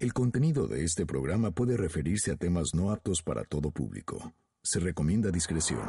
El contenido de este programa puede referirse a temas no aptos para todo público. Se recomienda discreción.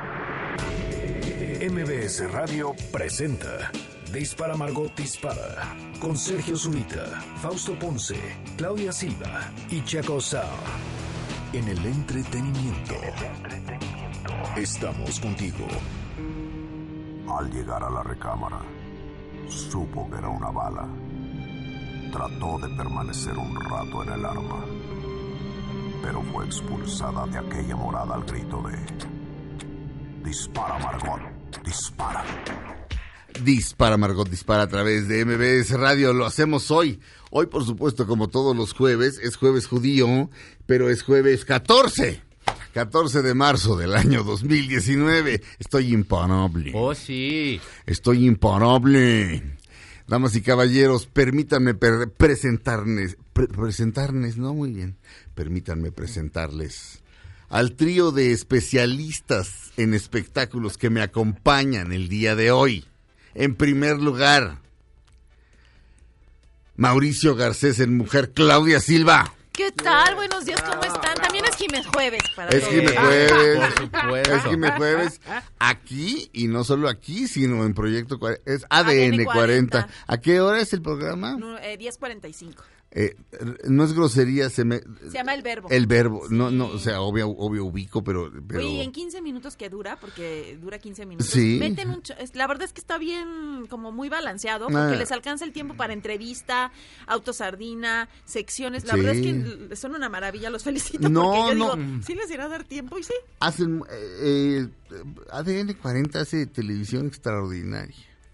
MBS Radio presenta Dispara Margot Dispara con Sergio Zurita, Fausto Ponce, Claudia Silva y Chaco Sao. En el entretenimiento. Estamos contigo. Al llegar a la recámara, supo que era una bala. Trató de permanecer un rato en el arma, pero fue expulsada de aquella morada al grito de: ¡Dispara, Margot! ¡Dispara! Dispara, Margot, dispara a través de MBS Radio. Lo hacemos hoy. Hoy, por supuesto, como todos los jueves, es jueves judío, pero es jueves 14 de marzo del año 2019. Estoy imparable. Oh, sí. Estoy imparable. Damas y caballeros, permítanme presentarles, no muy bien, permítanme presentarles al trío de especialistas en espectáculos que me acompañan el día de hoy. En primer lugar, Mauricio Garcés en Mujer, Claudia Silva. ¿Qué tal? Buenos días, ¿cómo están? También es Jiménez Jueves. Es Jiménez Jueves. Por supuesto. Es Jiménez Jueves. Aquí, y no solo aquí, sino en Proyecto 40, es ADN 40. ¿A qué hora es el programa? 10:45. No es grosería, se llama El Verbo. El Verbo, Sí. no, o sea, obvio ubico, pero... Oye, en 15 minutos que dura, porque dura 15 minutos, sí. meten la verdad es que está bien, como muy balanceado, porque les alcanza el tiempo para entrevista, autosardina, secciones, la sí. verdad es que son una maravilla, los felicito, No, porque yo no. digo, sí les irá a dar tiempo, y sí. Hacen, ADN 40 hace televisión extraordinaria,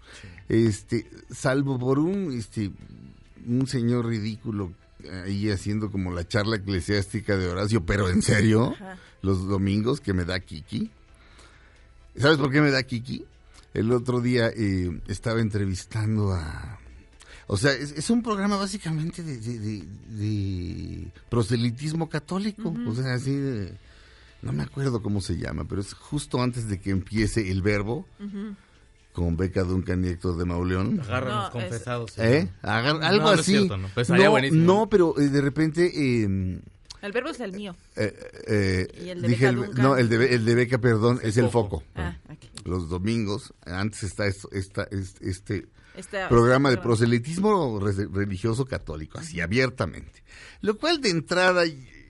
salvo por un señor ridículo ahí haciendo como la charla eclesiástica de Horacio, pero en serio, Ajá. Los domingos que me da Kiki. ¿Sabes por qué me da Kiki? El otro día estaba entrevistando a... O sea, es un programa básicamente de proselitismo católico, o sea, así de... No me acuerdo cómo se llama, pero es justo antes de que empiece El Verbo. Con Beca Duncan y Héctor de Mauleón. Agárranos confesados. Algo no así. Es cierto, no. Pues estaría buenísimo. No, pero de repente... El Verbo es el mío. Y el de dije Beca Duncan. No, el de Beca, perdón, es el foco. Okay. Los domingos, antes está este programa de proselitismo religioso católico, así abiertamente. Lo cual de entrada,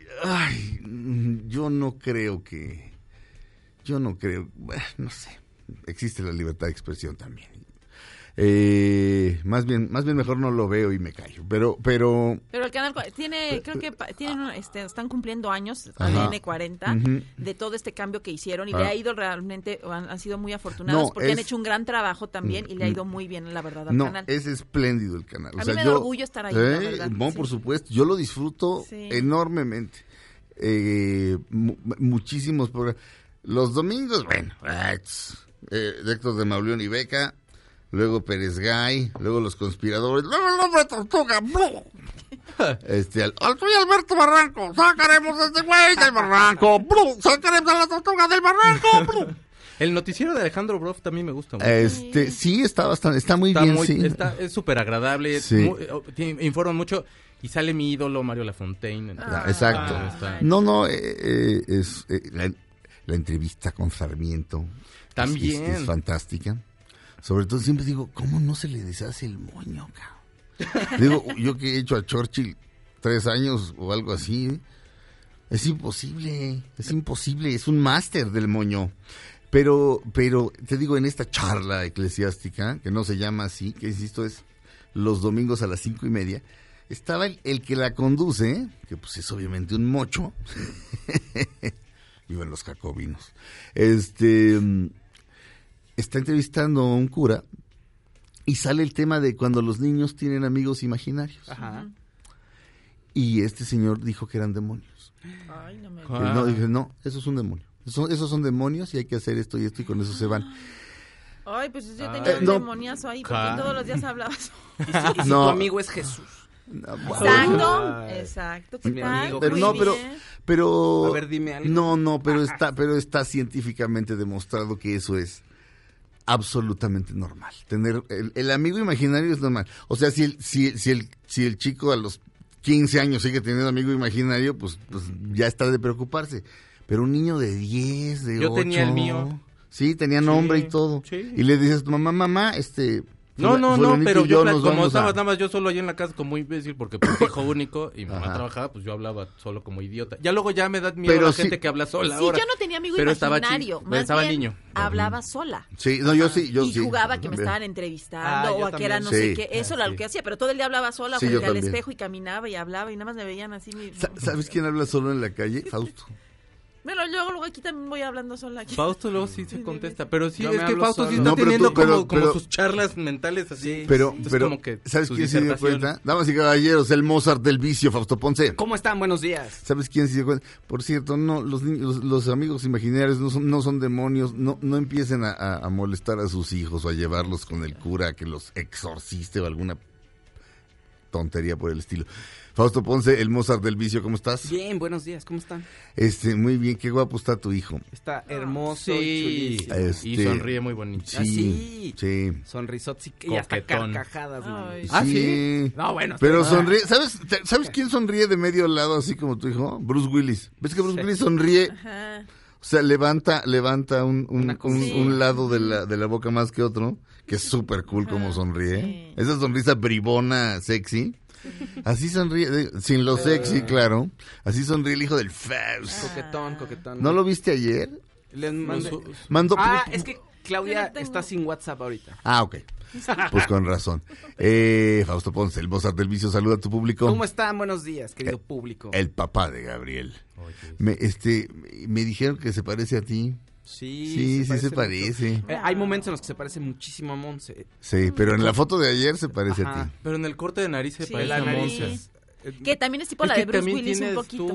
yo no creo, no sé. Existe la libertad de expresión también. Más bien mejor no lo veo y me callo. Pero el canal tiene, creo que están cumpliendo años, Ajá. ADN 40, de todo este cambio que hicieron y le ha ido realmente, han sido muy afortunados porque han hecho un gran trabajo también y le ha ido muy bien, la verdad, al canal. Es espléndido el canal. A mí me da orgullo estar ahí, la verdad. No, sí. Por supuesto, yo lo disfruto enormemente. Muchísimos programas. Los domingos, bueno, Héctor de Mauleón y Beca, luego Pérez Gay, luego Los Conspiradores, luego el hombre tortuga, soy Alberto Barranco, sacaremos a este güey del barranco, sacaremos a la tortuga del barranco. El noticiero de Alejandro Broff también me gusta mucho. Sí, está muy bien, sí. Es súper agradable, sí. Informan mucho y sale mi ídolo Mario Lafontaine. Exacto. La entrevista con Sarmiento también es fantástica. Sobre todo siempre digo, ¿cómo no se le deshace el moño, cabrón? Digo, yo que he hecho a Churchill 3 años o algo así, es imposible, es un máster del moño. Pero te digo, en esta charla eclesiástica, que no se llama así, que insisto es los domingos a las 5:30, estaba el que la conduce, que pues es obviamente un mocho, viven los jacobinos, está entrevistando a un cura y sale el tema de cuando los niños tienen amigos imaginarios. Ajá. Y este señor dijo que eran demonios. Ay, no me Dije, no, eso es un demonio. Esos son demonios y hay que hacer esto y esto y con eso se van. Ay, pues yo tenía un demoniazo ahí porque todos los días hablabas. Y si tu amigo es Jesús. Exacto. ¿Qué tal? Pero a ver, dime algo. No, pero está científicamente demostrado que eso es absolutamente normal. Tener el amigo imaginario es normal. O sea, si el chico a los 15 años sigue teniendo amigo imaginario, pues ya está de preocuparse. Pero un niño de 10, de 8... Yo tenía el mío. Sí, tenía nombre y todo. Sí. Y le dices a tu mamá, No, pero yo como estaba a... nada más yo solo ahí en la casa como imbécil, porque pues hijo único y mamá trabajaba, pues yo hablaba solo como idiota. Ya luego ya me da miedo la gente que habla sola ahora. Sí, yo no tenía amigo pero imaginario, más estaba bien niño. Hablaba sola. Sí, no, yo sí. Y jugaba que me estaban entrevistando o a que era no sé qué. Eso era lo que hacía, pero todo el día hablaba sola frente al espejo y caminaba y hablaba y nada más me veían así. ¿Sabes quién habla solo en la calle? Fausto. Bueno, yo luego aquí también voy hablando sola. Aquí. Fausto luego sí se contesta, pero sí, es que solo. Fausto sí está teniendo como sus charlas mentales así. Pero como que ¿sabes quién se dio cuenta? Damas y caballeros, el Mozart del vicio, Fausto Ponce. ¿Cómo están? Buenos días. ¿Sabes quién se dio cuenta? Por cierto, no, los amigos imaginarios no son demonios, no empiecen a molestar a sus hijos o a llevarlos con el cura a que los exorciste o alguna tontería por el estilo. Fausto Ponce, el Mozart del vicio, ¿cómo estás? Bien, buenos días, ¿cómo están? Muy bien, qué guapo está tu hijo. Está hermoso y chulísimo. Y sonríe muy bonito. Sí. Sonrisotes y hasta carcajadas. Sí. No, bueno. Pero sonríe, ¿sabes quién sonríe de medio lado así como tu hijo? Bruce Willis. ¿Ves que Bruce Willis sonríe? Ajá. O sea, levanta un lado de la boca más que otro, que es súper cool como sonríe. Sí. Esa sonrisa bribona, sexy. Así sonríe, sin lo sexy, claro. Así sonríe el hijo del Faust. Coquetón. ¿No lo viste ayer? Les mandó. Es que Claudia está sin WhatsApp ahorita. Ok. Pues con razón. Fausto Ponce, el Mozart del vicio, saluda a tu público. ¿Cómo están? Buenos días, querido público. El papá de Gabriel. Me dijeron que se parece a ti. Sí, se parece. Hay momentos en los que se parece muchísimo a Monse. Sí, pero en la foto de ayer se parece a ti. Pero en el corte de nariz se parece a Monse. Que también es tipo la de Bruce Willis un poquito.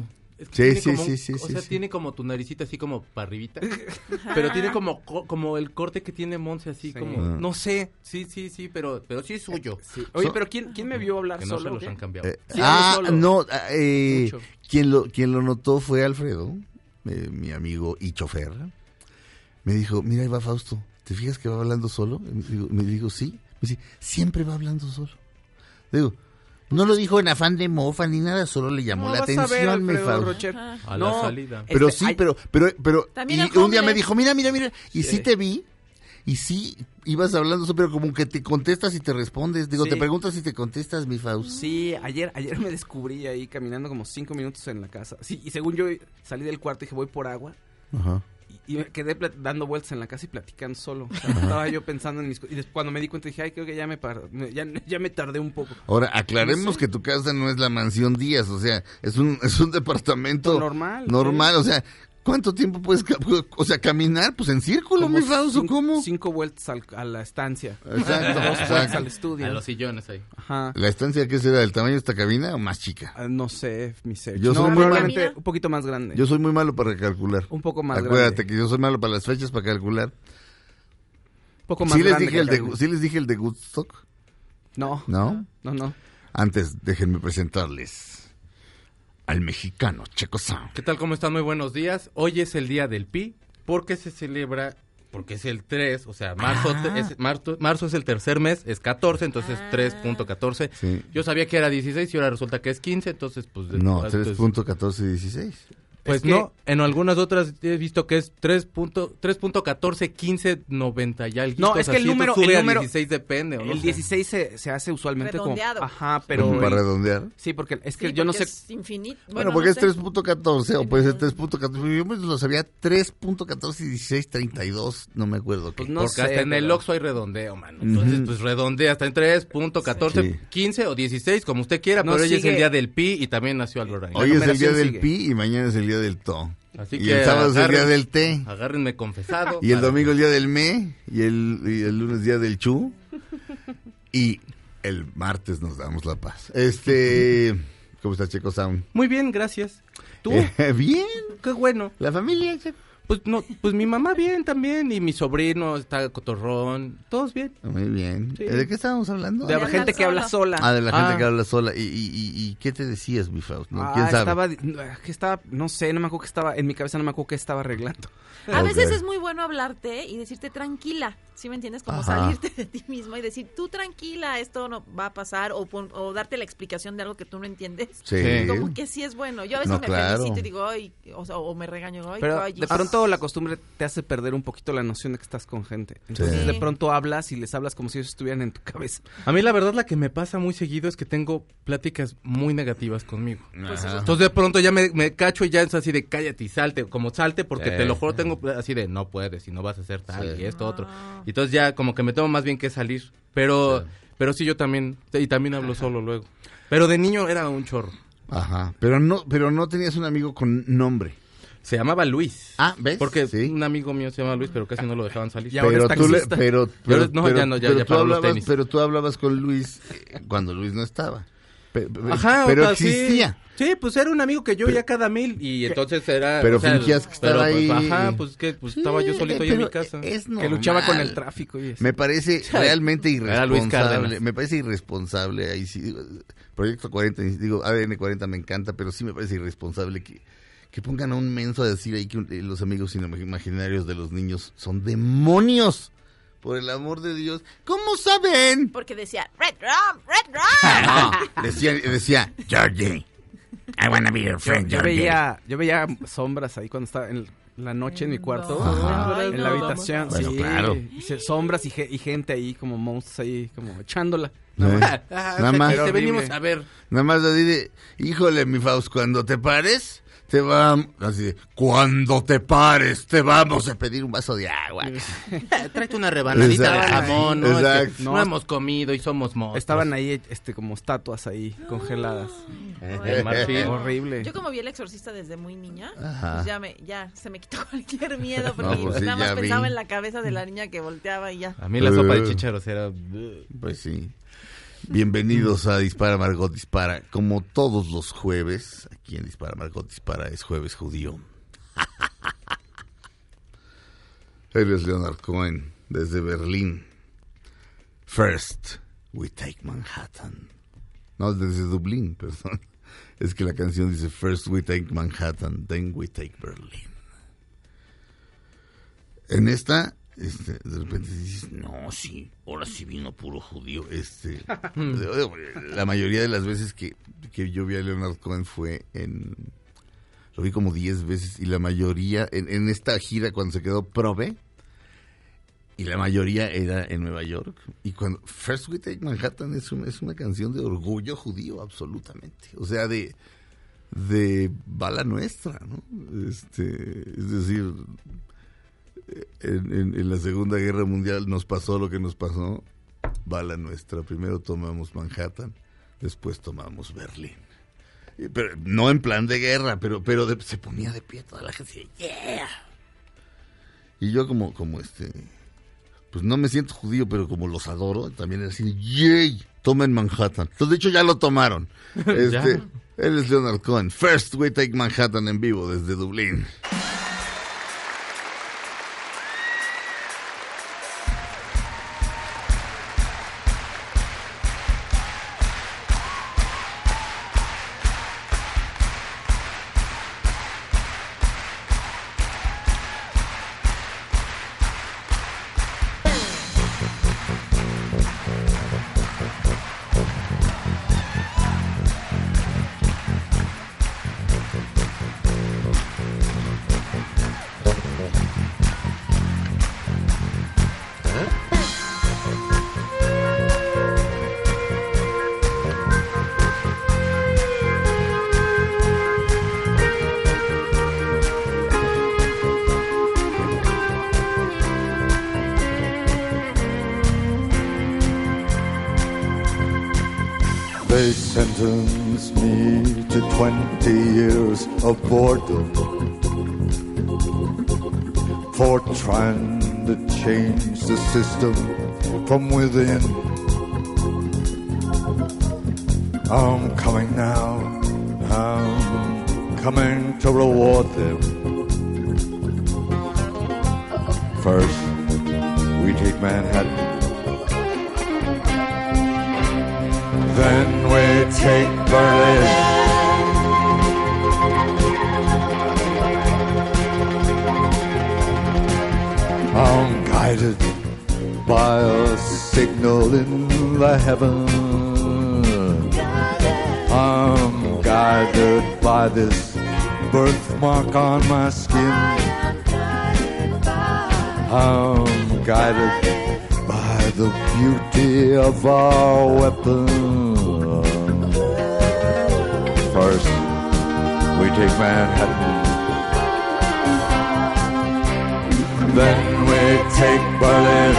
Sí. O sea, tiene como tu naricita así como para arribita, pero tiene como el corte que tiene Monse así como, no sé, sí, pero sí es suyo. Sí. Oye, pero ¿quién me vio hablar que solo? Que no se los han cambiado. Quien lo notó fue Alfredo, mi amigo y chofer. Me dijo, mira, ahí va Fausto, ¿te fijas que va hablando solo? Me dijo, sí. Me dice, siempre va hablando solo. Digo, no lo dijo en afán de mofa ni nada, solo le llamó la atención, mi Fausto. A la salida. Pero pero y un día me dijo, mira, y sí te vi, y sí ibas hablando, pero como que te contestas y te respondes. Digo, te preguntas y te contestas, mi Fausto. Sí, ayer me descubrí ahí caminando como 5 minutos en la casa. Sí, y según yo salí del cuarto y dije, voy por agua. Ajá. Y me quedé dando vueltas en la casa y platicando solo. O sea, estaba yo pensando en mis cosas. Y después, cuando me di cuenta dije, creo que ya me tardé un poco. Ahora, aclaremos que tu casa no es la mansión Díaz, o sea, es un departamento normal. O sea, ¿cuánto tiempo puedes caminar? Pues en círculo, mi Fausto, ¿cómo? 5 vueltas a la estancia. Exacto. 2 vueltas al estudio. A los sillones ahí. Ajá. ¿La estancia qué será? ¿Del tamaño de esta cabina o más chica? No sé, mi Sergio. Yo soy probablemente un poquito más grande. Yo soy muy malo para calcular. Un poco más grande. Acuérdate que yo soy malo para las fechas, para calcular. Un poco más grande. ¿Sí les dije el de Woodstock? No. ¿No? No. Antes, déjenme presentarles al mexicano Checo Sound. ¿Qué tal? ¿Cómo están? Muy buenos días. Hoy es el día del Pi, porque se celebra, porque es el 3, o sea, marzo es el tercer mes, es 14, entonces 3.14. Sí. Yo sabía que era 16 y ahora resulta que es 15, entonces pues... No, 3.1416. Pues no, en algunas otras he visto que es 3.14, 15, 90 ya. No, es que el número... Sube a 16 depende, ¿o no? El 16 se hace usualmente redondeado. Como... Ajá, pero... ¿Para redondear? Sí, porque es que yo no sé... Es infinito. Bueno, porque es 3.14 o puede ser 3.14. Yo me lo sabía 3.14 y 16, 32, no me acuerdo. Pues no porque sé, hasta en el Oxxo hay redondeo, mano. Entonces, pues redondea hasta en 3.14, 15 o 16, como usted quiera, pero hoy es el día del Pi y también nació Álvaro Rangel. Hoy es el día del Pi y mañana es el día del To. Así y que el sábado es el día del Té. Agárrenme confesado. Y el domingo el día del Me. Y el lunes día del Chu. Y el martes nos damos la paz. ¿Cómo estás, Checo Sound? Muy bien, gracias. ¿Tú? Bien. Qué bueno. ¿La familia? Pues mi mamá bien también, y mi sobrino está cotorrón, todos bien. Muy bien. Sí. ¿De qué estábamos hablando? De la gente que habla sola. De la gente que habla sola. ¿Y qué te decías, mi Faust? ¿No? ¿Quién sabe? No sé, no me acuerdo que estaba, en mi cabeza no me acuerdo qué estaba arreglando. A veces es muy bueno hablarte y decirte tranquila, ¿sí me entiendes? Como salirte de ti mismo y decir, tú tranquila, esto no va a pasar, o darte la explicación de algo que tú no entiendes. Sí. Como que sí es bueno. Yo a veces me felicito y digo, ay, o me regaño, ay, pero calles. de pronto la costumbre te hace perder un poquito la noción de que estás con gente. Entonces de pronto hablas y les hablas como si ellos estuvieran en tu cabeza. A mí la verdad la que me pasa muy seguido es que tengo pláticas muy negativas conmigo. Pues entonces de pronto ya me cacho y ya es así de cállate y salte, como salte, porque te lo juro tengo así de no puedes y no vas a hacer tal y esto otro. Y entonces ya como que me tengo más bien que salir. Pero sí yo también, y también hablo solo luego. Pero de niño era un chorro. Ajá, pero no tenías un amigo con nombre. Se llamaba Luis. ¿ves? Porque un amigo mío se llama Luis, pero casi no lo dejaban salir. Pero tú hablabas con Luis cuando Luis no estaba. Ajá, pero existía. Sí, pues era un amigo que yo veía cada 1000 y entonces era... Pero fingías que estaba ahí. Pues estaba yo solito ahí en mi casa. Que luchaba con el tráfico y eso. Me parece realmente irresponsable. Me parece irresponsable. Ahí sí, Proyecto 40, digo, ADN 40 me encanta, pero sí me parece irresponsable que pongan a un menso a decir ahí que los amigos imaginarios de los niños son demonios. Por el amor de Dios. ¿Cómo saben? Porque decía, Red Rum. Decía, Georgie, I wanna be your friend, Georgie. Yo veía sombras ahí cuando estaba en la noche en mi cuarto. En la habitación. Bueno, sí, claro. Sombras y gente ahí, como monstruos ahí, como echándola. Nada más. Te venimos a ver. Nada más así de, híjole, mi Faust, cuando te pares... te vamos, así de, cuando te pares, te vamos a pedir un vaso de agua. Tráete una rebanadita de jamón, ¿no? Exacto. No hemos comido y somos monstruos. Estaban ahí, como estatuas ahí, congeladas. Horrible. Yo como vi El Exorcista desde muy niña, pues ya se me quitó cualquier miedo, porque nada más pensaba en la cabeza de la niña que volteaba y ya. A mí la sopa de chícharos era... Pues sí. Bienvenidos a Dispara Margot Dispara. Como todos los jueves, aquí en Dispara Margot Dispara es jueves judío. Él es Leonard Cohen, desde Berlín. First, we take Manhattan. No, desde Dublín, perdón. Es que la canción dice First we take Manhattan, then we take Berlin. En esta... de repente dices, no, sí, ahora sí vino puro judío. La mayoría de las veces que yo vi a Leonard Cohen fue lo vi como 10 veces, y la mayoría, en esta gira cuando se quedó Probe, y la mayoría era en Nueva York. Y cuando First We Take Manhattan es una canción de orgullo judío, absolutamente. O sea, de bala nuestra, ¿no? Es decir... En la Segunda Guerra Mundial nos pasó lo que nos pasó, bala nuestra. Primero tomamos Manhattan, después tomamos Berlín. Pero no en plan de guerra, pero se ponía de pie toda la gente. Yeah. Y yo como pues no me siento judío, pero como los adoro, también era así, yay, tomen Manhattan. Entonces, de hecho ya lo tomaron. Él es Leonard Cohen. First we take Manhattan en vivo desde Dublín. They sentenced me to 20 years of boredom for trying to change the system from within. I'm coming now, I'm coming to reward them First, we take Manhattan. Then we take Berlin. I'm guided by a signal in the heavens. I'm guided by this birthmark on my skin. I'm guided by the beauty of our weapon. First, we take Manhattan. Then we take Berlin.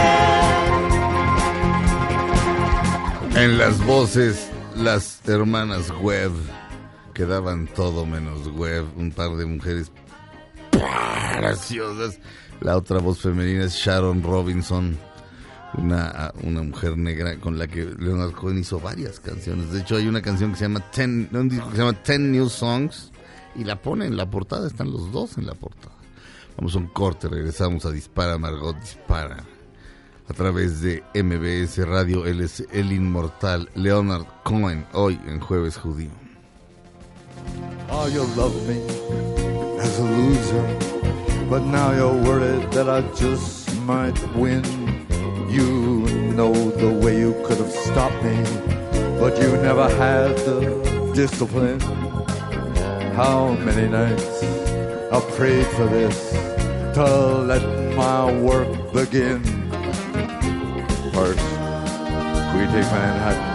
En las voces, las hermanas Webb, que daban todo menos Webb, un par de mujeres graciosas. La otra voz femenina es Sharon Robinson, una mujer negra con la que Leonard Cohen hizo varias canciones. De hecho, hay una canción que se llama un disco que se llama 10 New Songs, y la pone en la portada, están los dos en la portada. Vamos a un corte, regresamos a Dispara, Margot Dispara. A través de MBS Radio, él es el inmortal Leonard Cohen, hoy en Jueves Judío. Oh, you love me as a loser, but now you're worried that I just might win. You know the way you could have stopped me, but you never had the discipline. How many nights I prayed for this, to let my work begin. First, we take Manhattan.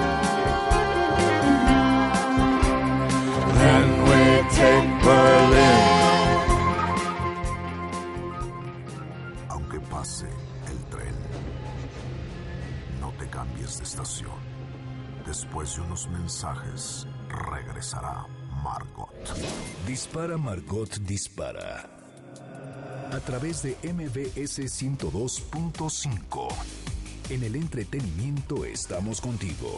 Then we take Berlin. Aunque pase el tren, no te cambies de estación. Después de unos mensajes, regresará Margot. Dispara, Margot Dispara. A través de MBS 102.5. En el entretenimiento estamos contigo.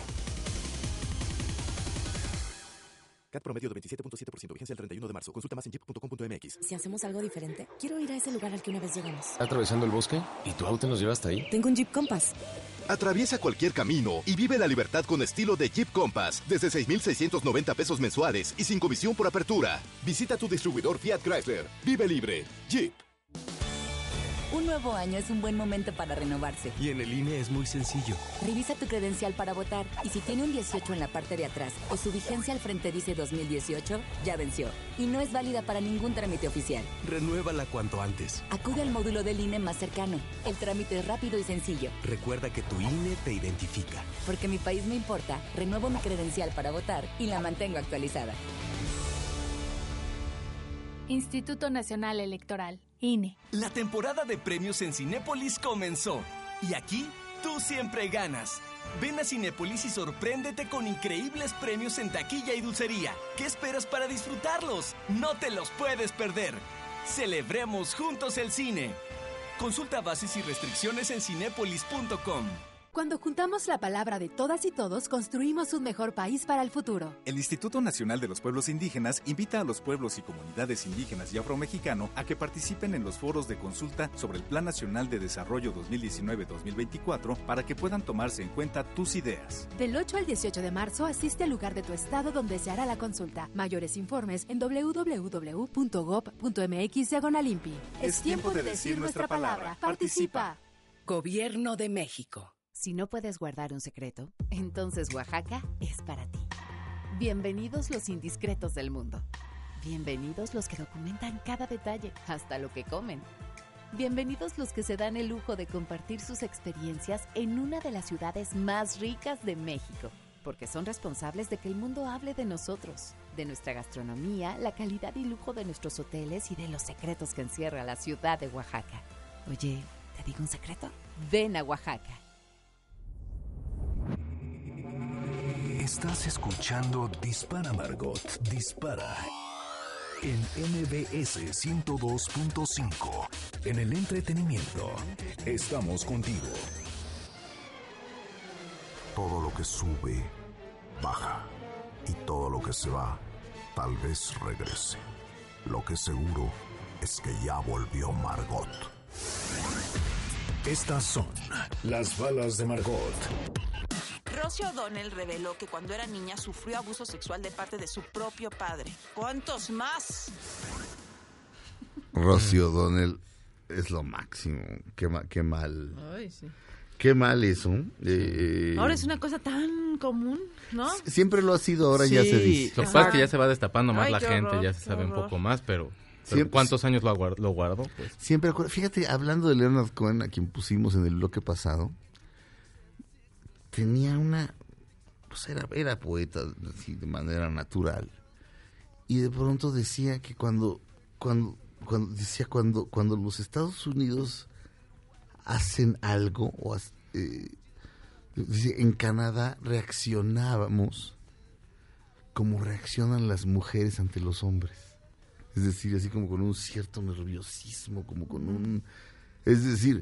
CAT promedio de 27.7%, vigencia el 31 de marzo. Consulta más en jeep.com.mx. Si hacemos algo diferente, quiero ir a ese lugar al que una vez llegamos. ¿Atravesando el bosque? ¿Y tu auto nos lleva hasta ahí? Tengo un Jeep Compass. Atraviesa cualquier camino y vive la libertad con estilo de Jeep Compass. Desde 6,690 pesos mensuales y sin comisión por apertura. Visita tu distribuidor Fiat Chrysler. Vive libre. Jeep. Un nuevo año es un buen momento para renovarse. Y en el INE es muy sencillo. Revisa tu credencial para votar y si tiene un 18 en la parte de atrás o su vigencia al frente dice 2018, ya venció y no es válida para ningún trámite oficial. Renuévala cuanto antes. Acude al módulo del INE más cercano. El trámite es rápido y sencillo. Recuerda que tu INE te identifica. Porque mi país me importa, renuevo mi credencial para votar y la mantengo actualizada. Instituto Nacional Electoral, INE. La temporada de premios en Cinépolis comenzó. Y aquí, tú siempre ganas. Ven a Cinépolis y sorpréndete con increíbles premios en taquilla y dulcería. ¿Qué esperas para disfrutarlos? No te los puedes perder. Celebremos juntos el cine. Consulta bases y restricciones en cinépolis.com. Cuando juntamos la palabra de todas y todos, construimos un mejor país para el futuro. El Instituto Nacional de los Pueblos Indígenas invita a los pueblos y comunidades indígenas y afromexicano a que participen en los foros de consulta sobre el Plan Nacional de Desarrollo 2019-2024 para que puedan tomarse en cuenta tus ideas. Del 8 al 18 de marzo, asiste al lugar de tu estado donde se hará la consulta. Mayores informes en www.gov.mx/INPI. Es tiempo de decir nuestra palabra. Participa. Gobierno de México. Si no puedes guardar un secreto, entonces Oaxaca es para ti. Bienvenidos los indiscretos del mundo. Bienvenidos los que documentan cada detalle, hasta lo que comen. Bienvenidos los que se dan el lujo de compartir sus experiencias en una de las ciudades más ricas de México, porque son responsables de que el mundo hable de nosotros, de nuestra gastronomía, la calidad y lujo de nuestros hoteles y de los secretos que encierra la ciudad de Oaxaca. Oye, ¿te digo un secreto? Ven a Oaxaca. Estás escuchando Dispara, Margot Dispara en MBS 102.5. En el entretenimiento estamos contigo. Todo lo que sube, baja. Y todo lo que se va, tal vez regrese. Lo que seguro es que ya volvió Margot. Estas son las balas de Margot. Rosie O'Donnell reveló que cuando era niña sufrió abuso sexual de parte de su propio padre. ¿Cuántos más? Rosie O'Donnell es lo máximo. Qué mal. Ay, sí. Qué mal eso. Ahora es una cosa tan común, ¿no? Siempre lo ha sido, ahora ya se dice. Lo que pasa es que ya se va destapando más la gente, horror, ya se sabe un poco más, pero Siempre, ¿cuántos años lo guardó? Pues? Siempre, fíjate, hablando de Leonard Cohen, a quien pusimos en el bloque pasado, tenía pues era poeta así, de manera natural, y de pronto decía que cuando los Estados Unidos hacen algo, dice, en Canadá reaccionábamos como reaccionan las mujeres ante los hombres. Es decir, así como con un cierto nerviosismo, como con un... Es decir,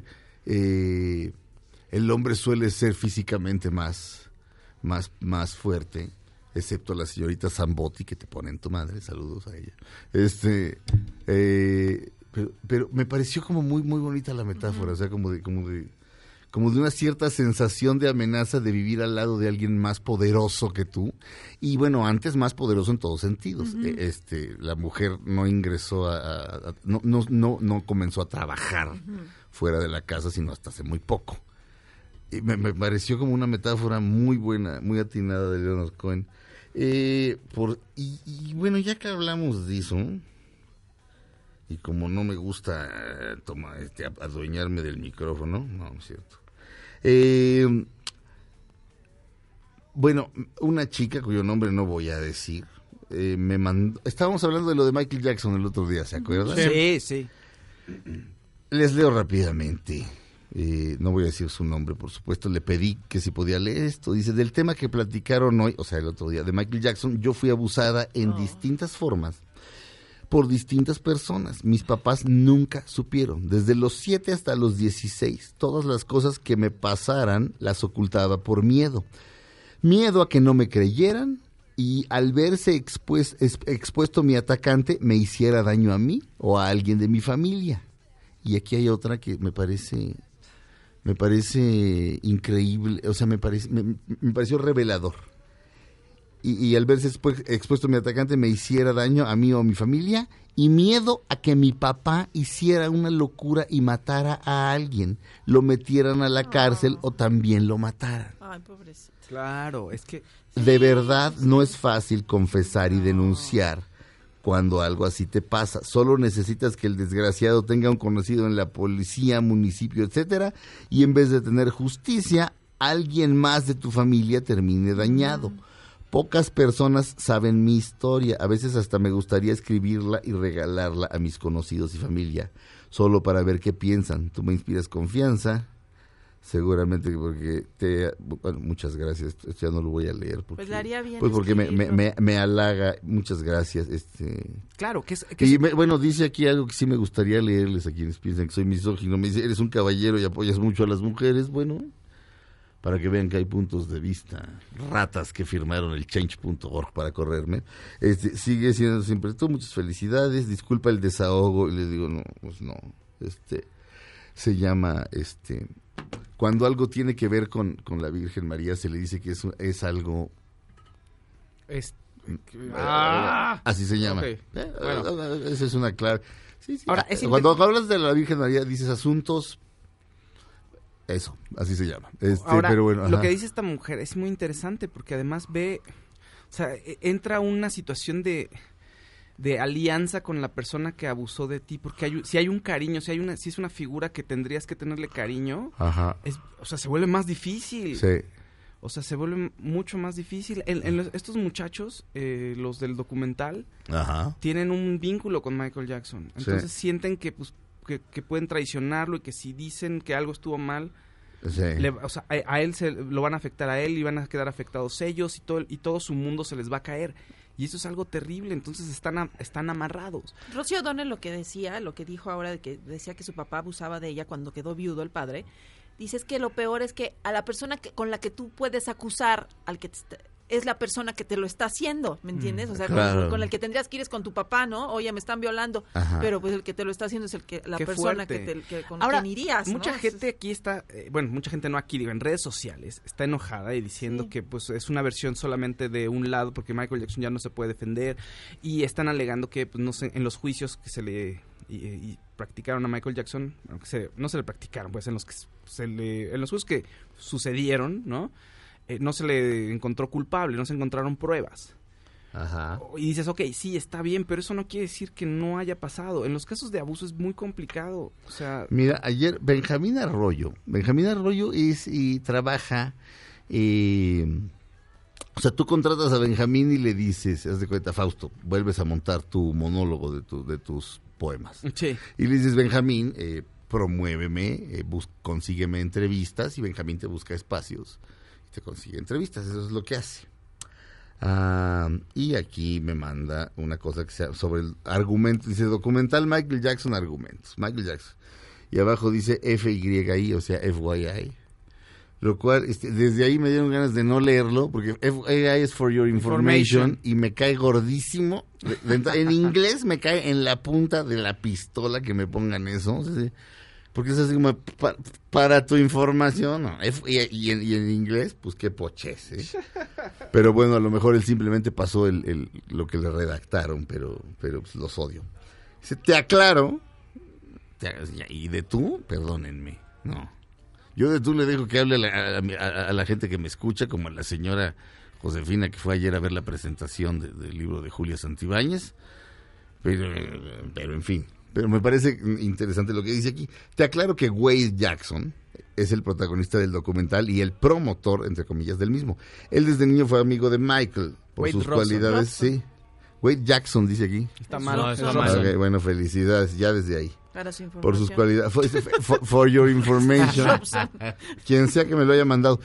el hombre suele ser físicamente más fuerte, excepto la señorita Zambotti, que te pone en tu madre, saludos a ella. Pero me pareció como muy muy bonita la metáfora, o sea, como de una cierta sensación de amenaza de vivir al lado de alguien más poderoso que tú, y bueno, antes más poderoso en todos sentidos. La mujer no ingresó no comenzó a trabajar fuera de la casa, sino hasta hace muy poco. Y me pareció como una metáfora muy buena, muy atinada de Leonard Cohen. Y bueno, ya que hablamos de eso, y como no me gusta adueñarme del micrófono, no es cierto. Bueno, una chica cuyo nombre no voy a decir, me mandó... Estábamos hablando de lo de Michael Jackson el otro día, ¿se acuerdan? Sí. Les leo rápidamente. No voy a decir su nombre, por supuesto. Le pedí que si podía leer esto. Dice, del tema que platicaron hoy, o sea, el otro día, de Michael Jackson, yo fui abusada en distintas formas por distintas personas. Mis papás nunca supieron. Desde los 7 hasta los 16, todas las cosas que me pasaran las ocultaba por miedo. Miedo a que no me creyeran y al verse expuesto mi atacante me hiciera daño a mí o a alguien de mi familia. Y aquí hay otra que me parece increíble, o sea, me pareció revelador. Y al verse expuesto mi atacante me hiciera daño a mí o a mi familia, y miedo a que mi papá hiciera una locura y matara a alguien, lo metieran a la cárcel o también lo mataran. Ay, pobrecito. Claro, es que... De verdad no es fácil confesar y denunciar cuando algo así te pasa. Solo necesitas que el desgraciado tenga un conocido en la policía, municipio, etcétera, y en vez de tener justicia, alguien más de tu familia termine dañado. Pocas personas saben mi historia, a veces hasta me gustaría escribirla y regalarla a mis conocidos y familia, solo para ver qué piensan. Tú me inspiras confianza, seguramente porque bueno, muchas gracias, esto ya no lo voy a leer. Porque, pues le haría bien. Pues porque me halaga, muchas gracias. Claro, que bueno, dice aquí algo que sí me gustaría leerles a quienes piensan que soy misógino. Me dice, eres un caballero y apoyas mucho a las mujeres. Bueno, para que vean que hay puntos de vista, ratas que firmaron el change.org para correrme. Sigue siendo siempre tú, muchas felicidades, disculpa el desahogo. Y le digo, no, pues no, se llama, cuando algo tiene que ver con la Virgen María, se le dice que es algo... así se llama. Okay. Bueno. Esa es una clave. Sí. Ahora, cuando hablas de la Virgen María, dices asuntos... Eso, así se llama. Ahora, pero bueno, lo que dice esta mujer es muy interesante porque además entra una situación de alianza con la persona que abusó de ti, porque si hay un cariño, si es una figura que tendrías que tenerle cariño, se vuelve más difícil. Sí. O sea, se vuelve mucho más difícil. Estos muchachos, los del documental, tienen un vínculo con Michael Jackson. Entonces sienten que pueden traicionarlo y que si dicen que algo estuvo mal, a él lo van a afectar a él y van a quedar afectados ellos y todo su mundo se les va a caer. Y eso es algo terrible, entonces están amarrados. Rosie O'Donnell lo que dijo ahora, de que decía que su papá abusaba de ella cuando quedó viudo el padre, dice es que lo peor es que a la persona con la que tú puedes acusar, al que es la persona que te lo está haciendo, ¿me entiendes? O sea, claro. con el que tendrías que ir es con tu papá, ¿no? Oye, me están violando, pero pues el que te lo está haciendo es la Qué persona fuerte. con Ahora, quien irías, ¿no? mucha gente aquí está, mucha gente no aquí, digo, en redes sociales, está enojada y diciendo que pues es una versión solamente de un lado, porque Michael Jackson ya no se puede defender, y están alegando que, pues, no sé, en los juicios que se le y practicaron a Michael Jackson, aunque no se le practicaron, pues en los que en los juicios que sucedieron, ¿no? No se le encontró culpable, no se encontraron pruebas. Ajá. Y dices, ok, sí, está bien, pero eso no quiere decir que no haya pasado. En los casos de abuso es muy complicado. O sea, mira, ayer Benjamín Arroyo es y trabaja, o sea, tú contratas a Benjamín y le dices, haz de cuenta, Fausto, vuelves a montar tu monólogo de tus poemas. Sí. Y le dices, Benjamín, promuéveme, consígueme entrevistas, y Benjamín te busca espacios y te consigue entrevistas. Eso es lo que hace. Y aquí me manda una cosa que sea sobre el argumento, dice documental Michael Jackson argumentos, Michael Jackson, y abajo dice FYI, o sea FYI, lo cual desde ahí me dieron ganas de no leerlo, porque FYI es for your information, y me cae gordísimo, en inglés me cae en la punta de la pistola que me pongan eso, o sea, porque es así como para tu información, ¿no? Y en inglés, pues qué poches, ¿eh? Pero bueno, a lo mejor él simplemente pasó lo que le redactaron, pero pues, los odio. Dice, te aclaro, y de tú, perdónenme, no. Yo de tú le dejo que hable a la gente que me escucha, como a la señora Josefina, que fue ayer a ver la presentación del libro de Julia Santibáñez, pero en fin. Pero me parece interesante lo que dice aquí. Te aclaro que Wade Jackson es el protagonista del documental y el promotor, entre comillas, del mismo. Él desde niño fue amigo de Michael por sus cualidades. Sí. Wade Jackson dice aquí. Está mal. No, está mal. Okay, bueno, felicidades, ya desde ahí. Su por sus cualidades. For your information. Quien sea que me lo haya mandado.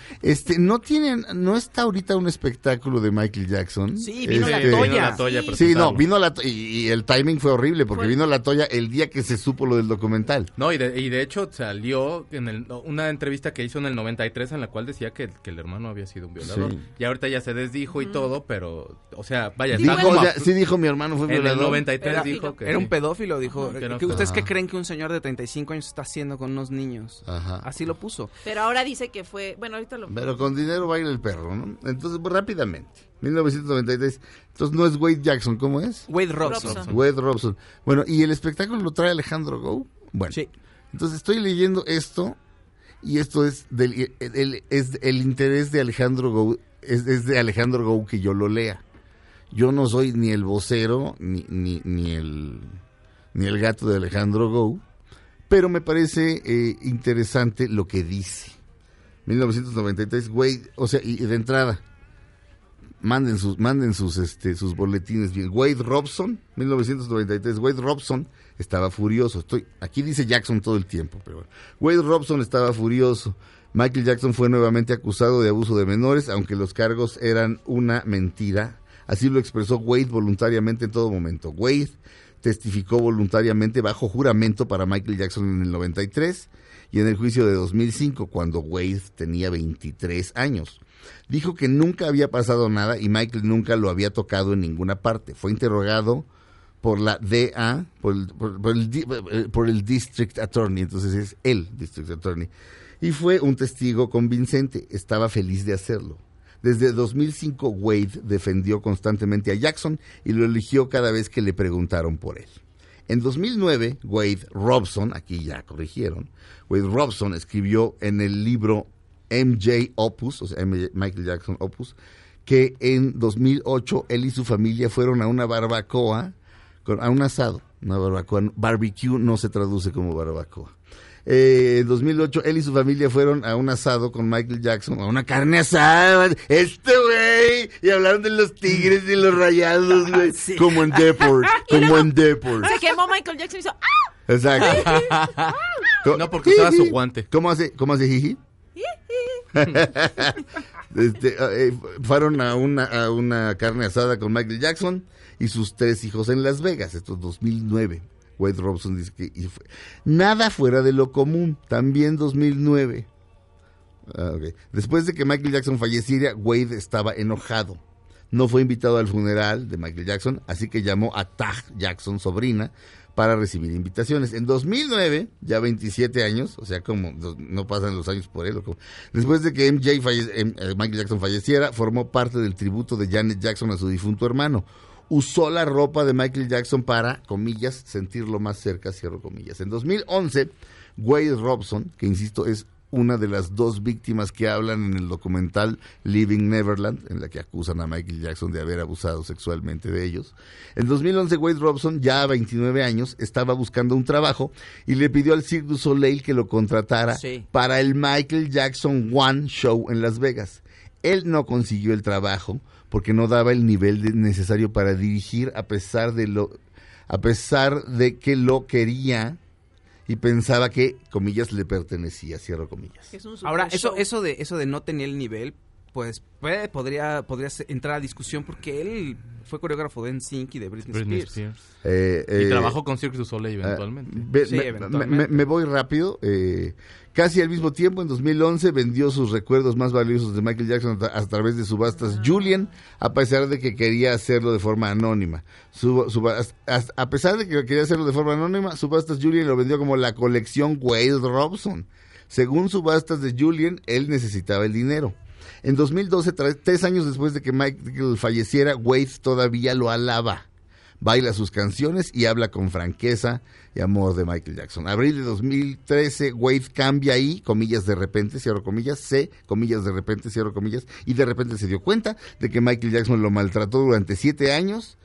No está ahorita un espectáculo de Michael Jackson. Sí, vino la Toya. Sí, no, vino la Toya. Y el timing fue horrible porque vino la Toya el día que se supo lo del documental. No, y de hecho salió en una entrevista que hizo en el 93 en la cual decía que el hermano había sido un violador. Sí. Y ahorita ya se desdijo y todo, pero, o sea, vaya. Sí dijo mi hermano fue violador. En el 93 dijo que... Era un pedófilo, dijo. ¿Ustedes qué creen que un señor de 35 años está haciendo con unos niños? Ajá. Así lo puso. Pero ahora dice que fue, bueno, ahorita lo... Pero con dinero baila el perro, ¿no? Entonces, pues, rápidamente, 1993, entonces no es Wade Jackson, ¿cómo es? Wade Robson. Wade Robson. Bueno, ¿y el espectáculo lo trae Alejandro Gou? Bueno, sí. Entonces estoy leyendo esto, y esto es el interés de Alejandro Gou, es de Alejandro Gou que yo lo lea. Yo no soy ni el vocero, ni el gato de Alejandro Gou, pero me parece interesante lo que dice. 1993, Wade, o sea, y de entrada, manden sus boletines bien. Wade Robson, 1993, Wade Robson estaba furioso. Aquí dice Jackson todo el tiempo, pero bueno. Wade Robson estaba furioso. Michael Jackson fue nuevamente acusado de abuso de menores, aunque los cargos eran una mentira. Así lo expresó Wade voluntariamente en todo momento. Wade testificó voluntariamente bajo juramento para Michael Jackson en el 93 y en el juicio de 2005, cuando Wade tenía 23 años. Dijo que nunca había pasado nada y Michael nunca lo había tocado en ninguna parte. Fue interrogado por la DA, por el District Attorney, entonces es el District Attorney. Y fue un testigo convincente, estaba feliz de hacerlo. Desde 2005, Wade defendió constantemente a Jackson y lo eligió cada vez que le preguntaron por él. En 2009, Wade Robson, aquí ya corrigieron, Wade Robson escribió en el libro MJ Opus, o sea, Michael Jackson Opus, que en 2008 él y su familia fueron a una barbacoa, a un asado, una barbacoa, barbecue no se traduce como barbacoa. En 2008, él y su familia fueron a un asado con Michael Jackson, a una carne asada, güey, y hablaron de los Tigres y los Rayados, güey, sí. Como en Deport, Se quemó Michael Jackson y hizo ¡ah! Exacto. No, porque usaba su guante. ¿Cómo hace jiji? Fueron a una carne asada con Michael Jackson y sus 3 hijos en Las Vegas, esto es 2009. Wade Robson dice que nada fuera de lo común, también 2009. Okay. Después de que Michael Jackson falleciera, Wade estaba enojado. No fue invitado al funeral de Michael Jackson, así que llamó a Taj Jackson, sobrina, para recibir invitaciones. En 2009, ya 27 años, o sea, como no pasan los años por él. Después de que Michael Jackson falleciera, formó parte del tributo de Janet Jackson a su difunto hermano. Usó la ropa de Michael Jackson para, comillas, sentirlo más cerca, cierro comillas. En 2011, Wade Robson, que insisto es una de las dos víctimas que hablan en el documental Living Neverland, en la que acusan a Michael Jackson de haber abusado sexualmente de ellos. En 2011, Wade Robson, ya a 29 años, estaba buscando un trabajo y le pidió al Cirque du Soleil que lo contratara para el Michael Jackson One Show en Las Vegas. Él no consiguió el trabajo porque no daba el nivel necesario para dirigir, a pesar de que lo quería y pensaba que, comillas, le pertenecía, cierro comillas. Ahora, eso de no tener el nivel, pues podría entrar a discusión porque él fue coreógrafo de NSYNC y de Britney Spears. Y trabajó con Cirque du Soleil eventualmente. Eventualmente. Me voy rápido. Casi al mismo tiempo, en 2011, vendió sus recuerdos más valiosos de Michael Jackson a través de subastas Julian, a pesar de que quería hacerlo de forma anónima. A pesar de que quería hacerlo de forma anónima, Subastas Julian lo vendió como la colección Wade Robson. Según Subastas de Julian, él necesitaba el dinero. En 2012, 3 años después de que Michael falleciera, Wade todavía lo alaba. Baila sus canciones y habla con franqueza y amor de Michael Jackson. Abril de 2013, Wade cambia ahí, comillas de repente, cierro comillas, comillas de repente, cierro comillas, y de repente se dio cuenta de que Michael Jackson lo maltrató durante 7 años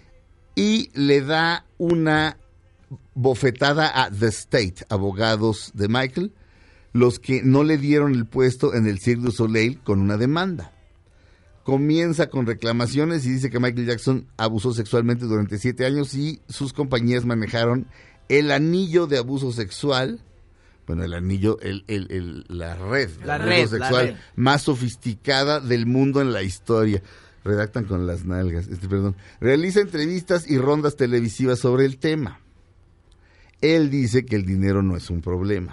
y le da una bofetada a The State, abogados de Michael, los que no le dieron el puesto en el Cirque du Soleil con una demanda. Comienza con reclamaciones y dice que Michael Jackson abusó sexualmente durante 7 años y sus compañías manejaron el anillo de abuso sexual, bueno, el anillo, la red de abuso sexual más sofisticada del mundo en la historia. Redactan con las nalgas, Realiza entrevistas y rondas televisivas sobre el tema. Él dice que el dinero no es un problema.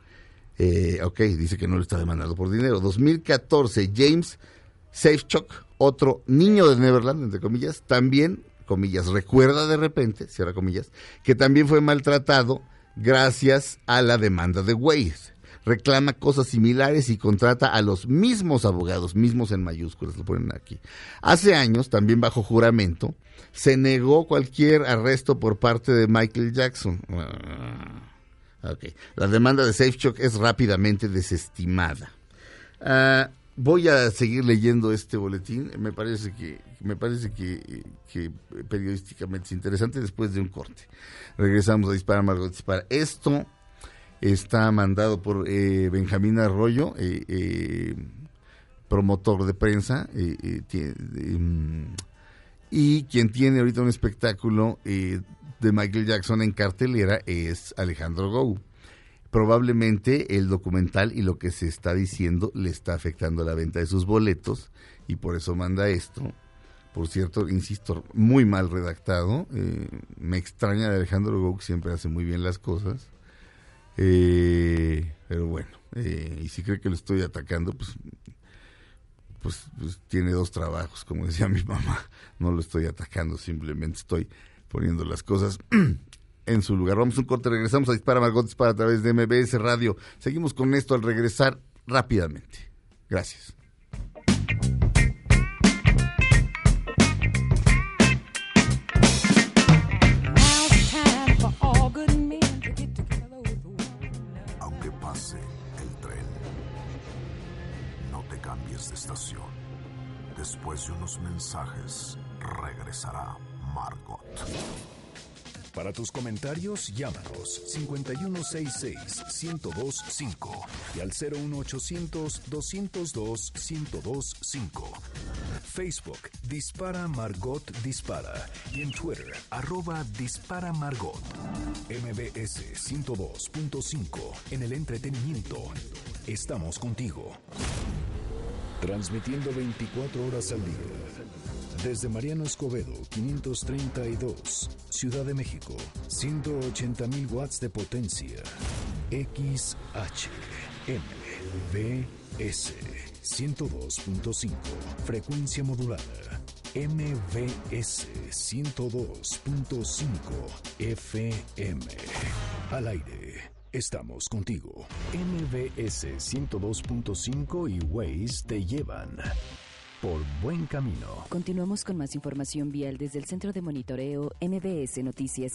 Dice que no lo está demandando por dinero. 2014, James Safechuck, otro niño de Neverland, entre comillas, también, comillas, recuerda de repente, cierra comillas, que también fue maltratado gracias a la demanda de Wade. Reclama cosas similares y contrata a los mismos abogados, mismos en mayúsculas, lo ponen aquí. Hace años, también bajo juramento, se negó cualquier arresto por parte de Michael Jackson. La demanda de Safechuck es rápidamente desestimada. Voy a seguir leyendo este boletín. Me parece que periodísticamente es interesante después de un corte. Regresamos a Dispara, Margot Dispara. Esto está mandado por Benjamín Arroyo, promotor de prensa, y quien tiene ahorita un espectáculo de Michael Jackson en cartelera es Alejandro Gou. Probablemente el documental y lo que se está diciendo le está afectando la venta de sus boletos y por eso manda esto. Por cierto, insisto, muy mal redactado. Me extraña de Alejandro Gou, siempre hace muy bien las cosas. Pero bueno, y si cree que lo estoy atacando, pues tiene 2 trabajos, como decía mi mamá. No lo estoy atacando, simplemente estoy poniendo las cosas en su lugar. Vamos a un corte, regresamos a Dispara, Margot Dispara a través de MBS Radio. Seguimos con esto al regresar rápidamente. Gracias. Aunque pase el tren, no te cambies de estación. Después de unos mensajes, regresará Margot. Para tus comentarios, llámanos 5166-1025 y al 01800-202-1025. Facebook, Dispara Margot Dispara. Y en Twitter, @Dispara Margot. MBS 102.5. En el entretenimiento, estamos contigo. Transmitiendo 24 horas al día. Desde Mariano Escobedo, 532, Ciudad de México, 180,000 watts de potencia. XHMBS. MBS 102.5, frecuencia modulada. MBS 102.5 FM. Al aire. Estamos contigo. MBS 102.5 y Waze te llevan por buen camino. Continuamos con más información vial desde el Centro de Monitoreo MBS Noticias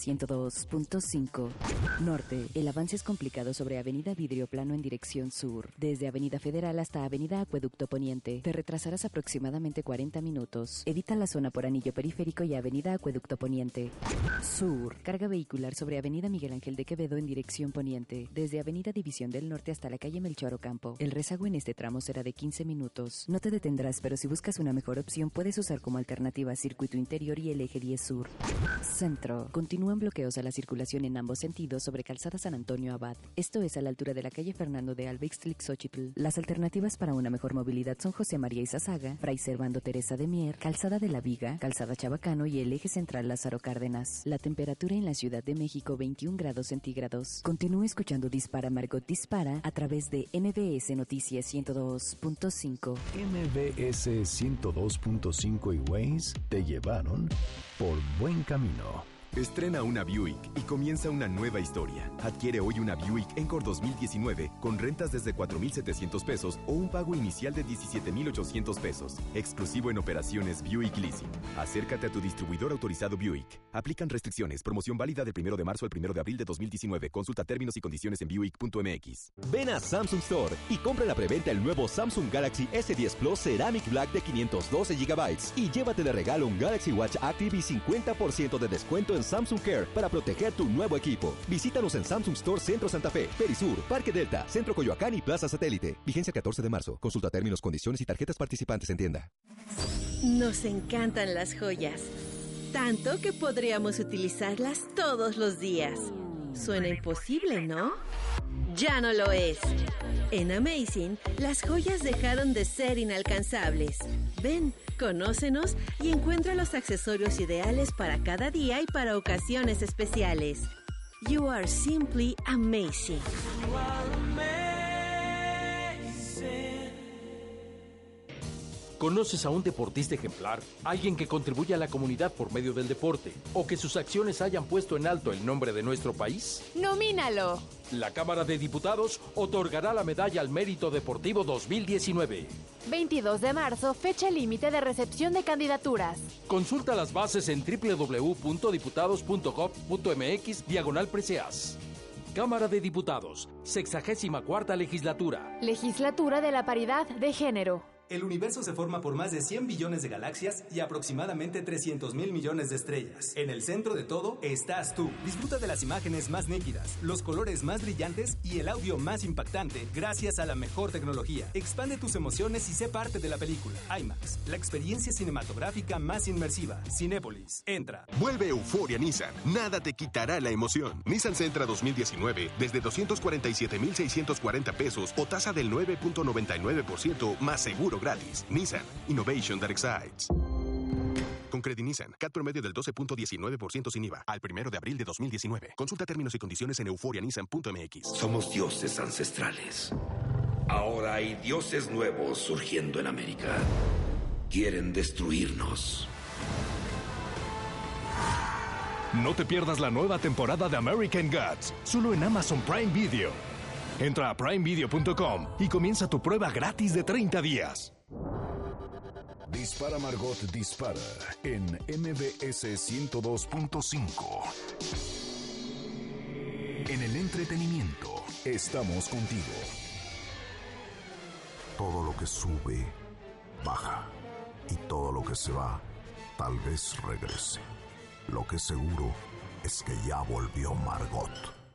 102.5. Norte. El avance es complicado sobre Avenida Vidrio Plano en dirección sur. Desde Avenida Federal hasta Avenida Acueducto Poniente. Te retrasarás aproximadamente 40 minutos. Evita la zona por Anillo Periférico y Avenida Acueducto Poniente. Sur. Carga vehicular sobre Avenida Miguel Ángel de Quevedo en dirección poniente. Desde Avenida División del Norte hasta la calle Melchor Ocampo. El rezago en este tramo será de 15 minutos. No te detendrás, pero si buscas una mejor opción, puedes usar como alternativa Circuito Interior y el Eje 10 Sur. Centro. Continúan bloqueos a la circulación en ambos sentidos sobre Calzada San Antonio Abad. Esto es a la altura de la calle Fernando de Alba Ixtlilxóchitl. Las alternativas para una mejor movilidad son José María Izazaga, Fray Servando Teresa de Mier, Calzada de la Viga, Calzada Chabacano y el Eje Central Lázaro Cárdenas. La temperatura en la Ciudad de México 21 grados centígrados. Continúa escuchando Dispara Margot Dispara a través de MBS Noticias 102.5. MBS 102.5 y Waze te llevaron por buen camino. Estrena una Buick y comienza una nueva historia. Adquiere hoy una Buick Encore 2019 con rentas desde 4,700 pesos o un pago inicial de 17,800 pesos. Exclusivo en operaciones Buick Leasing. Acércate a tu distribuidor autorizado Buick. Aplican restricciones. Promoción válida del 1 de marzo al 1 de abril de 2019. Consulta términos y condiciones en buick.mx. Ven a Samsung Store y compra en la preventa el nuevo Samsung Galaxy S10 Plus Ceramic Black de 512 GB y llévate de regalo un Galaxy Watch Active y 50% de descuento en Samsung Care para proteger tu nuevo equipo. Visítanos en Samsung Store Centro Santa Fe, Perisur, Parque Delta, Centro Coyoacán y Plaza Satélite. Vigencia 14 de marzo. Consulta términos, condiciones y tarjetas participantes en tienda. Nos encantan las joyas, tanto que podríamos utilizarlas todos los días. Suena imposible, ¿no? Ya no lo es. En Amazing, las joyas dejaron de ser inalcanzables. Ven, conócenos y encuentra los accesorios ideales para cada día y para ocasiones especiales. You are simply amazing. ¿Conoces a un deportista ejemplar? ¿Alguien que contribuye a la comunidad por medio del deporte? ¿O que sus acciones hayan puesto en alto el nombre de nuestro país? ¡Nomínalo! La Cámara de Diputados otorgará la Medalla al Mérito Deportivo 2019. 22 de marzo, fecha límite de recepción de candidaturas. Consulta las bases en www.diputados.gov.mx/preseas. Cámara de Diputados, 64ª Legislatura. Legislatura de la Paridad de Género. El universo se forma por más de 100 billones de galaxias y aproximadamente 300,000 millones de estrellas. En el centro de todo estás tú. Disfruta de las imágenes más nítidas, los colores más brillantes y el audio más impactante gracias a la mejor tecnología. Expande tus emociones y sé parte de la película. IMAX, la experiencia cinematográfica más inmersiva. Cinépolis, entra. Vuelve Euforia Nissan. Nada te quitará la emoción. Nissan Sentra 2019 desde 247,640 pesos o tasa del 9.99% más seguro gratis. Nissan Innovation that excites. Con Credit Nissan, CAT promedio del 12.19% sin IVA al 1 de abril de 2019. Consulta términos y condiciones en euforianissan.mx. Somos dioses ancestrales. Ahora hay dioses nuevos surgiendo en América. Quieren destruirnos. No te pierdas la nueva temporada de American Gods, solo en Amazon Prime Video. Entra a primevideo.com y comienza tu prueba gratis de 30 días. Dispara Margot Dispara en MBS 102.5. En el entretenimiento, estamos contigo. Todo lo que sube, baja. Y todo lo que se va, tal vez regrese. Lo que seguro es que ya volvió Margot.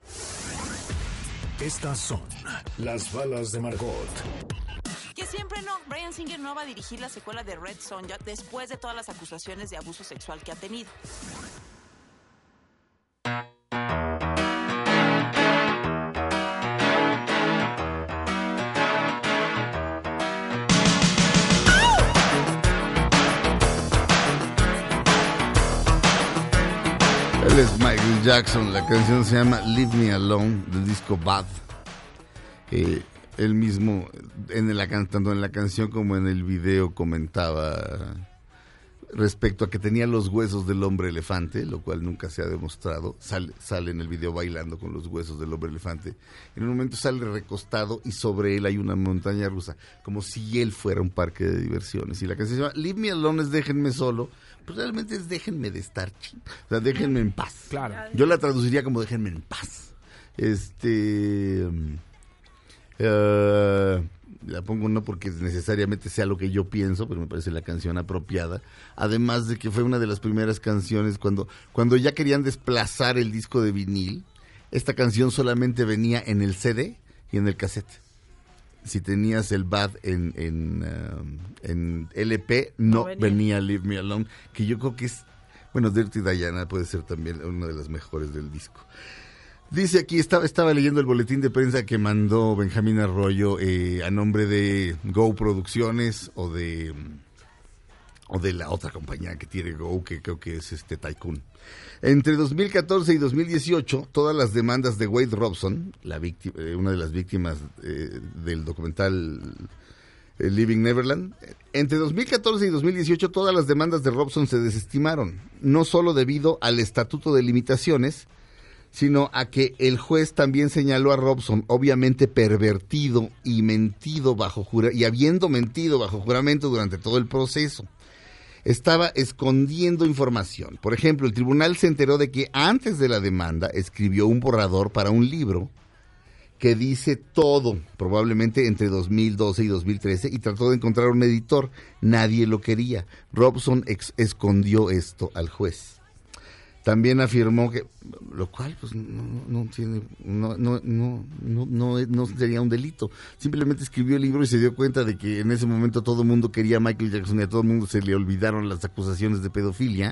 Estas son las balas de Margot. Que siempre no, Bryan Singer no va a dirigir la secuela de Red Sonja después de todas las acusaciones de abuso sexual que ha tenido. Él es Michael Jackson, la canción se llama Leave Me Alone, del disco Bad. él mismo, tanto en la canción como en el video, comentaba respecto a que tenía los huesos del hombre elefante, lo cual nunca se ha demostrado. Sale en el video bailando con los huesos del hombre elefante. En un momento sale recostado y sobre él hay una montaña rusa, como si él fuera un parque de diversiones. Y la canción se llama Leave Me Alone, es déjenme solo, pero realmente es déjenme de estar o sea, déjenme en paz. Claro. Yo la traduciría como déjenme en paz. La pongo no porque necesariamente sea lo que yo pienso, pero me parece la canción apropiada. Además de que fue una de las primeras canciones cuando ya querían desplazar el disco de vinil. Esta canción solamente venía en el CD y en el cassette. Si tenías el Bad en LP, no venía Leave Me Alone, que yo creo que es, bueno, Dirty Diana puede ser también una de las mejores del disco. Dice aquí, estaba leyendo el boletín de prensa que mandó Benjamín Arroyo a nombre de Go Producciones o de la otra compañía que tiene Go, que creo que es Tycoon. Entre 2014 y 2018, todas las demandas de Wade Robson, una de las víctimas del documental Living Neverland, entre 2014 y 2018 todas las demandas de Robson se desestimaron, no solo debido al estatuto de limitaciones, sino a que el juez también señaló a Robson, obviamente pervertido y habiendo mentido bajo juramento durante todo el proceso. Estaba escondiendo información. Por ejemplo, el tribunal se enteró de que antes de la demanda escribió un borrador para un libro que dice todo, probablemente entre 2012 y 2013, y trató de encontrar un editor. Nadie lo quería. Robson escondió esto al juez. También afirmó que, lo cual pues no sería un delito. Simplemente escribió el libro y se dio cuenta de que en ese momento todo el mundo quería a Michael Jackson y a todo el mundo se le olvidaron las acusaciones de pedofilia.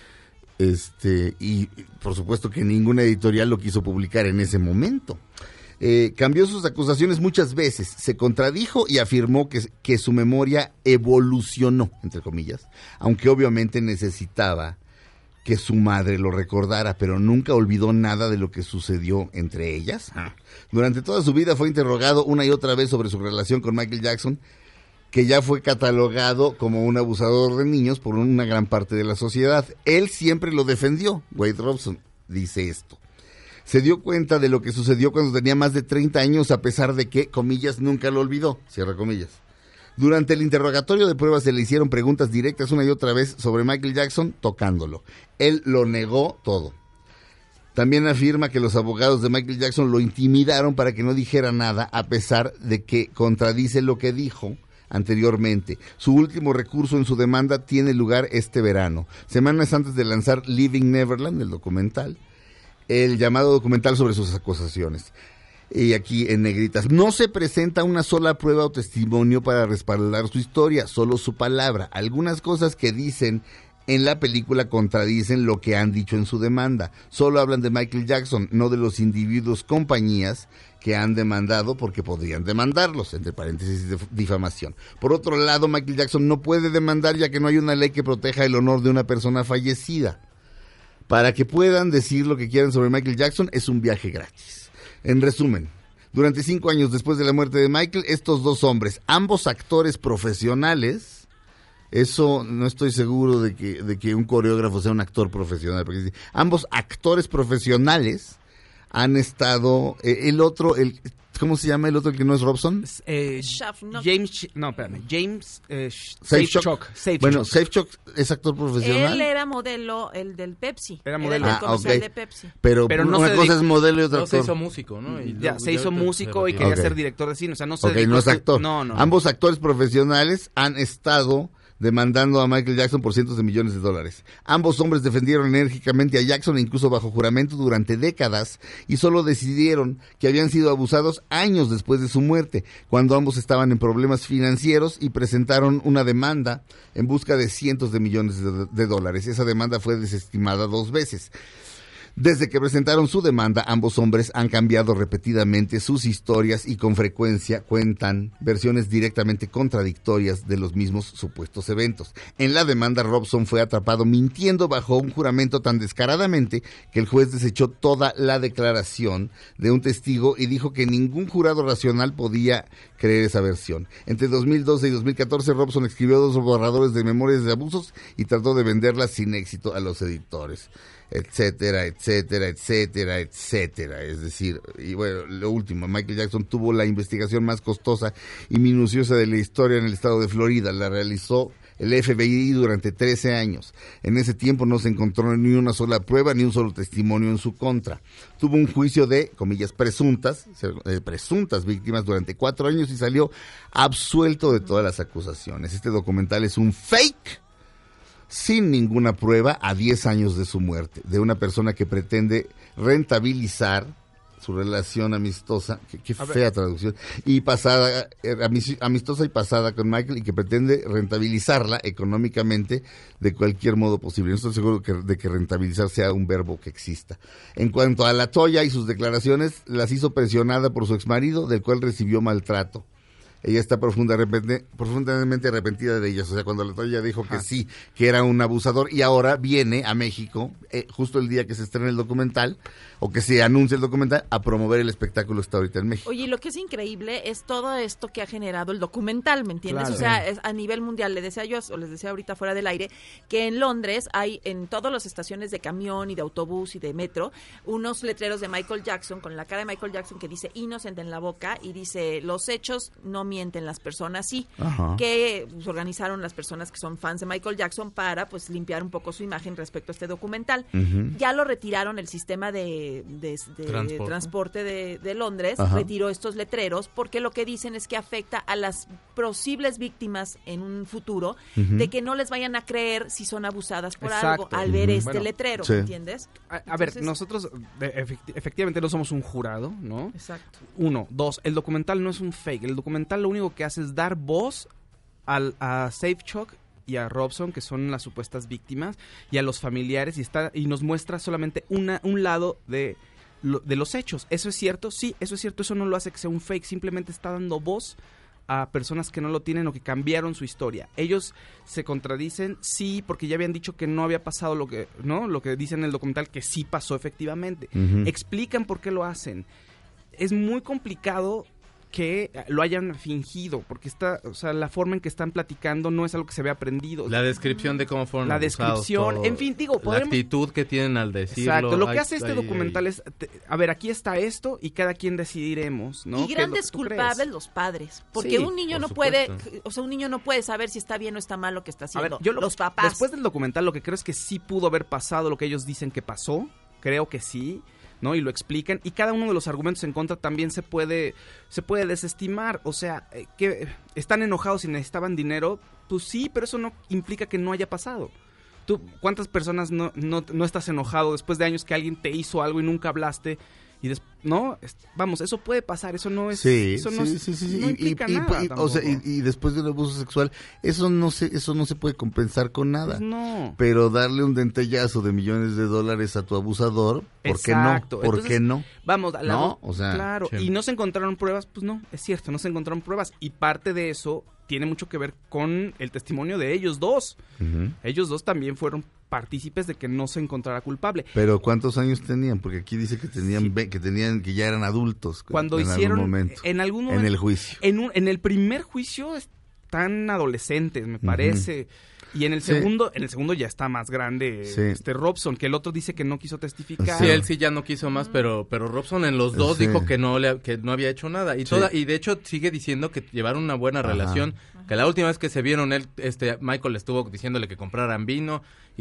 Y por supuesto que ninguna editorial lo quiso publicar en ese momento. Cambió sus acusaciones muchas veces, se contradijo y afirmó que su memoria evolucionó, entre comillas, aunque obviamente necesitaba que su madre lo recordara, pero nunca olvidó nada de lo que sucedió entre ellas. Durante toda su vida fue interrogado una y otra vez sobre su relación con Michael Jackson, que ya fue catalogado como un abusador de niños por una gran parte de la sociedad. Él siempre lo defendió. Wade Robson dice esto. Se dio cuenta de lo que sucedió cuando tenía más de 30 años, a pesar de que, comillas, nunca lo olvidó, cierra comillas. Durante el interrogatorio de pruebas se le hicieron preguntas directas una y otra vez sobre Michael Jackson tocándolo. Él lo negó todo. También afirma que los abogados de Michael Jackson lo intimidaron para que no dijera nada, a pesar de que contradice lo que dijo anteriormente. Su último recurso en su demanda tiene lugar este verano, semanas antes de lanzar Living Neverland, el documental, el llamado documental sobre sus acusaciones. Y aquí en negritas, no se presenta una sola prueba o testimonio para respaldar su historia, solo su palabra. Algunas cosas que dicen en la película contradicen lo que han dicho en su demanda. Solo hablan de Michael Jackson, no de los individuos, compañías que han demandado porque podrían demandarlos, entre paréntesis, de difamación. Por otro lado, Michael Jackson no puede demandar ya que no hay una ley que proteja el honor de una persona fallecida. Para que puedan decir lo que quieran sobre Michael Jackson, es un viaje gratis. En resumen, durante 5 años después de la muerte de Michael, estos dos hombres, ambos actores profesionales, eso no estoy seguro de que un coreógrafo sea un actor profesional, porque ambos actores profesionales han estado, ¿cómo se llama el otro, el que no es Robson? James Safechuck. Bueno, Safechuck es actor profesional. Él era modelo, el del Pepsi. Era modelo. El comercial de Pepsi. Pero no una cosa es modelo y otra actor. Se hizo músico, ¿no? Se hizo músico y quería ser director de cine. O sea, no es actor. No. Ambos actores profesionales han estado demandando a Michael Jackson por cientos de millones de dólares. Ambos hombres defendieron enérgicamente a Jackson, incluso bajo juramento, durante décadas, y solo decidieron que habían sido abusados años después de su muerte, cuando ambos estaban en problemas financieros y presentaron una demanda en busca de cientos de millones de dólares. Esa demanda fue desestimada 2 veces. Desde que presentaron su demanda, ambos hombres han cambiado repetidamente sus historias y con frecuencia cuentan versiones directamente contradictorias de los mismos supuestos eventos. En la demanda, Robson fue atrapado mintiendo bajo un juramento tan descaradamente que el juez desechó toda la declaración de un testigo y dijo que ningún jurado racional podía creer esa versión. Entre 2012 y 2014, Robson escribió 2 borradores de memorias de abusos y trató de venderlas sin éxito a los editores, etcétera, etcétera, etcétera, etcétera. Es decir, y bueno, lo último, Michael Jackson tuvo la investigación más costosa y minuciosa de la historia en el estado de Florida. La realizó el FBI durante 13 años. En ese tiempo no se encontró ni una sola prueba ni un solo testimonio en su contra. Tuvo un juicio de, comillas, presuntas víctimas durante 4 años y salió absuelto de todas las acusaciones. Este documental es un fake sin ninguna prueba a 10 años de su muerte, de una persona que pretende rentabilizar su relación amistosa, qué fea traducción, y pasada, amistosa y pasada con Michael, y que pretende rentabilizarla económicamente de cualquier modo posible. No estoy seguro de que rentabilizar sea un verbo que exista. En cuanto a LaToya y sus declaraciones, las hizo presionada por su exmarido, del cual recibió maltrato. Ella está profundamente arrepentida de ellas. O sea, cuando LaToya dijo que sí, que era un abusador, y ahora viene a México, justo el día que se estrena el documental, o que se anuncia el documental, a promover el espectáculo que está ahorita en México. Oye, lo que es increíble es todo esto que ha generado el documental, ¿me entiendes? Claro. O sea, es a nivel mundial. Les decía ahorita fuera del aire, que en Londres hay en todas las estaciones de camión y de autobús y de metro, unos letreros de Michael Jackson, con la cara de Michael Jackson, que dice Innocent en la boca, y dice, los hechos no mienten, las personas sí. Ajá. Que pues, organizaron las personas que son fans de Michael Jackson para pues limpiar un poco su imagen respecto a este documental. Ya lo retiraron el sistema de transporte de Londres. Ajá. Retiró estos letreros porque lo que dicen es que afecta a las posibles víctimas en un futuro de que no les vayan a creer si son abusadas por algo al ver este letrero, ¿me entiendes? A ver, nosotros efectivamente no somos un jurado, ¿no? Exacto. 1, 2, el documental no es un fake. El documental lo único que hace es dar voz a Safechuck y a Robson, que son las supuestas víctimas, y a los familiares, y nos muestra solamente un lado de los hechos. ¿Eso es cierto? Sí, eso es cierto. Eso no lo hace que sea un fake. Simplemente está dando voz a personas que no lo tienen o que cambiaron su historia. Ellos se contradicen, sí, porque ya habían dicho que no había pasado lo que dicen en el documental, que sí pasó efectivamente. Explican por qué lo hacen. Es muy complicado que lo hayan fingido, porque la forma en que están platicando no es algo que se vea aprendido. La descripción de cómo fueron abusados, todo, en fin, digo, la actitud que tienen al decirlo. Exacto, lo que hace este documental es, a ver, aquí está esto y cada quien decidiremos, ¿no? Y grandes culpables los padres, porque un niño no puede, un niño no puede saber si está bien o está mal lo que está haciendo. A ver, los papás. Después del documental, lo que creo es que sí pudo haber pasado lo que ellos dicen que pasó, creo que sí, ¿no? Y lo explican, y cada uno de los argumentos en contra también se puede desestimar. O sea, que están enojados y necesitaban dinero, pues sí, pero eso no implica que no haya pasado. ¿Tú cuántas personas no estás enojado después de años que alguien te hizo algo y nunca hablaste? Y no, vamos, eso puede pasar, eso no es, no implica nada. O sea, y después de un abuso sexual, eso no se puede compensar con nada. Pues no. Pero darle un dentellazo de millones de dólares a tu abusador, ¿por qué no? ¿Por qué no? Vamos, ¿no? O sea, claro, y no se encontraron pruebas, pues no, es cierto, no se encontraron pruebas, y parte de eso tiene mucho que ver con el testimonio de ellos dos. Ellos dos también fueron partícipes de que no se encontrara culpable. Pero ¿cuántos años tenían? Porque aquí dice que tenían que ya eran adultos. Cuando en hicieron algún momento, en el juicio. En el primer juicio están adolescentes, me parece. Y en el segundo ya está más grande Robson, que el otro dice que no quiso testificar. Sí, él sí ya no quiso más, pero Robson en los dos dijo que no había hecho nada. Y y de hecho sigue diciendo que llevaron una buena relación, que la última vez que se vieron Michael estuvo diciéndole que compraran vino,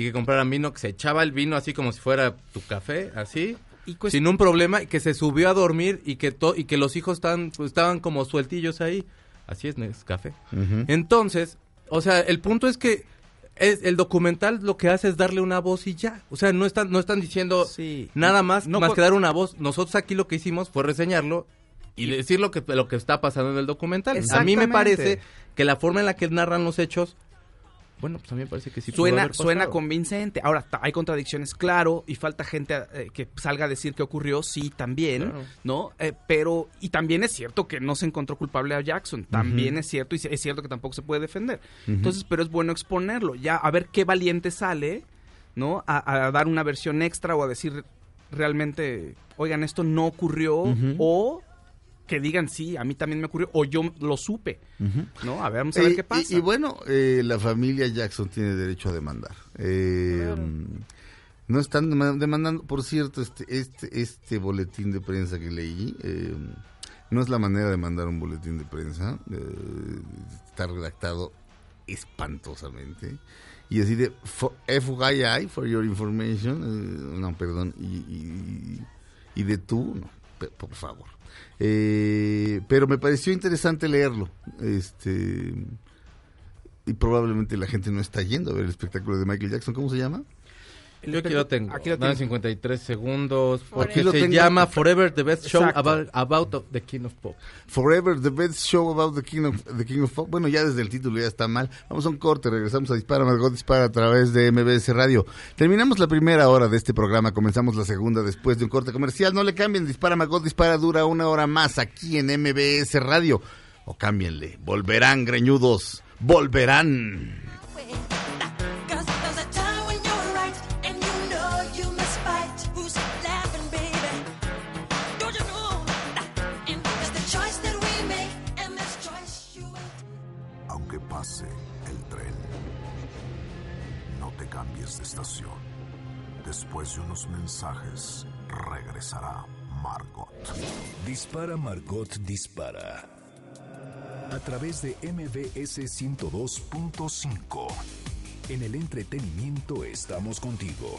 que se echaba el vino así como si fuera tu café, así, sin un problema, y que se subió a dormir y que los hijos estaban como sueltillos ahí. Así es café. Entonces, o sea, el punto es que el documental lo que hace es darle una voz y ya. O sea, no están diciendo nada más que dar una voz. Nosotros aquí lo que hicimos fue reseñarlo y decir lo que está pasando en el documental. A mí me parece que la forma en la que narran los hechos Bueno, pues a mí me parece que sí. Suena convincente. Ahora, hay contradicciones, claro, y falta gente que salga a decir qué ocurrió, sí, también, claro. ¿No? Pero, y también es cierto que no se encontró culpable a Jackson, también es cierto, y es cierto que tampoco se puede defender. Entonces, pero es bueno exponerlo, ya a ver qué valiente sale, ¿no? A dar una versión extra o a decir realmente, oigan, esto no ocurrió, o que digan, sí, a mí también me ocurrió, o yo lo supe, ¿no? A ver, vamos a ver qué pasa. Y bueno, la familia Jackson tiene derecho a demandar. No están demandando, por cierto, este boletín de prensa que leí, no es la manera de mandar un boletín de prensa, está redactado espantosamente, y así de FYI, for your information, no, perdón, y de tú, no, por favor. Pero me pareció interesante leerlo, y probablemente la gente no está yendo a ver el espectáculo de Michael Jackson. ¿Cómo se llama? Yo aquí lo tengo. Dan 53 segundos. Porque se llama Forever the Best Show about the King of Pop. Forever the Best Show about the King of Pop. Bueno, ya desde el título ya está mal. Vamos a un corte, regresamos a Dispara Margot Dispara a través de MBS Radio. Terminamos la primera hora de este programa, comenzamos la segunda después de un corte comercial. No le cambien, Dispara Margot Dispara dura una hora más aquí en MBS Radio. O cámbienle, volverán greñudos, volverán. Pase el tren. No te cambies de estación. Después de unos mensajes, regresará Margot. Dispara Margot Dispara. A través de MBS 102.5. En el entretenimiento estamos contigo.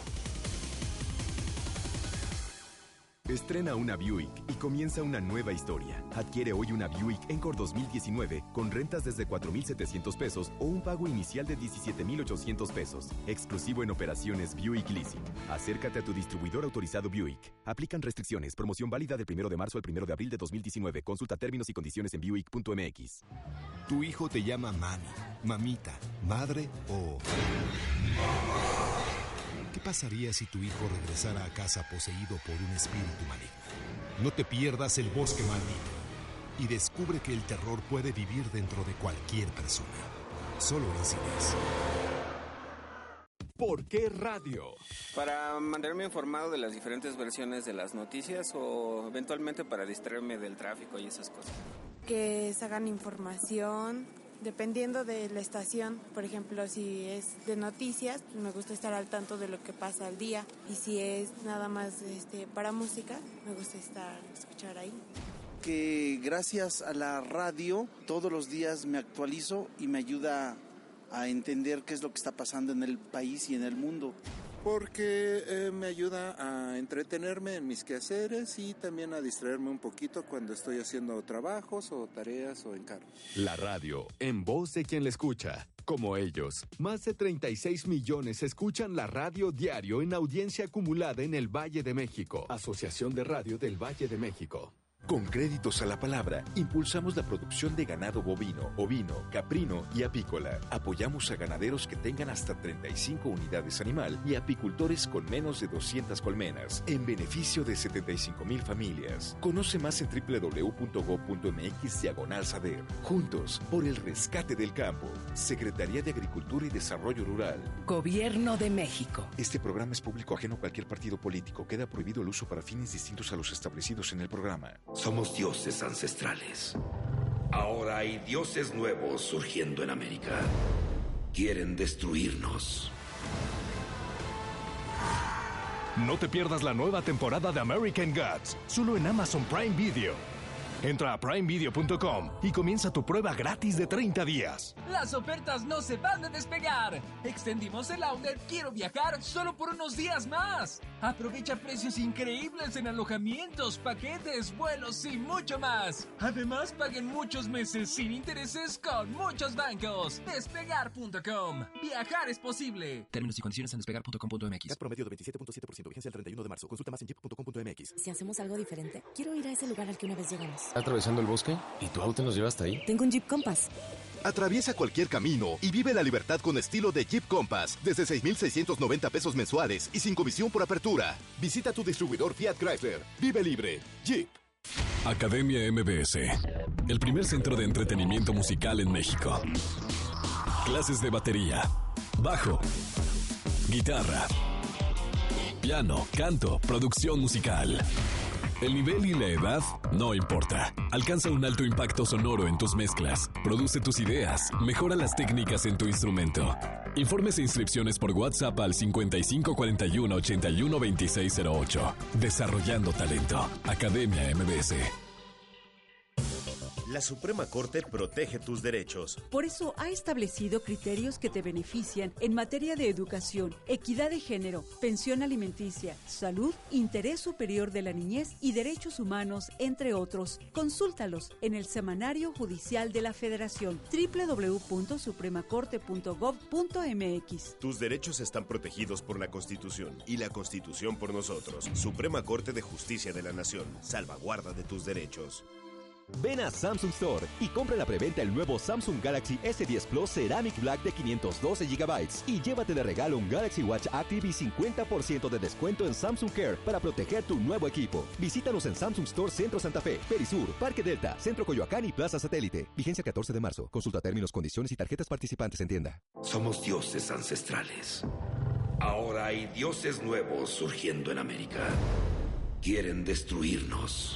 Estrena una Buick y comienza una nueva historia. Adquiere hoy una Buick Encore 2019 con rentas desde 4,700 pesos o un pago inicial de 17,800 pesos. Exclusivo en operaciones Buick Leasing. Acércate a tu distribuidor autorizado Buick. Aplican restricciones. Promoción válida del 1 de marzo al 1 de abril de 2019. Consulta términos y condiciones en buick.mx. Tu hijo te llama mami, mamita, madre o... ¿Qué pasaría si tu hijo regresara a casa poseído por un espíritu maligno? No te pierdas El Bosque Maldito y descubre que el terror puede vivir dentro de cualquier persona. Solo en cines. ¿Por qué radio? Para mantenerme informado de las diferentes versiones de las noticias o eventualmente para distraerme del tráfico y esas cosas. Que sacan información... Dependiendo de la estación, por ejemplo, si es de noticias, me gusta estar al tanto de lo que pasa al día. Y si es nada más para música, me gusta escuchar ahí. Que gracias a la radio todos los días me actualizo y me ayuda a entender qué es lo que está pasando en el país y en el mundo. Porque me ayuda a entretenerme en mis quehaceres y también a distraerme un poquito cuando estoy haciendo trabajos o tareas o encargos. La radio, en voz de quien la escucha. Como ellos, más de 36 millones escuchan la radio diario en audiencia acumulada en el Valle de México. Asociación de Radio del Valle de México. Con Créditos a la Palabra, impulsamos la producción de ganado bovino, ovino, caprino y apícola. Apoyamos a ganaderos que tengan hasta 35 unidades animal y apicultores con menos de 200 colmenas, en beneficio de 75,000 familias. Conoce más en www.gov.mx/SADER. Juntos, por el rescate del campo. Secretaría de Agricultura y Desarrollo Rural. Gobierno de México. Este programa es público ajeno a cualquier partido político. Queda prohibido el uso para fines distintos a los establecidos en el programa. Somos dioses ancestrales. Ahora hay dioses nuevos surgiendo en América. Quieren destruirnos. No te pierdas la nueva temporada de American Gods, solo en Amazon Prime Video. Entra a primevideo.com y comienza tu prueba gratis de 30 días. Las ofertas no se van a despegar. Extendimos el outlet Quiero Viajar solo por unos días más. Aprovecha precios increíbles en alojamientos, paquetes, vuelos y mucho más. Además, paguen muchos meses sin intereses con muchos bancos. Despegar.com. Viajar es posible. Términos y condiciones en despegar.com.mx. CAT promedio de 27.7%. Vigencia el 31 de marzo. Consulta más en jeep.com.mx. Si hacemos algo diferente, quiero ir a ese lugar al que una vez llegamos. Atravesando el bosque y tu auto nos lleva hasta ahí. Tengo un Jeep Compass. Atraviesa cualquier camino y vive la libertad con estilo de Jeep Compass desde 6,690 pesos mensuales y sin comisión por apertura. Visita tu distribuidor Fiat Chrysler. Vive libre. Jeep. Academia MBS, el primer centro de entretenimiento musical en México. Clases de batería, bajo, guitarra, piano, canto, producción musical. El nivel y la edad no importa. Alcanza un alto impacto sonoro en tus mezclas. Produce tus ideas. Mejora las técnicas en tu instrumento. Informes e inscripciones por WhatsApp al 5541 81 2608. Desarrollando talento. Academia MBS. La Suprema Corte protege tus derechos. Por eso ha establecido criterios que te benefician en materia de educación, equidad de género, pensión alimenticia, salud, interés superior de la niñez y derechos humanos, entre otros. Consúltalos en el Semanario Judicial de la Federación, www.supremacorte.gov.mx. Tus derechos están protegidos por la Constitución y la Constitución por nosotros. Suprema Corte de Justicia de la Nación. Salvaguarda de tus derechos. Ven a Samsung Store y compra la preventa el nuevo Samsung Galaxy S10 Plus Ceramic Black de 512 GB y llévate de regalo un Galaxy Watch Active y 50% de descuento en Samsung Care para proteger tu nuevo equipo. Visítanos en Samsung Store Centro Santa Fe, Perisur, Parque Delta, Centro Coyoacán y Plaza Satélite. Vigencia 14 de marzo. Consulta términos, condiciones y tarjetas participantes en tienda. Somos dioses ancestrales. Ahora hay dioses nuevos surgiendo en América. Quieren destruirnos.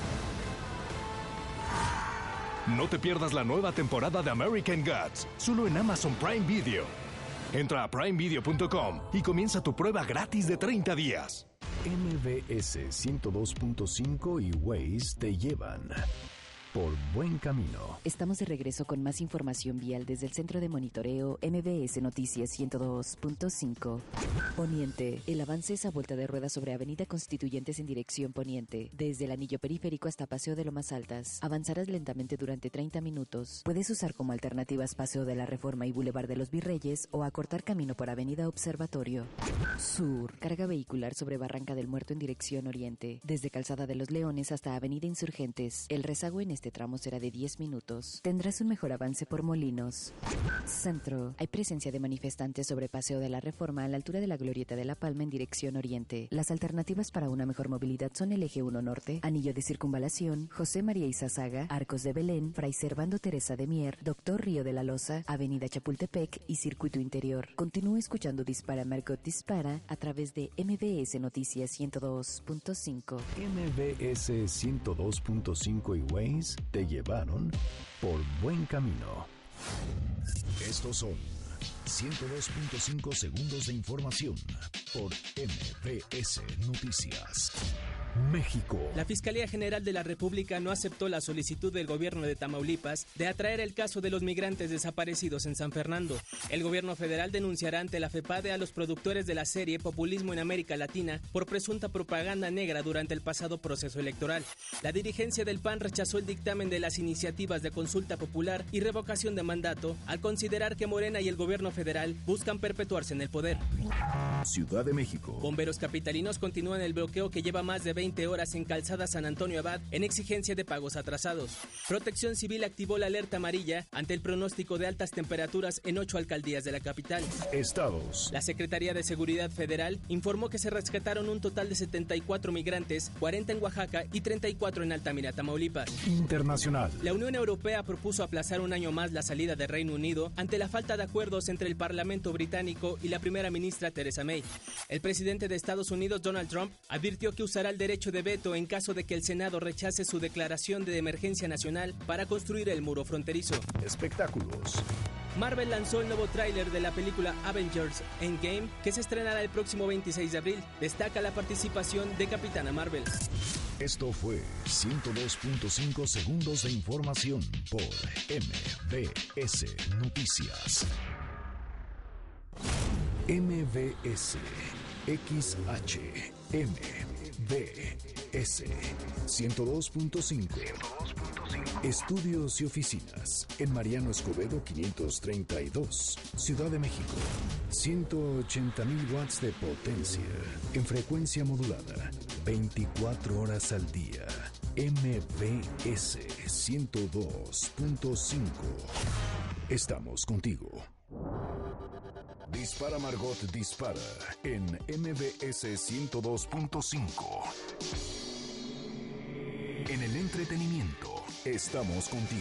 No te pierdas la nueva temporada de American Gods, solo en Amazon Prime Video. Entra a primevideo.com y comienza tu prueba gratis de 30 días. MBS 102.5 y Waze te llevan por buen camino. Estamos de regreso con más información vial desde el Centro de Monitoreo MBS Noticias 102.5. Poniente. El avance es a vuelta de rueda sobre Avenida Constituyentes en dirección poniente. Desde el anillo periférico hasta Paseo de Lomas Altas. Avanzarás lentamente durante 30 minutos. Puedes usar como alternativas Paseo de la Reforma y Boulevard de los Virreyes o acortar camino por Avenida Observatorio. Sur. Carga vehicular sobre Barranca del Muerto en dirección oriente. Desde Calzada de los Leones hasta Avenida Insurgentes. El rezago en este tramo será de 10 minutos. Tendrás un mejor avance por Molinos. Centro. Hay presencia de manifestantes sobre Paseo de la Reforma a la altura de la Glorieta de la Palma en dirección oriente. Las alternativas para una mejor movilidad son el Eje 1 Norte, Anillo de Circunvalación, José María Izazaga, Arcos de Belén, Fray Servando Teresa de Mier, Doctor Río de la Loza, Avenida Chapultepec y Circuito Interior. Continúa escuchando Dispara Margot Dispara a través de MBS Noticias 102.5. MBS 102.5 y Waze te llevaron por buen camino. Estos son 102.5 segundos de información por MBS Noticias. México. La Fiscalía General de la República no aceptó la solicitud del gobierno de Tamaulipas de atraer el caso de los migrantes desaparecidos en San Fernando. El gobierno federal denunciará ante la FEPADE a los productores de la serie Populismo en América Latina por presunta propaganda negra durante el pasado proceso electoral. La dirigencia del PAN rechazó el dictamen de las iniciativas de consulta popular y revocación de mandato al considerar que Morena y el gobierno federal buscan perpetuarse en el poder. Ciudad de México. Bomberos capitalinos continúan el bloqueo que lleva más de 20 horas en Calzada San Antonio Abad en exigencia de pagos atrasados. Protección Civil activó la alerta amarilla ante el pronóstico de altas temperaturas en 8 alcaldías de la capital. Estados. La Secretaría de Seguridad Federal informó que se rescataron un total de 74 migrantes, 40 en Oaxaca y 34 en Altamira, Tamaulipas. Internacional. La Unión Europea propuso aplazar un año más la salida de Reino Unido ante la falta de acuerdos entre el Parlamento británico y la primera ministra Theresa May. El presidente de Estados Unidos, Donald Trump, advirtió que usará el derecho de veto en caso de que el Senado rechace su declaración de emergencia nacional para construir el muro fronterizo. Espectáculos. Marvel lanzó el nuevo tráiler de la película Avengers Endgame, que se estrenará el próximo 26 de abril. Destaca la participación de Capitana Marvel. Esto fue 102.5 segundos de información por MBS Noticias. MBS XHMBS 102.5. Estudios y oficinas en Mariano Escobedo 532, Ciudad de México. 180,000 watts de potencia en frecuencia modulada, 24 horas al día. MBS 102.5. Estamos contigo. Dispara Margot Dispara en MBS 102.5. En el entretenimiento, estamos contigo.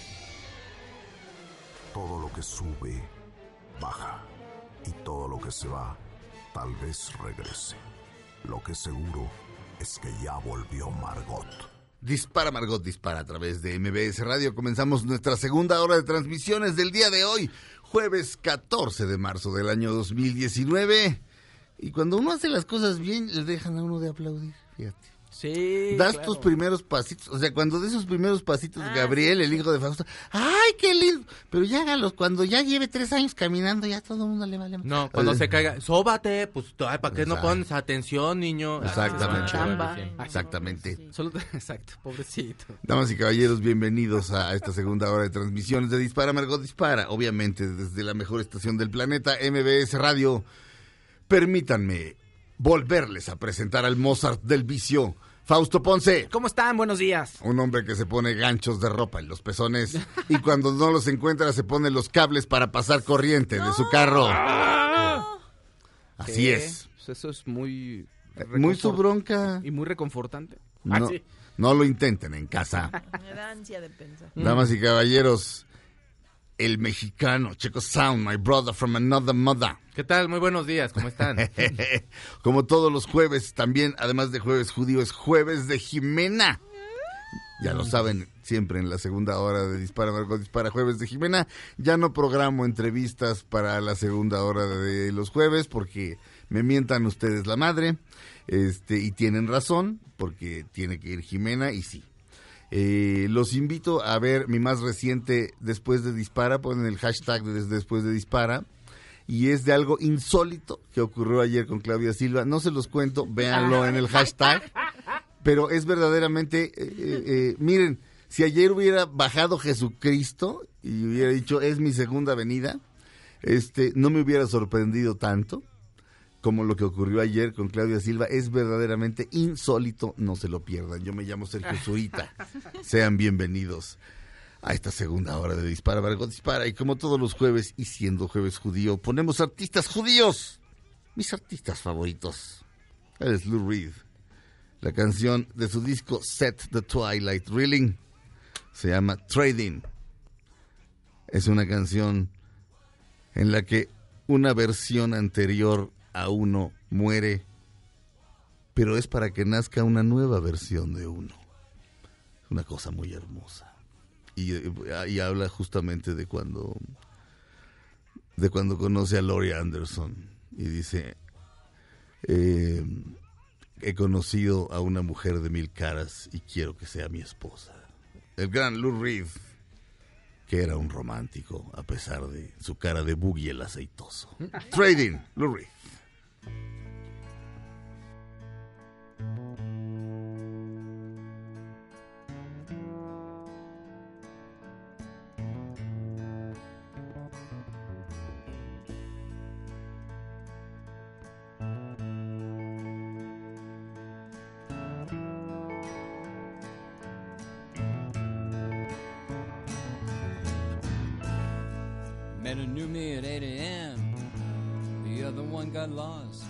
Todo lo que sube, baja. Y todo lo que se va, tal vez regrese. Lo que seguro es que ya volvió Margot. Dispara Margot Dispara a través de MBS Radio. Comenzamos nuestra segunda hora de transmisiones del día de hoy, jueves 14 de marzo del año 2019. Y cuando uno hace las cosas bien, le dejan a uno de aplaudir, fíjate. Sí, das claro. tus primeros pasitos, o sea, cuando de esos primeros pasitos, Gabriel, el hijo de Fausto, ¡ay, qué lindo! Pero ya hágalos, cuando ya lleve 3 años caminando, ya todo el mundo le vale. No, cuando se caiga, sóbate, pues, ¿para qué no pones atención, niño? Exactamente. Chamba. Exactamente. Sí. Solo, exacto, pobrecito. Damas y caballeros, bienvenidos a esta segunda hora de transmisiones de Dispara Margot Dispara, obviamente desde la mejor estación del planeta, MBS Radio. Permítanme volverles a presentar al Mozart del vicio, Fausto Ponce. ¿Cómo están? Buenos días. Un hombre que se pone ganchos de ropa en los pezones y cuando no los encuentra se pone los cables para pasar corriente de su carro. Así es. Pues eso es muy su bronca. Y muy reconfortante. No, sí. no lo intenten en casa. Me da ansia de pensar. Damas y caballeros, el mexicano Checo Sound, my brother from another mother. ¿Qué tal? Muy buenos días, ¿cómo están? Como todos los jueves, también, además de jueves judío, es jueves de Jimena. Ya lo saben, siempre en la segunda hora de Dispara Margot Dispara, jueves de Jimena. Ya no programo entrevistas para la segunda hora de los jueves porque me mientan ustedes la madre. Y tienen razón, porque tiene que ir Jimena y sí. Los invito a ver mi más reciente Después de Dispara, ponen el hashtag de Después de Dispara, y es de algo insólito que ocurrió ayer con Claudia Silva. No se los cuento, véanlo en el hashtag, pero es verdaderamente, miren, si ayer hubiera bajado Jesucristo y hubiera dicho, es mi segunda venida, no me hubiera sorprendido tanto como lo que ocurrió ayer con Claudia Silva. Es verdaderamente insólito, no se lo pierdan. Yo me llamo Sergio Zurita. Sean bienvenidos a esta segunda hora de Dispara Margot Dispara. Y como todos los jueves, y siendo jueves judío, ponemos artistas judíos. Mis artistas favoritos. Él es Lou Reed. La canción de su disco Set the Twilight Reeling se llama Trading. Es una canción en la que una versión anterior a uno muere, pero es para que nazca una nueva versión de uno. Es una cosa muy hermosa. Y habla justamente de cuando conoce a Laurie Anderson y dice, he conocido a una mujer de 1000 caras y quiero que sea mi esposa. El gran Lou Reed, que era un romántico a pesar de su cara de boogie el aceitoso. Trading, Lou Reed. Met a new me at 8 a.m. The other one got lost.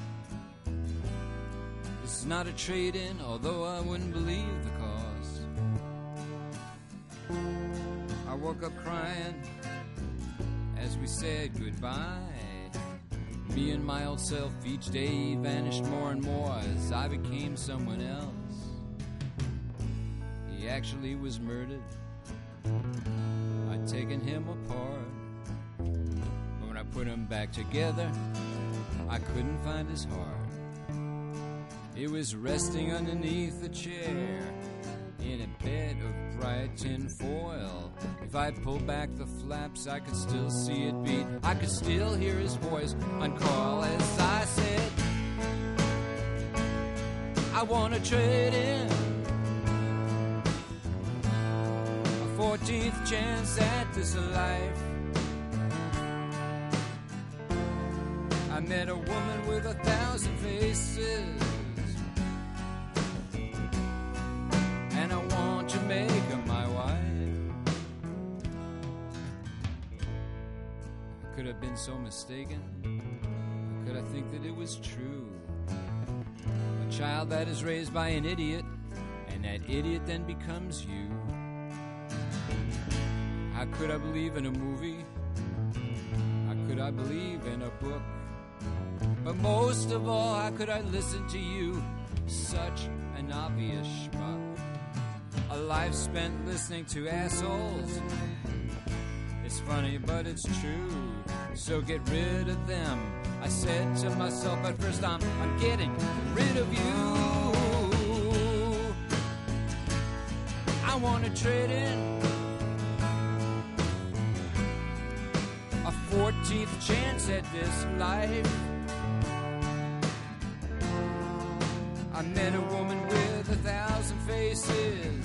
This is not a trade-in, although I wouldn't believe the cost. I woke up crying as we said goodbye. Me and my old self each day vanished more and more as I became someone else. He actually was murdered. I'd taken him apart. But when I put him back together, I couldn't find his heart. It was resting underneath a chair in a bed of bright tin foil. If I pulled back the flaps, I could still see it beat. I could still hear his voice uncoil as I said, I wanna trade in a 14th chance at this life. I met a woman with 1,000 faces, and I want to make her my wife. could have been so mistaken? How could I think that it was true? A child that is raised by an idiot, and that idiot then becomes you. How could I believe in a movie? How could I believe in a book? But most of all, how could I listen to you? Such an obvious schmuck. A life spent listening to assholes. It's funny, but it's true. So get rid of them. I said to myself at first, I'm getting rid of you. I want to trade in a 14th chance at this life. I met a woman with 1,000 faces,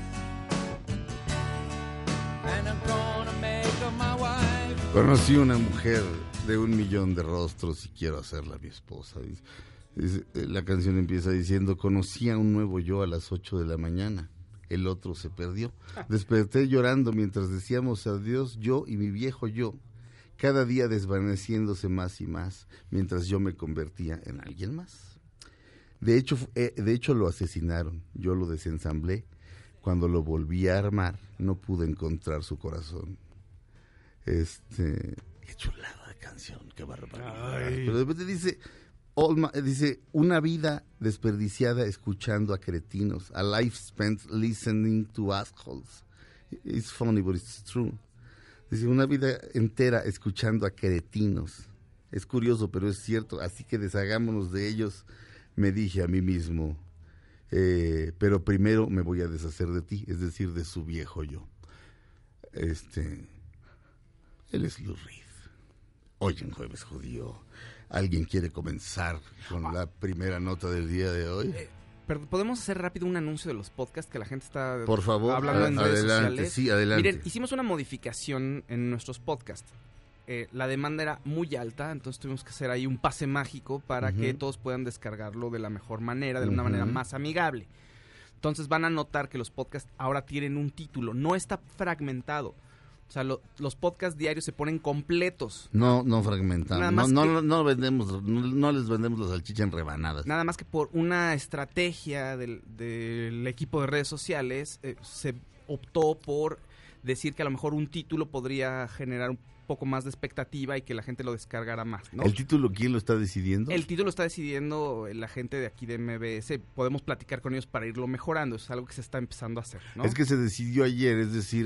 and I'm gonna make her my wife. Conocí una mujer de 1,000,000 de rostros y quiero hacerla mi esposa. La canción empieza diciendo: conocí a un nuevo yo a las 8 de la mañana. El otro se perdió. Desperté llorando mientras decíamos adiós, yo y mi viejo yo. Cada día desvaneciéndose más y más, mientras yo me convertía en alguien más. De hecho lo asesinaron. Yo lo desensamblé. Cuando lo volví a armar, no pude encontrar su corazón. Qué chulada de canción, qué barbaridad. Pero de repente dice, una vida desperdiciada escuchando a cretinos. A life spent listening to assholes. It's funny, but it's true. Dice, una vida entera escuchando a cretinos. Es curioso, pero es cierto. Así que deshagámonos de ellos, me dije a mí mismo. Pero primero me voy a deshacer de ti, es decir, de su viejo yo. Él es Lou Reed. Hoy en Jueves Judío, ¿alguien quiere comenzar con la primera nota del día de hoy? Pero podemos hacer rápido un anuncio de los podcasts que la gente está por favor, hablando en redes sociales. Sí, adelante. Miren, hicimos una modificación en nuestros podcasts. La demanda era muy alta, entonces tuvimos que hacer ahí un pase mágico para que todos puedan descargarlo de la mejor manera, de una manera más amigable. Entonces van a notar que los podcasts ahora tienen un título, no está fragmentado. O sea, los podcasts diarios se ponen completos. No fragmentados. No les vendemos la salchicha en rebanadas. Nada más que por una estrategia del equipo de redes sociales, se optó por decir que a lo mejor un título podría generar un poco más de expectativa y que la gente lo descargara más, ¿no? ¿El título quién lo está decidiendo? El título está decidiendo la gente de aquí de MBS. Podemos platicar con ellos para irlo mejorando. Eso es algo que se está empezando a hacer, ¿no? Es que se decidió ayer, es decir,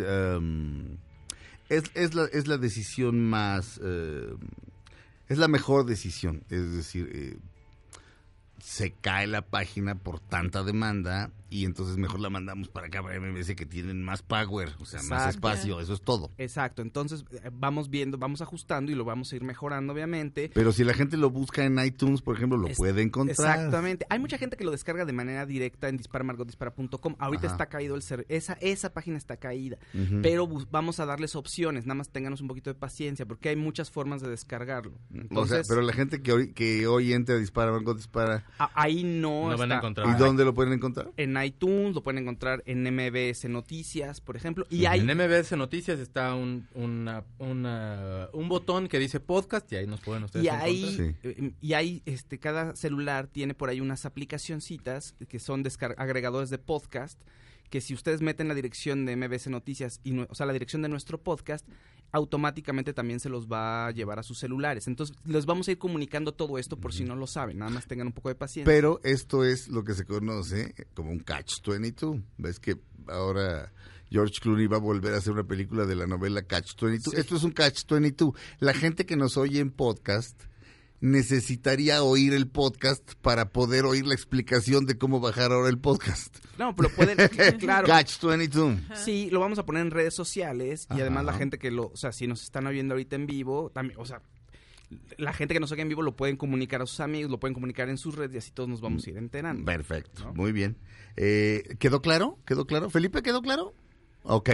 es la decisión más... es la mejor decisión, es decir... se cae la página por tanta demanda y entonces mejor la mandamos para acá, para MBS, que tienen más power, o sea, más espacio, eso es todo. Exacto, entonces vamos viendo, vamos ajustando y lo vamos a ir mejorando, obviamente. Pero si la gente lo busca en iTunes, por ejemplo, lo puede encontrar. Exactamente, hay mucha gente que lo descarga de manera directa en disparamargotdispara.com. Ahorita está caído el esa página está caída, pero vamos a darles opciones, nada más ténganos un poquito de paciencia, porque hay muchas formas de descargarlo. Entonces, o sea, pero la gente que hoy entra a Dispara Margot Dispara, ahí no van a encontrar. ¿Y dónde lo pueden encontrar? En iTunes, lo pueden encontrar en MBS Noticias, por ejemplo. Y en MBS Noticias está un botón que dice podcast y ahí nos pueden ustedes encontrar. Y ahí cada celular tiene por ahí unas aplicacioncitas que son agregadores de podcast, que si ustedes meten la dirección de MBS Noticias, o sea, la dirección de nuestro podcast, automáticamente también se los va a llevar a sus celulares. Entonces, les vamos a ir comunicando todo esto por si no lo saben. Nada más tengan un poco de paciencia. Pero esto es lo que se conoce como un Catch-22. ¿Ves que ahora George Clooney va a volver a hacer una película de la novela Catch-22? Sí. Esto es un Catch-22. La gente que nos oye en podcast necesitaría oír el podcast para poder oír la explicación de cómo bajar ahora el podcast. No, pero pueden, claro. Catch-22. Sí, lo vamos a poner en redes sociales y además la gente que o sea, si nos están oyendo ahorita en vivo, también, o sea, la gente que nos oiga en vivo lo pueden comunicar a sus amigos, lo pueden comunicar en sus redes y así todos nos vamos a ir enterando. Perfecto, ¿no? Muy bien. ¿Quedó claro? Felipe, ¿quedó claro? Ok,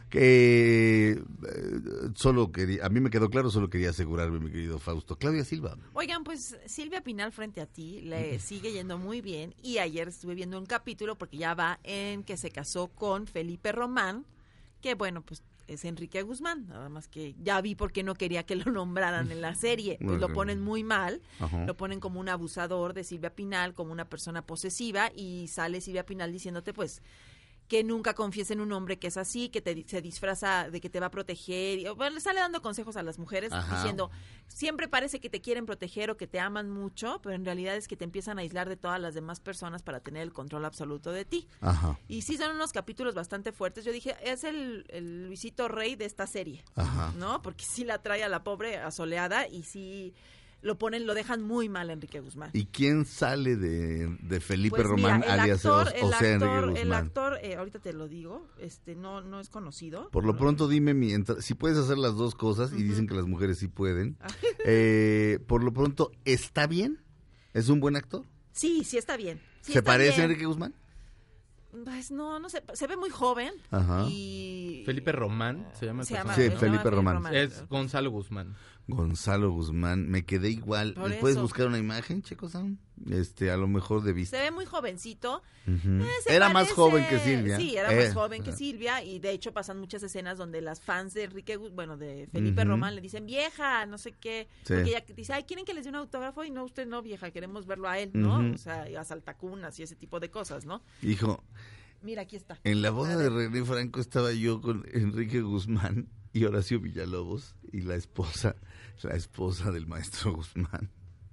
a mí me quedó claro, solo quería asegurarme, mi querido Fausto. Claudia Silva. Oigan, pues Silvia Pinal frente a ti le sigue yendo muy bien y ayer estuve viendo un capítulo porque ya va en que se casó con Felipe Román, que bueno, pues es Enrique Guzmán, nada más que ya vi por qué no quería que lo nombraran en la serie, pues lo ponen muy mal, lo ponen como un abusador de Silvia Pinal, como una persona posesiva, y sale Silvia Pinal diciéndote pues que nunca confíes en un hombre que es así, que se disfraza de que te va a proteger, le sale dando consejos a las mujeres diciendo, siempre parece que te quieren proteger o que te aman mucho, pero en realidad es que te empiezan a aislar de todas las demás personas para tener el control absoluto de ti. Y sí son unos capítulos bastante fuertes. Yo dije, es el Luisito Rey de esta serie, ¿no? Porque sí la trae a la pobre asoleada y sí lo dejan muy mal a Enrique Guzmán. ¿Y quién sale de Felipe pues Román, mira, alias Enrique Guzmán? El actor, ahorita te lo digo, no es conocido. Por lo pronto dime si puedes hacer las dos cosas, y dicen que las mujeres sí pueden. Por lo pronto, ¿está bien? ¿Es un buen actor? Sí está bien. ¿Se parece a Enrique Guzmán? Pues no sé, se ve muy joven. Y Felipe Román se llama. Felipe Román. Es Gonzalo Guzmán. Gonzalo Guzmán, me quedé igual. ¿Puedes buscar una imagen, Checo Sound? A lo mejor de vista. Se ve muy jovencito. Era más joven que Silvia. Sí, era más joven que Silvia, y de hecho pasan muchas escenas donde las fans de de Felipe Román le dicen, vieja, no sé qué. Porque ella dice, ay, ¿quieren que les dé un autógrafo? Y no, usted no, vieja, queremos verlo a él, ¿no? O sea, a saltacunas y ese tipo de cosas, ¿no? Hijo. Mira, aquí está. En la boda de René Franco estaba yo con Enrique Guzmán y Horacio Villalobos y la esposa del maestro Guzmán.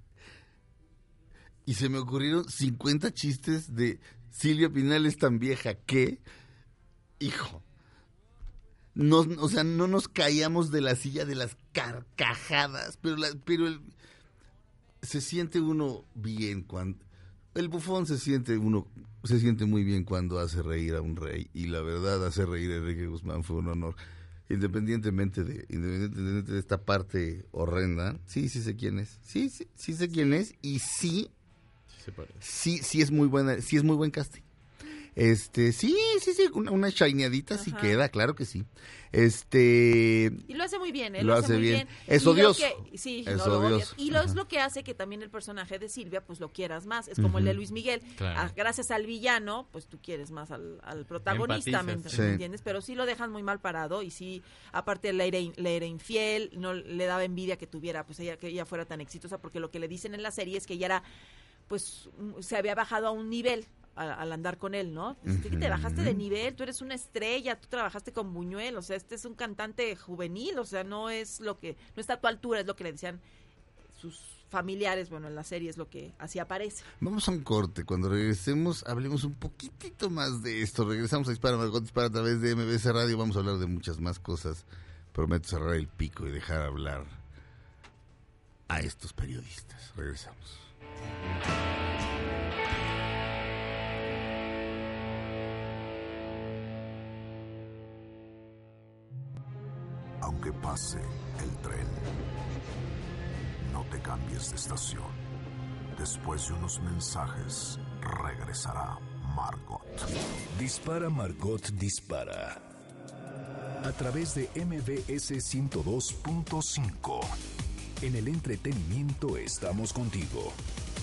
Y se me ocurrieron 50 chistes de Silvia Pinal es tan vieja que, hijo, no nos caíamos de la silla de las carcajadas, pero se siente uno bien cuando el bufón se siente muy bien cuando hace reír a un rey, y la verdad hacer reír a Enrique Guzmán fue un honor. Independientemente de esta parte horrenda, sí sé quién es. Sí sé quién es, y sí es muy buena, sí es muy buen casting. Sí, una shineadita sí queda, claro que sí. Y lo hace muy bien, lo hace muy bien. Es odioso. Y es lo que hace que también el personaje de Silvia, pues lo quieras más. Es como el de Luis Miguel. Claro. Gracias al villano, pues tú quieres más al protagonista, ¿me entiendes? Pero sí lo dejan muy mal parado, y sí, aparte le era infiel, no le daba envidia que tuviera, pues que ella fuera tan exitosa, porque lo que le dicen en la serie es que ella era, pues, se había bajado a un nivel al andar con él, ¿no? Que te bajaste de nivel, tú eres una estrella, tú trabajaste con Buñuel, o sea, este es un cantante juvenil, o sea, no está a tu altura, es lo que le decían sus familiares, bueno, en la serie es lo que así aparece. Vamos a un corte, cuando regresemos hablemos un poquitito más de esto. Regresamos a Dispara Margot Dispara a través de MBS Radio, vamos a hablar de muchas más cosas. Prometo cerrar el pico y dejar hablar a estos periodistas. Regresamos. Aunque pase el tren, no te cambies de estación. Después de unos mensajes, regresará Margot. Dispara Margot Dispara. A través de MBS 102.5. En el entretenimiento estamos contigo.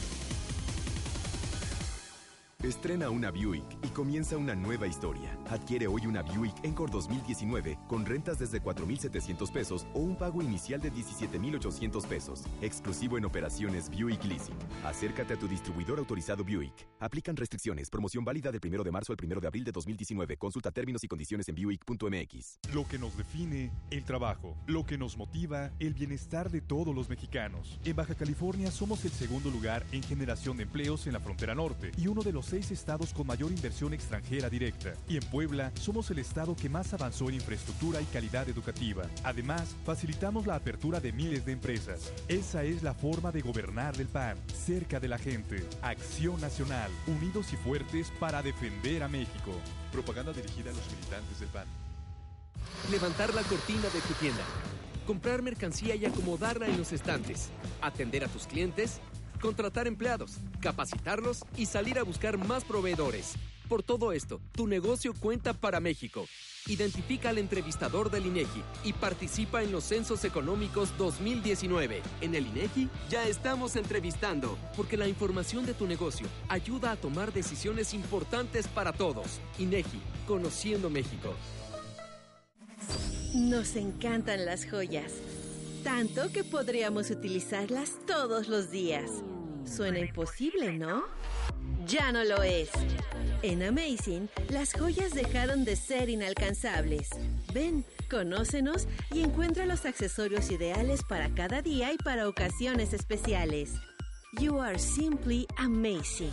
Estrena una Buick y comienza una nueva historia. Adquiere hoy una Buick Encore 2019 con rentas desde 4,700 pesos o un pago inicial de 17,800 pesos. Exclusivo en operaciones Buick Leasing. Acércate a tu distribuidor autorizado Buick. Aplican restricciones. Promoción válida del 1 de marzo al 1 de abril de 2019. Consulta términos y condiciones en Buick.mx. Lo que nos define, el trabajo. Lo que nos motiva, el bienestar de todos los mexicanos. En Baja California somos el segundo lugar en generación de empleos en la frontera norte y uno de los 6 estados con mayor inversión extranjera directa. Y en Puebla somos el estado que más avanzó en infraestructura y calidad educativa. Además, facilitamos la apertura de miles de empresas. Esa es la forma de gobernar del PAN, cerca de la gente. Acción Nacional, unidos y fuertes para defender a México. Propaganda dirigida a los militantes del PAN. Levantar la cortina de tu tienda, comprar mercancía y acomodarla en los estantes, atender a tus clientes, contratar empleados, capacitarlos y salir a buscar más proveedores. Por todo esto, tu negocio cuenta para México. Identifica al entrevistador del INEGI y participa en los Censos Económicos 2019. En el INEGI ya estamos entrevistando, porque la información de tu negocio ayuda a tomar decisiones importantes para todos. INEGI, conociendo México. Nos encantan las joyas, tanto que podríamos utilizarlas todos los días. Suena imposible, ¿no? Ya no lo es. En Amazing, las joyas dejaron de ser inalcanzables. Ven, conócenos y encuentra los accesorios ideales para cada día y para ocasiones especiales. You are simply amazing.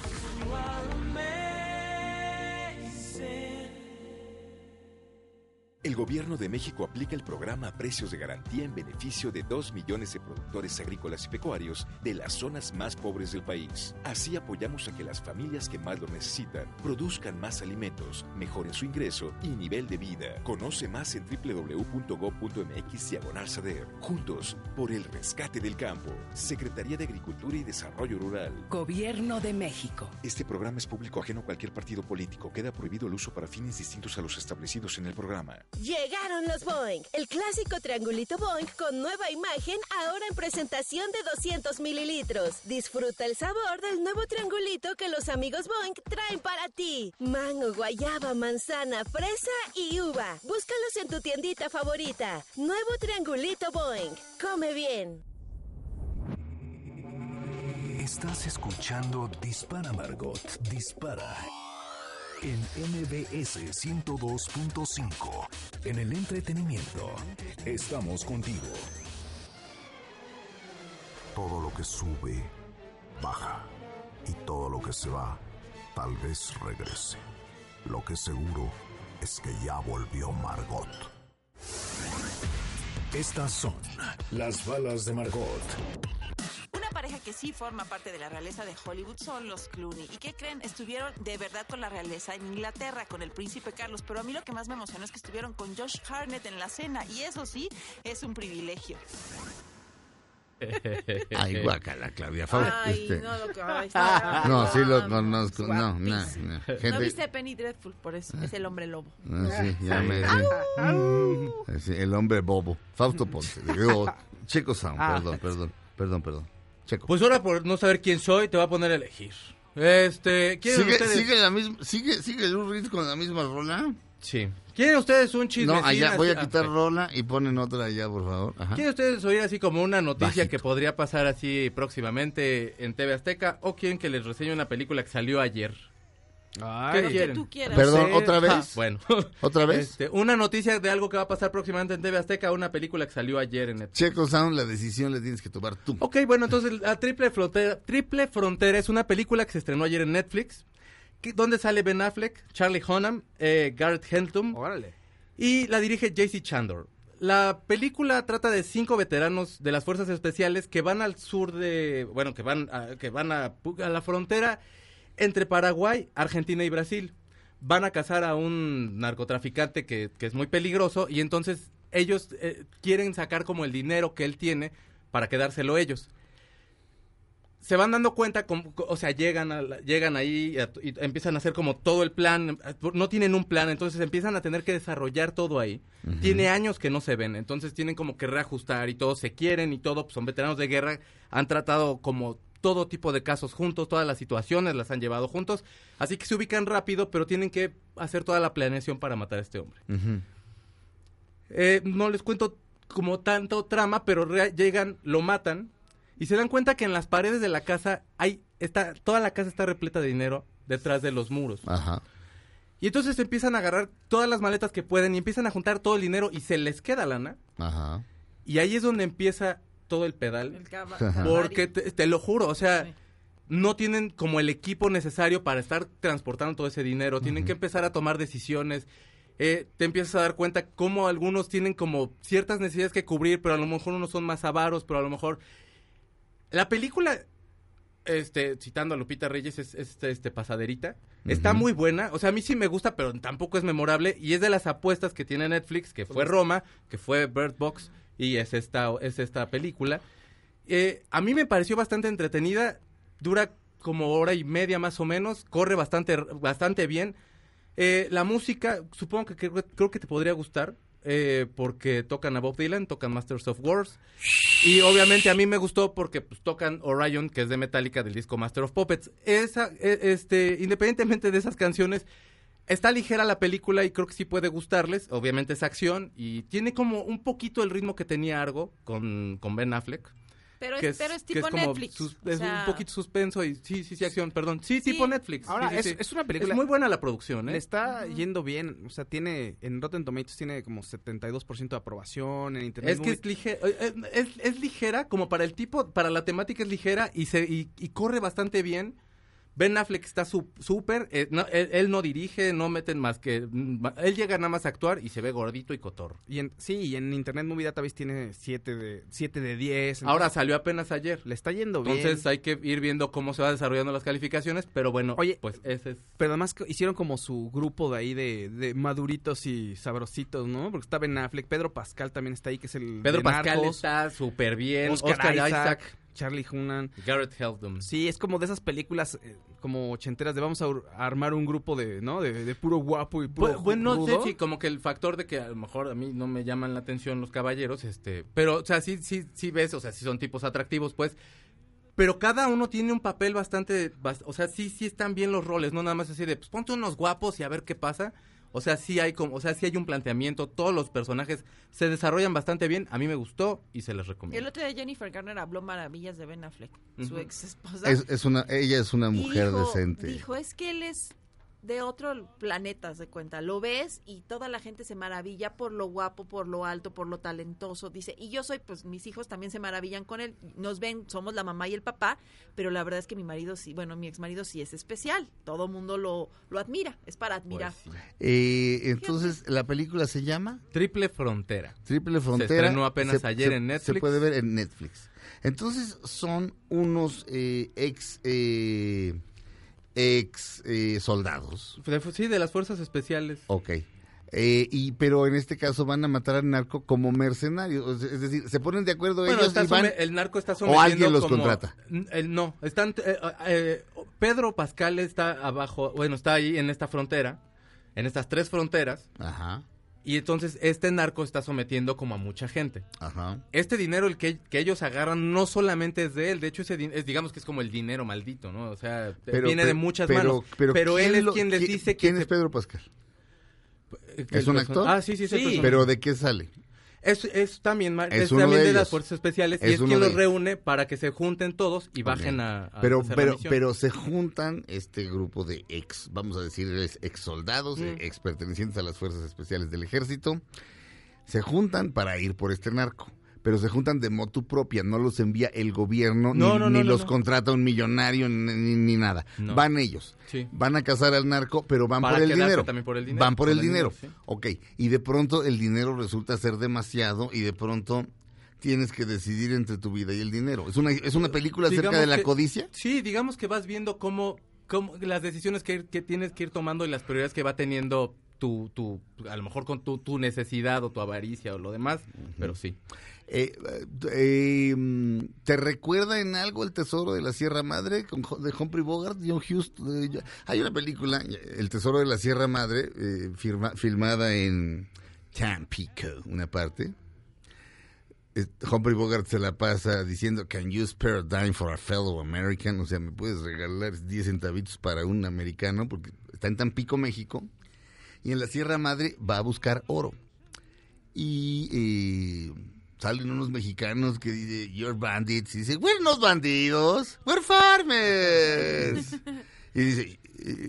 El Gobierno de México aplica el programa Precios de Garantía en beneficio de 2 millones de productores agrícolas y pecuarios de las zonas más pobres del país. Así apoyamos a que las familias que más lo necesitan produzcan más alimentos, mejoren su ingreso y nivel de vida. Conoce más en www.gov.mx/SADER. Juntos, por el rescate del campo. Secretaría de Agricultura y Desarrollo Rural. Gobierno de México. Este programa es público ajeno a cualquier partido político. Queda prohibido el uso para fines distintos a los establecidos en el programa. Llegaron los Boing, el clásico triangulito Boing con nueva imagen, ahora en presentación de 200 mililitros. Disfruta el sabor del nuevo triangulito que los amigos Boing traen para ti. Mango, guayaba, manzana, fresa y uva. Búscalos en tu tiendita favorita. Nuevo triangulito Boing. Come bien. Estás escuchando Dispara, Margot. Dispara. En MBS 102.5. En el entretenimiento. Estamos contigo. Todo lo que sube, baja. Y todo lo que se va, tal vez regrese. Lo que seguro es que ya volvió Margot. Estas son las balas de Margot. Una pareja que sí forma parte de la realeza de Hollywood son los Clooney. ¿Y qué creen? Estuvieron de verdad con la realeza en Inglaterra, con el príncipe Carlos. Pero a mí lo que más me emocionó es que estuvieron con Josh Hartnett en la cena. Y eso sí, es un privilegio. Ay, guácala, Claudia. Ay, no, lo que... Ay, está... No, sí, no. ¿No viste Penny Dreadful? Por eso, es el hombre lobo. Sí, ya me... Sí, el hombre bobo. Fausto Ponce. Checo Sound, perdón. Checo. Pues ahora por no saber quién soy, te voy a poner a elegir. ¿Quieren ustedes? ¿Sigue Lou Reed con la misma rola? Sí. ¿Quieren ustedes un chismecín? No, allá, voy a quitar rola y ponen otra allá, por favor. Ajá. ¿Quieren ustedes oír así como una noticia Bajito. que podría pasar así próximamente en TV Azteca? ¿O quieren que les reseñe una película que salió ayer? Ay, ¿Qué quieren? Que tú quieras. Perdón, ¿otra vez? Bueno. ¿Otra vez? Una noticia de algo que va a pasar próximamente en TV Azteca, una película que salió ayer en Netflix. Checo Sound, la decisión la tienes que tomar tú. Ok, bueno, entonces la Triple Frontera es una película que se estrenó ayer en Netflix, donde sale Ben Affleck, Charlie Hunnam, Garrett Hedlund. Órale. Y la dirige J.C. Chandor. La película trata de 5 veteranos de las fuerzas especiales que van al sur de, bueno, que van a la frontera entre Paraguay, Argentina y Brasil. Van a cazar a un narcotraficante que es muy peligroso y entonces ellos quieren sacar como el dinero que él tiene para quedárselo ellos. Se van dando cuenta, o sea, llegan ahí y empiezan a hacer como todo el plan. No tienen un plan, entonces empiezan a tener que desarrollar todo ahí. Uh-huh. Tiene años que no se ven, entonces tienen como que reajustar y todos se quieren y todo. Pues son veteranos de guerra, han tratado como todo tipo de casos juntos, todas las situaciones las han llevado juntos. Así que se ubican rápido, pero tienen que hacer toda la planeación para matar a este hombre. Uh-huh. No les cuento como tanto trama, pero llegan, lo matan. Y se dan cuenta que en las paredes de la casa toda la casa está repleta de dinero detrás de los muros. Ajá. Y entonces empiezan a agarrar todas las maletas que pueden y empiezan a juntar todo el dinero y se les queda lana. Ajá. Y ahí es donde empieza todo el pedal. Porque te lo juro, o sea, sí, no tienen como el equipo necesario para estar transportando todo ese dinero. Tienen que empezar a tomar decisiones. Te empiezas a dar cuenta cómo algunos tienen como ciertas necesidades que cubrir, pero a lo mejor unos son más avaros, pero a lo mejor... La película, citando a Lupita Reyes, es pasaderita. Uh-huh. Está muy buena. O sea, a mí sí me gusta, pero tampoco es memorable. Y es de las apuestas que tiene Netflix, que fue Roma, que fue Bird Box, y es esta película. A mí me pareció bastante entretenida. Dura como hora y media más o menos. Corre bastante bien. La música, supongo que creo que te podría gustar. Porque tocan a Bob Dylan, tocan Masters of Wars. Y obviamente a mí me gustó porque pues, tocan Orion, que es de Metallica, del disco Master of Puppets. Independientemente de esas canciones, Está ligera la película y creo que sí puede gustarles. Obviamente es acción y tiene como un poquito el ritmo que tenía Argo con Ben Affleck. Pero es tipo Netflix. Es un poquito suspenso y sí, acción, perdón. Sí, tipo Netflix. Ahora, sí. Es una película... Es muy buena la producción, ¿eh? Le está yendo bien, o sea, tiene, en Rotten Tomatoes tiene como 72% de aprobación, en Internet... Es que es ligera, como para el tipo, para la temática es ligera y corre bastante bien. Ben Affleck está súper, él no dirige, no meten más que... Él llega nada más a actuar y se ve gordito y cotorro. Y en Internet Movie Database tiene 7 de 10. Ahora salió apenas ayer. Le está yendo bien. Entonces hay que ir viendo cómo se va desarrollando las calificaciones, pero bueno, oye, pues ese es... Pero además hicieron como su grupo de ahí de maduritos y sabrositos, ¿no? Porque está Ben Affleck, Pedro Pascal también está ahí, que es el Pedro de Pascal Narcos, está súper bien, Oscar Isaac, Charlie Hunnam, Garrett Hedlund. Sí, es como de esas películas como ochenteras de vamos a armar un grupo de, ¿no? De puro guapo y puro bueno, no rudo. sé si como que el factor de que a lo mejor a mí no me llaman la atención los caballeros, pero o sea, sí ves, o sea, sí son tipos atractivos, pues, pero cada uno tiene un papel bastante, o sea, sí están bien los roles, no nada más así de, pues ponte unos guapos y a ver qué pasa. O sea, sí hay un planteamiento, todos los personajes se desarrollan bastante bien, a mí me gustó y se les recomiendo. El otro día Jennifer Garner habló maravillas de Ben Affleck, su ex esposa. Ella es una mujer decente. Dijo, es que él es de otro planeta, se cuenta, lo ves y toda la gente se maravilla por lo guapo, por lo alto, por lo talentoso, dice, y yo soy, pues mis hijos también se maravillan con él, nos ven, somos la mamá y el papá, pero la verdad es que mi ex marido sí es especial, todo mundo lo admira, es para admirar. Pues sí. Entonces, ¿la película se llama? Triple Frontera. Triple Frontera. Se estrenó apenas ayer en Netflix. Se puede ver en Netflix. Entonces, son unos ex soldados. Sí, de las fuerzas especiales. Ok. Pero en este caso van a matar al narco como mercenarios. Es decir, se ponen de acuerdo ellos y van... el narco está sometiendo... ¿O alguien los contrata? No, están... Pedro Pascal está abajo, bueno, está ahí en esta frontera, en estas 3 fronteras. Ajá. Y entonces este narco está sometiendo como a mucha gente. Ajá. Este dinero el que ellos agarran no solamente es de él, de hecho digamos que es como el dinero maldito, ¿no? O sea, viene de muchas manos. Pero él es quien les dice que... ¿Quién es Pedro Pascal? ¿Es un actor? Ah, sí. ¿Pero de qué sale? Es también es de las fuerzas especiales y es quien los reúne para que se junten todos y bajen a pero se juntan este grupo de vamos a decir, ex soldados, ex pertenecientes a las fuerzas especiales del ejército, se juntan para ir por este narco. Pero se juntan de motu propia, no los envía el gobierno, ni los contrata un millonario, ni nada. No. Van ellos, van a cazar al narco, pero van por el dinero. Van por el dinero. Sí. Ok, y de pronto el dinero resulta ser demasiado y de pronto tienes que decidir entre tu vida y el dinero. ¿Es una película acerca de la codicia? Sí, digamos que vas viendo cómo las decisiones que tienes que ir tomando y las prioridades que va teniendo a lo mejor con tu necesidad o tu avaricia o lo demás, pero sí. ¿Te recuerda en algo El Tesoro de la Sierra Madre de Humphrey Bogart, John Hughes? Hay una película, El Tesoro de la Sierra Madre, filmada en Tampico, una parte. Humphrey Bogart se la pasa diciendo, "Can you spare a dime for a fellow American?" O sea, ¿me puedes regalar 10 centavitos para un americano? Porque está en Tampico, México, y en la Sierra Madre va a buscar oro. Y salen unos mexicanos que dicen, "You're bandits", y dice, "We're not bandidos, we're farmers." Y dice,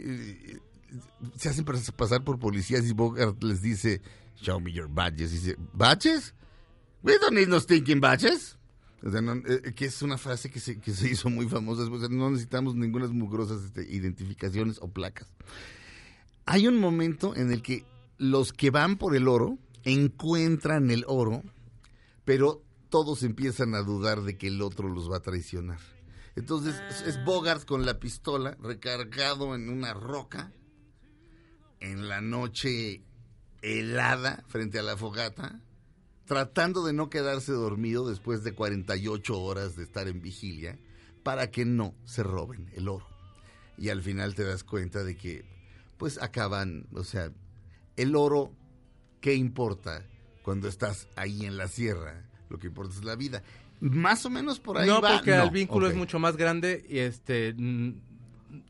se hacen pasar por policías y Bogart les dice, "Show me your badges." Y dice, "¿Badges? We don't need no stinking badges." O sea, que es una frase que se hizo muy famosa. O sea, no necesitamos ninguna mugrosas identificaciones o placas. Hay un momento en el que los que van por el oro encuentran el oro, pero todos empiezan a dudar de que el otro los va a traicionar. Entonces es Bogart con la pistola recargado en una roca en la noche helada frente a la fogata, tratando de no quedarse dormido después de 48 horas de estar en vigilia para que no se roben el oro. Y al final te das cuenta de que pues acaban, o sea, el oro, ¿qué importa cuando estás ahí en la sierra? Lo que importa es la vida. Más o menos por ahí va. No, porque el vínculo es mucho más grande y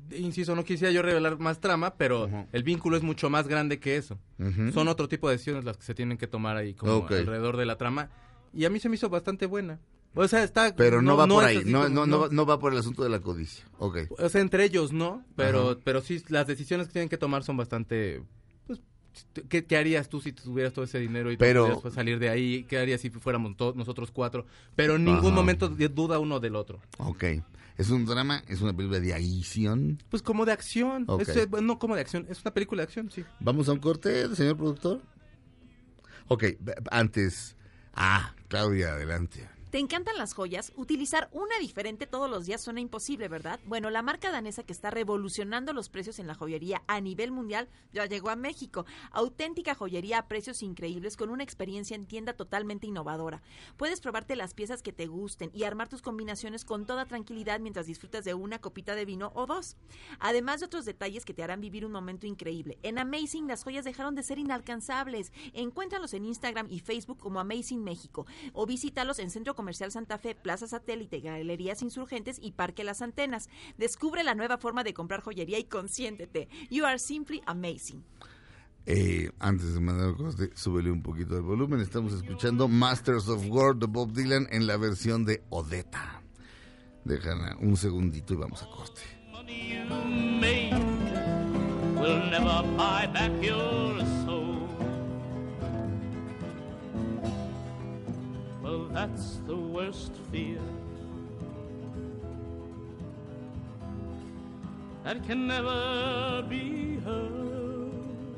insisto, no quisiera yo revelar más trama, pero el vínculo es mucho más grande que eso. Son otro tipo de decisiones las que se tienen que tomar ahí como alrededor de la trama. Y a mí se me hizo bastante buena. O sea, está... Pero no va por ahí, no va por el asunto de la codicia. Okay. O sea, entre ellos no, pero sí, las decisiones que tienen que tomar son bastante... Pues, ¿qué harías tú si tuvieras todo ese dinero y pudieras salir de ahí? ¿Qué harías si fuéramos nosotros 4? Pero en ningún momento duda uno del otro. Ok. ¿Es un drama? ¿Es una película de acción? Pues como de acción. Okay. No como de acción, es una película de acción, sí. ¿Vamos a un corte, señor productor? Ok, antes... Claudia, adelante. ¿Te encantan las joyas? Utilizar una diferente todos los días suena imposible, ¿verdad? Bueno, la marca danesa que está revolucionando los precios en la joyería a nivel mundial ya llegó a México. Auténtica joyería a precios increíbles con una experiencia en tienda totalmente innovadora. Puedes probarte las piezas que te gusten y armar tus combinaciones con toda tranquilidad mientras disfrutas de una copita de vino o 2. Además de otros detalles que te harán vivir un momento increíble. En Amazing las joyas dejaron de ser inalcanzables. Encuéntralos en Instagram y Facebook como Amazing México o visítalos en Centro Comercial Santa Fe, Plaza Satélite, Galerías Insurgentes y Parque Las Antenas. Descubre la nueva forma de comprar joyería y consiéntete. You are simply amazing. Antes de mandar el corte, súbele un poquito el volumen. Estamos escuchando Masters of War de Bob Dylan en la versión de Odetta. Déjala un segundito y vamos a corte. Will never buy back your soul. Well, that's the worst fear that can never be heard.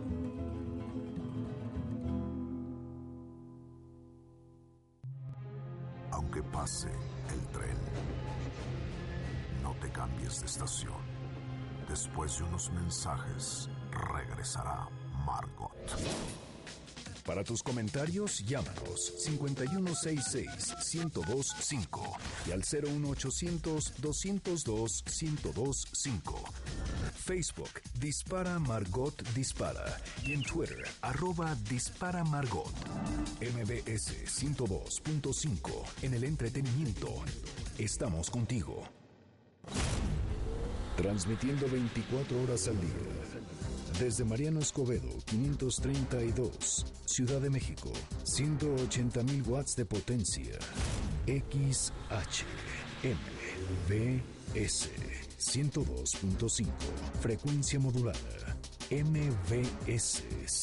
Aunque pase el tren, no te cambies de estación. Después de unos mensajes, regresará Margot. Para tus comentarios, llámanos 5166-1025 y al 01800-202-1025. Facebook, Dispara Margot Dispara. Y en Twitter, @Dispara Margot. MBS 102.5. En el entretenimiento, estamos contigo. Transmitiendo 24 horas al día. Desde Mariano Escobedo, 532, Ciudad de México, 180,000 watts de potencia. XHMVS 102.5, frecuencia modulada. MVS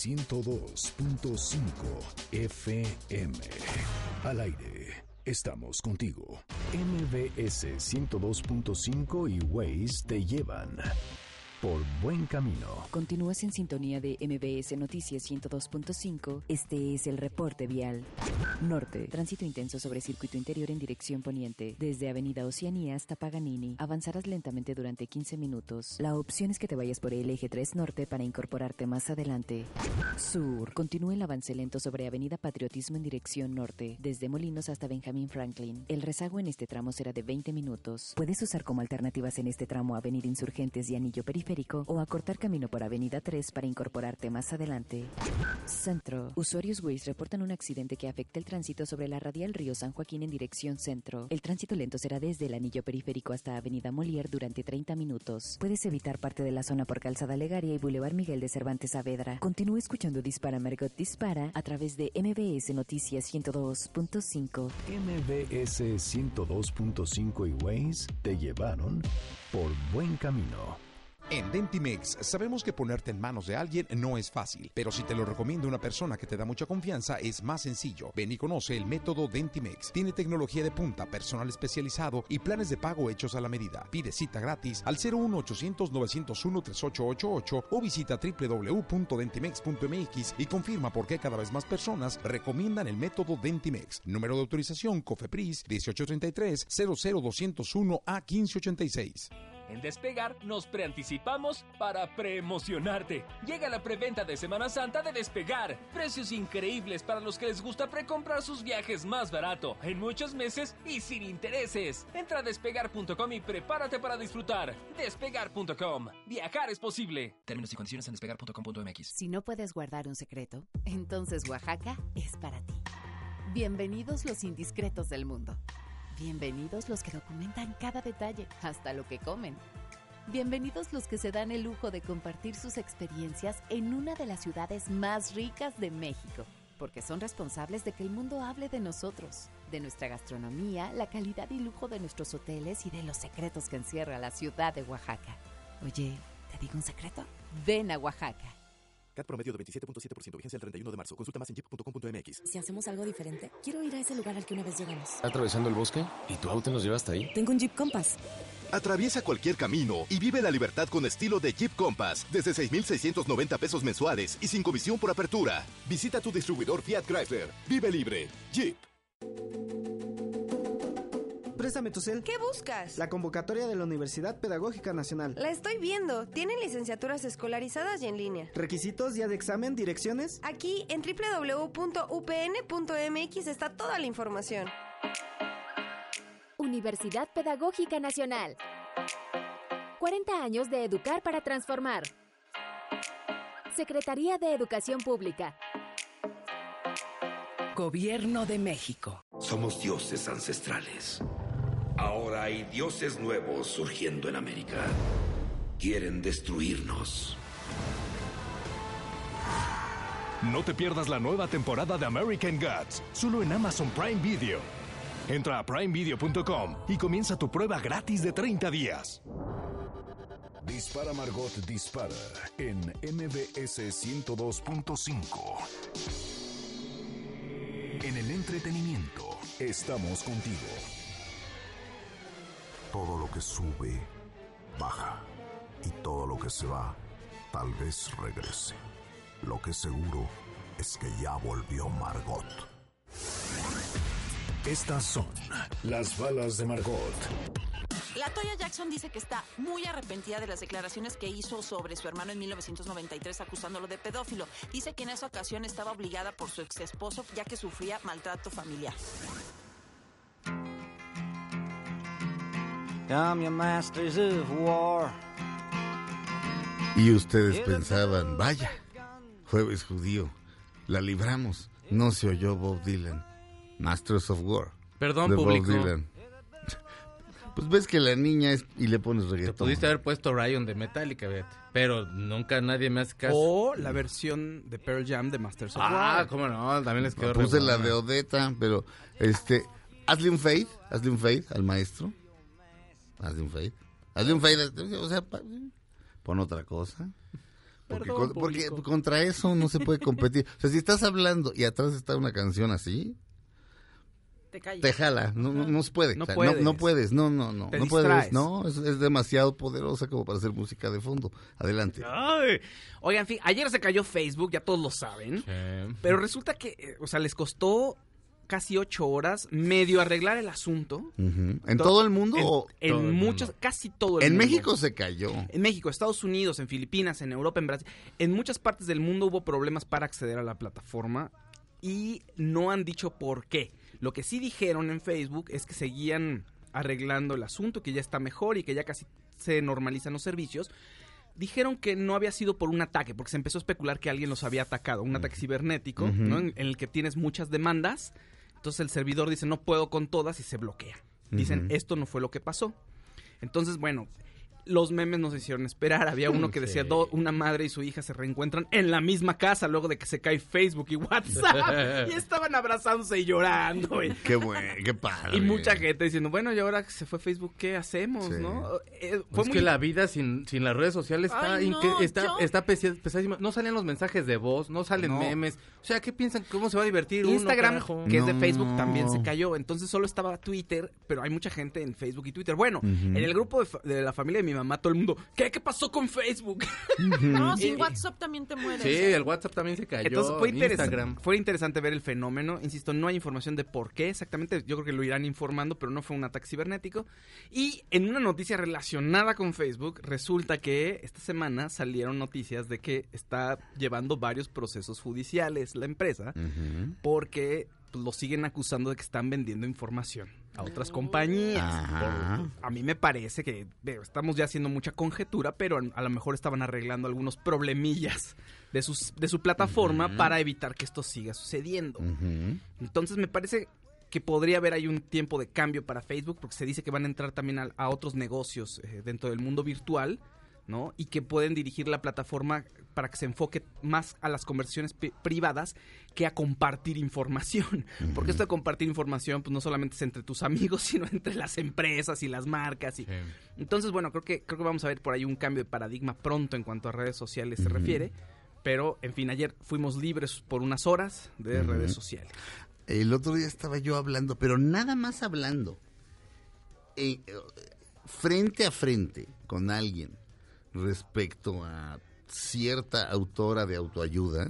102.5 FM. Al aire. Estamos contigo. MVS 102.5 y Waze te llevan por buen camino. Continúas en sintonía de MBS Noticias 102.5. Este es el reporte vial. Norte, tránsito intenso sobre circuito interior en dirección poniente. Desde Avenida Oceanía hasta Paganini. Avanzarás lentamente durante 15 minutos. La opción es que te vayas por el eje 3 Norte para incorporarte más adelante. Sur, continúa el avance lento sobre Avenida Patriotismo en dirección norte. Desde Molinos hasta Benjamín Franklin. El rezago en este tramo será de 20 minutos. Puedes usar como alternativas en este tramo Avenida Insurgentes y Anillo Periférico o acortar camino por Avenida 3 para incorporarte más adelante. Centro. Usuarios Waze reportan un accidente que afecta el tránsito sobre la radial Río San Joaquín en dirección centro. El tránsito lento será desde el Anillo Periférico hasta Avenida Molière durante 30 minutos. Puedes evitar parte de la zona por Calzada Legaria y Boulevard Miguel de Cervantes Saavedra. Continúa escuchando Dispara Margot Dispara a través de MBS Noticias 102.5. MBS 102.5 y Waze te llevaron por buen camino. En Dentimex sabemos que ponerte en manos de alguien no es fácil, pero si te lo recomienda una persona que te da mucha confianza es más sencillo. Ven y conoce el método Dentimex. Tiene tecnología de punta, personal especializado y planes de pago hechos a la medida. Pide cita gratis al 01800-901-3888 o visita www.dentimex.mx y confirma por qué cada vez más personas recomiendan el método Dentimex. Número de autorización COFEPRIS 1833-00201A1586. En Despegar nos preanticipamos para preemocionarte. Llega la preventa de Semana Santa de Despegar. Precios increíbles para los que les gusta precomprar sus viajes más barato, en muchos meses y sin intereses. Entra a despegar.com y prepárate para disfrutar. Despegar.com. Viajar es posible. Términos y condiciones en despegar.com.mx. Si no puedes guardar un secreto, entonces Oaxaca es para ti. Bienvenidos los indiscretos del mundo. Bienvenidos los que documentan cada detalle, hasta lo que comen. Bienvenidos los que se dan el lujo de compartir sus experiencias en una de las ciudades más ricas de México, porque son responsables de que el mundo hable de nosotros, de nuestra gastronomía, la calidad y lujo de nuestros hoteles y de los secretos que encierra la ciudad de Oaxaca. Oye, ¿te digo un secreto? Ven a Oaxaca. CAT promedio de 27.7%, vigencia el 31 de marzo. Consulta más en jeep.com.mx. Si hacemos algo diferente, quiero ir a ese lugar al que una vez llegamos. ¿Atravesando el bosque? ¿Y tu auto nos lleva hasta ahí? Tengo un Jeep Compass. Atraviesa cualquier camino y vive la libertad con estilo de Jeep Compass desde 6,690 pesos mensuales y sin comisión por apertura. Visita tu distribuidor Fiat Chrysler. Vive libre. Jeep. Préstame tu cel. ¿Qué buscas? La convocatoria de la Universidad Pedagógica Nacional. La estoy viendo. Tienen licenciaturas escolarizadas y en línea. ¿Requisitos, día de examen, direcciones? Aquí en www.upn.mx está toda la información. Universidad Pedagógica Nacional. 40 años de educar para transformar. Secretaría de Educación Pública. Gobierno de México. Somos dioses ancestrales. Ahora hay dioses nuevos surgiendo en América. Quieren destruirnos. No te pierdas la nueva temporada de American Gods, solo en Amazon Prime Video. Entra a primevideo.com y comienza tu prueba gratis de 30 días. Dispara Margot Dispara en MBS 102.5. En el entretenimiento, estamos contigo. Todo lo que sube, baja. Y todo lo que se va, tal vez regrese. Lo que seguro es que ya volvió Margot. Estas son las balas de Margot. La Toya Jackson dice que está muy arrepentida de las declaraciones que hizo sobre su hermano en 1993 acusándolo de pedófilo. Dice que en esa ocasión estaba obligada por su ex esposo ya que sufría maltrato familiar. Come, you masters of war. Y ustedes pensaban, vaya, jueves judío, la libramos. No se oyó Bob Dylan. Masters of War. Perdón, de público. Bob Dylan. Pues ves que la niña es y le pones reggaetón. Te pudiste haber puesto Ryan de Metallica, pero nunca nadie me hace caso. O la versión de Pearl Jam de Masters of War. Ah, cómo no, también les quedó Puse la de Odetta, pero hazle un fade al maestro. Hazle un fade, o sea, pon otra cosa. Porque contra eso no se puede competir. O sea, si estás hablando y atrás está una canción así, te jala, no se puede. No o sea, puedes. No puedes, no puedes, no, es demasiado poderosa como para hacer música de fondo. Adelante. Ay. Oigan, en fin, ayer se cayó Facebook, ya todos lo saben, pero resulta que, les costó casi 8 horas medio arreglar el asunto. Uh-huh. ¿En todo el mundo? Casi todo el mundo. En México se cayó. En México, Estados Unidos, en Filipinas, en Europa, en Brasil. En muchas partes del mundo hubo problemas para acceder a la plataforma y no han dicho por qué. Lo que sí dijeron en Facebook es que seguían arreglando el asunto, que ya está mejor y que ya casi se normalizan los servicios. Dijeron que no había sido por un ataque, porque se empezó a especular que alguien los había atacado, un ataque cibernético, ¿no? En el que tienes muchas demandas. Entonces el servidor dice, no puedo con todas y se bloquea. Dicen, esto no fue lo que pasó. Entonces, bueno, los memes nos hicieron esperar. Había uno que decía, una madre y su hija se reencuentran en la misma casa luego de que se cae Facebook y WhatsApp. Y estaban abrazándose y llorando. Qué bueno, qué padre. Y mucha gente diciendo, bueno, y ahora que se fue Facebook, ¿qué hacemos? Sí. ¿No? Pues que la vida sin las redes sociales está pesadísima. No salen los mensajes de voz, no salen memes. O sea, ¿qué piensan? ¿Cómo se va a divertir Instagram, uno, que es de Facebook, también se cayó. Entonces solo estaba Twitter, pero hay mucha gente en Facebook y Twitter. Bueno, en el grupo de la familia de mi mamá, todo el mundo, ¿qué pasó con Facebook? No, sin WhatsApp también te mueres. Sí, el WhatsApp también se cayó. Entonces fue interesante ver el fenómeno. Insisto, no hay información de por qué exactamente. Yo creo que lo irán informando, pero no fue un ataque cibernético. Y en una noticia relacionada con Facebook, resulta que esta semana salieron noticias de que está llevando varios procesos judiciales la empresa, porque lo siguen acusando de que están vendiendo información a otras compañías. A mí me parece que estamos ya haciendo mucha conjetura, pero a lo mejor estaban arreglando algunos problemillas de su plataforma para evitar que esto siga sucediendo. Entonces me parece que podría haber ahí un tiempo de cambio para Facebook, porque se dice que van a entrar también a otros negocios dentro del mundo virtual, ¿no? Y que pueden dirigir la plataforma para que se enfoque más a las conversaciones privadas que a compartir información. Porque esto de compartir información, pues no solamente es entre tus amigos, sino entre las empresas y las marcas. Entonces, bueno, creo que vamos a ver por ahí un cambio de paradigma pronto en cuanto a redes sociales se refiere. Pero, en fin, ayer fuimos libres por unas horas de redes sociales. El otro día estaba yo hablando, pero nada más hablando, frente a frente con alguien, respecto a cierta autora de autoayuda,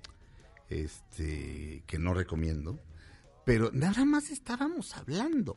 que no recomiendo, pero nada más estábamos hablando.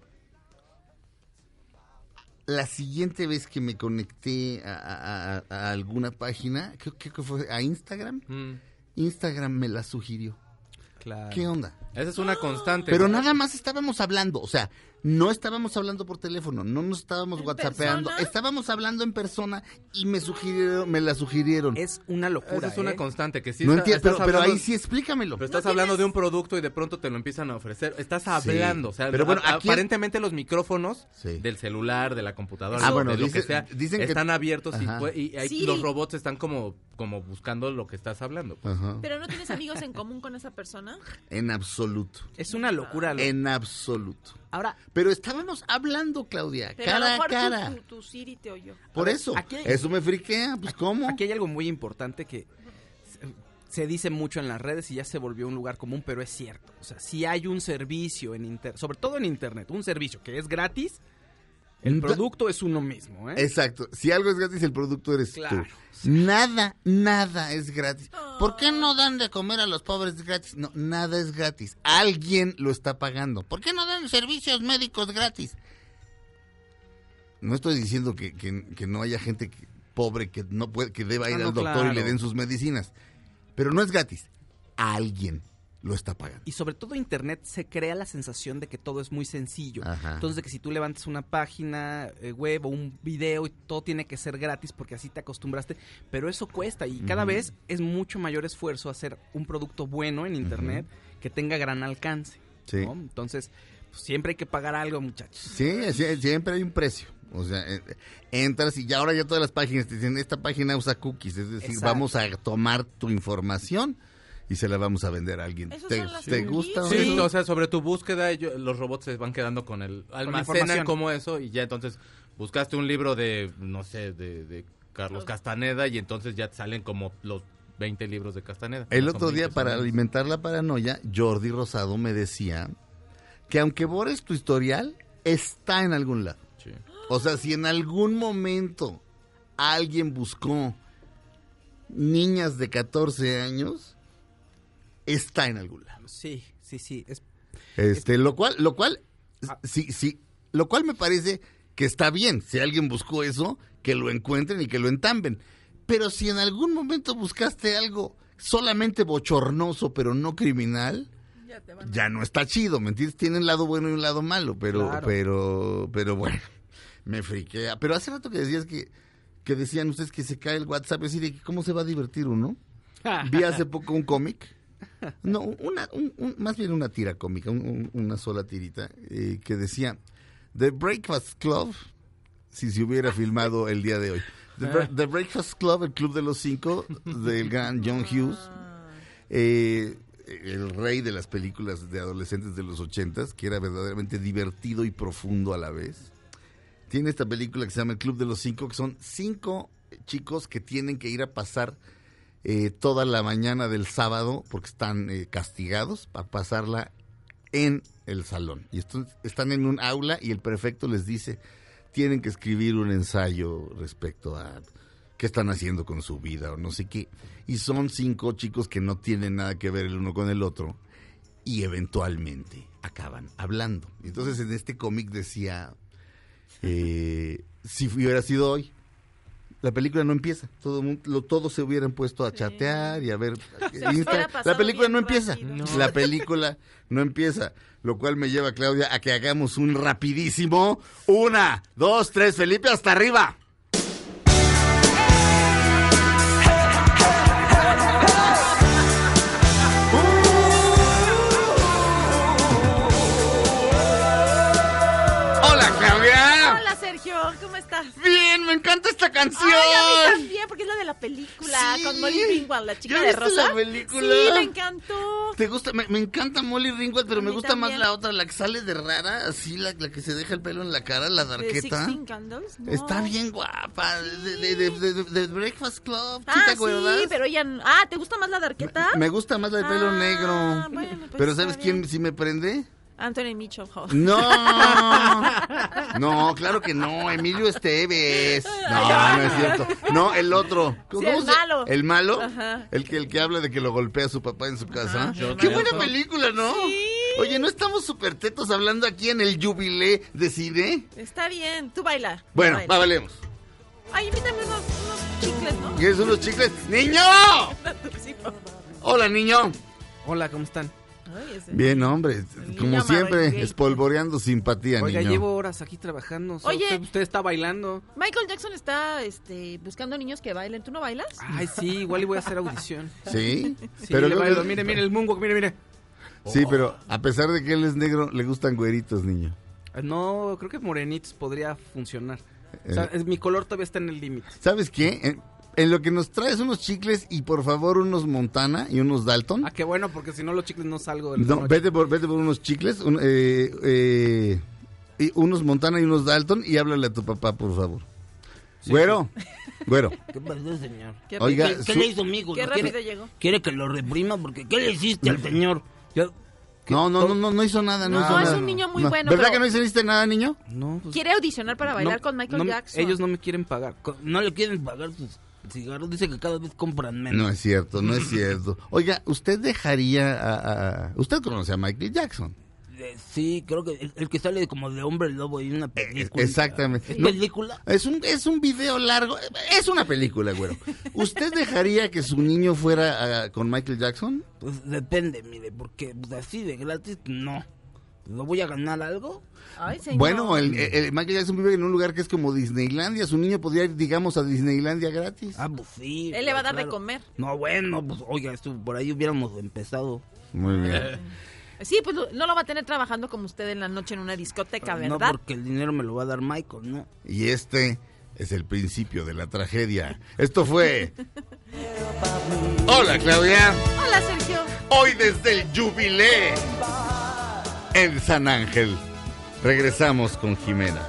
La siguiente vez que me conecté a alguna página, creo que fue a Instagram, Instagram me la sugirió. Claro. ¿Qué onda? Esa es una constante. Pero nada más estábamos hablando, o sea, no estábamos hablando por teléfono, no nos estábamos whatsappeando, estábamos hablando en persona y me la sugirieron. Es una locura. Esa es una constante que sí. No entiendo, pero ahí sí explícamelo. Pero estás hablando de un producto y de pronto te lo empiezan a ofrecer. Estás hablando, o sea, pero bueno, aparentemente los micrófonos del celular, de la computadora, de lo que sea, están abiertos y ahí los robots están como buscando lo que estás hablando. Pues. ¿Pero no tienes amigos en común con esa persona? En absoluto. Es una locura. En absoluto. Ahora, pero estábamos hablando, Claudia, pero cara a cara. Tu Siri te oyó. Por eso, eso me friquea, pues ¿cómo? Aquí hay algo muy importante que se dice mucho en las redes y ya se volvió un lugar común, pero es cierto. O sea, si hay un servicio sobre todo en internet, un servicio que es gratis, el producto es uno mismo, ¿eh? Exacto. Si algo es gratis, el producto eres tú. Nada es gratis. ¿Por qué no dan de comer a los pobres gratis? No, nada es gratis. Alguien lo está pagando. ¿Por qué no dan servicios médicos gratis? No estoy diciendo que no haya gente pobre que no puede, que deba ir al doctor y le den sus medicinas. Pero no es gratis. Alguien lo está pagando. Y sobre todo internet se crea la sensación de que todo es muy sencillo. Ajá. Entonces de que si tú levantas una página web o un video y todo tiene que ser gratis porque así te acostumbraste, pero eso cuesta y cada vez es mucho mayor esfuerzo hacer un producto bueno en internet que tenga gran alcance. Sí. ¿No? Entonces pues, siempre hay que pagar algo, muchachos. Sí, siempre hay un precio. O sea, entras y ahora ya todas las páginas te dicen, esta página usa cookies, es decir, vamos a tomar tu información y se la vamos a vender a alguien. ¿Te gusta? Sí, o sea, sobre tu búsqueda los robots se van quedando con almacenan como eso y ya entonces buscaste un libro de, no sé, de Carlos Castaneda y entonces ya te salen como los 20 libros de Castaneda. El otro día, para alimentar la paranoia, Jordi Rosado me decía que aunque borres tu historial, está en algún lado. Sí. O sea, si en algún momento alguien buscó niñas de 14 años, está en algún lado. Sí. Lo cual me parece que está bien. Si alguien buscó eso, que lo encuentren y que lo entamben. Pero si en algún momento buscaste algo solamente bochornoso, pero no criminal, ya no está chido, ¿me entiendes? Tiene un lado bueno y un lado malo, pero bueno, me friquea. Pero hace rato que decías que decían ustedes que se cae el WhatsApp, es decir, ¿cómo se va a divertir uno? Vi hace poco un cómic. No, más bien una tira cómica, una sola tirita, que decía The Breakfast Club, si se hubiera filmado el día de hoy. The Breakfast Club, el Club de los 5, del gran John Hughes, el rey de las películas de adolescentes de los 80s, que era verdaderamente divertido y profundo a la vez. Tiene esta película que se llama El Club de los 5, que son 5 chicos que tienen que ir a pasar toda la mañana del sábado, porque están castigados, para pasarla en el salón. Y están en un aula y el prefecto les dice, tienen que escribir un ensayo respecto a qué están haciendo con su vida o no sé qué. Y son 5 chicos que no tienen nada que ver el uno con el otro y eventualmente acaban hablando. Entonces en este cómic decía, si hubiera sido hoy, la película no empieza. Todos se hubieran puesto a chatear y a ver la película no empieza. La película no empieza. Lo cual me lleva, Claudia, a que hagamos un rapidísimo 1, 2, 3, Felipe, hasta arriba. canción! Ay, a mí también, porque es la de la película, con Molly Ringwald, la chica de rosa. ¿La película? Sí, me encantó. ¿Te gusta? Me encanta Molly Ringwald, pero me gusta también. más la otra, la que sale de rara, así, la que se deja el pelo en la cara, la darqueta. ¿16 Candles? No. Está bien guapa, de Breakfast Club, ¿sí te sí, acuerdas? pero ella... ¿te gusta más la darqueta? Me gusta más la de pelo negro. Bueno, pues pero ¿sabes quién sí me prende? Anthony Mitchell. No, no, claro que no, Emilio Esteves. No, no es cierto. No, el otro. Sí, el malo. ¿El malo? Ajá. El que habla de que lo golpea a su papá en su casa. Ajá. Qué buena película, ¿no? Sí. Oye, ¿no estamos súper tetos hablando aquí en el jubilé de cine? Está bien, tú baila. Bueno, baila. valemos. Ay, invítame unos chicles, ¿no? ¿Quieres unos chicles? ¡Niño! Hola, niño. Hola, ¿cómo están? Ay, Bien, hombre, como siempre, espolvoreando simpatía, Oiga, niño. llevo horas aquí trabajando. Oye. Usted está bailando. Michael Jackson está buscando niños que bailen. ¿Tú no bailas? Ay, sí, igual y voy a hacer audición. ¿Sí? Sí, pero le bailo. Mire el moonwalk, mire. Sí, pero a pesar de que él es negro, le gustan güeritos, niño. No, creo que morenitos podría funcionar. O sea, mi color todavía está en el límite. ¿Sabes qué? En lo que nos traes unos chicles y por favor unos Montana y unos Dalton. Ah, qué bueno, porque si no los chicles no salgo del No, vete por unos chicles, y unos Montana y unos Dalton y háblale a tu papá, por favor. Sí. Güero. ¿Qué pasó, señor? Oiga, ¿Qué le hizo, amigo? Qué rápido llegó. ¿Quiere que lo reprima? Porque ¿qué le hiciste al señor? No hizo nada, no hizo nada. No, es un niño muy bueno. ¿Verdad pero... que no hiciste nada, niño? No. Pues, ¿quiere audicionar para bailar con Michael Jackson? Ellos no me quieren pagar. No le quieren pagar sus cigarros. Dice que cada vez compran menos. No es cierto, no es cierto. Oiga, ¿usted dejaría Usted conoce a Michael Jackson? Sí, creo que el que sale como de hombre lobo en una película. Exactamente. ¿Es película? Es un video largo. Es una película, güero. ¿Usted dejaría que su niño fuera con Michael Jackson? Pues depende, mire, porque pues, así de gratis, no. ¿No voy a ganar algo? Ay, señor. Bueno, el Michael Jackson vive en un lugar que es como Disneylandia. Su niño podría ir, digamos, a Disneylandia gratis. Ah, pues sí. Él le va a dar de comer. No, bueno, pues oiga, por ahí hubiéramos empezado. Muy bien. Sí, pues no lo va a tener trabajando como usted en la noche en una discoteca, ¿verdad? No, porque el dinero me lo va a dar Michael, ¿no? Y este es el principio de la tragedia. Esto fue... Hola, Claudia. Hola, Sergio. Hoy desde el Jubilé en San Ángel. Regresamos con Jimena.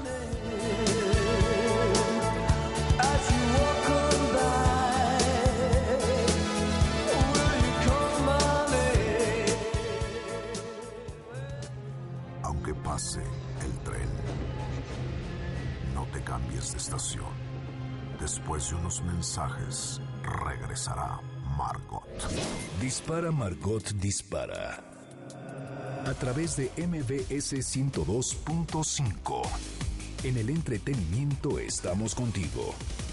Aunque pase el tren, no te cambies de estación. Después de unos mensajes, regresará Margot. Dispara, Margot, dispara. A través de MBS 102.5. En el entretenimiento estamos contigo.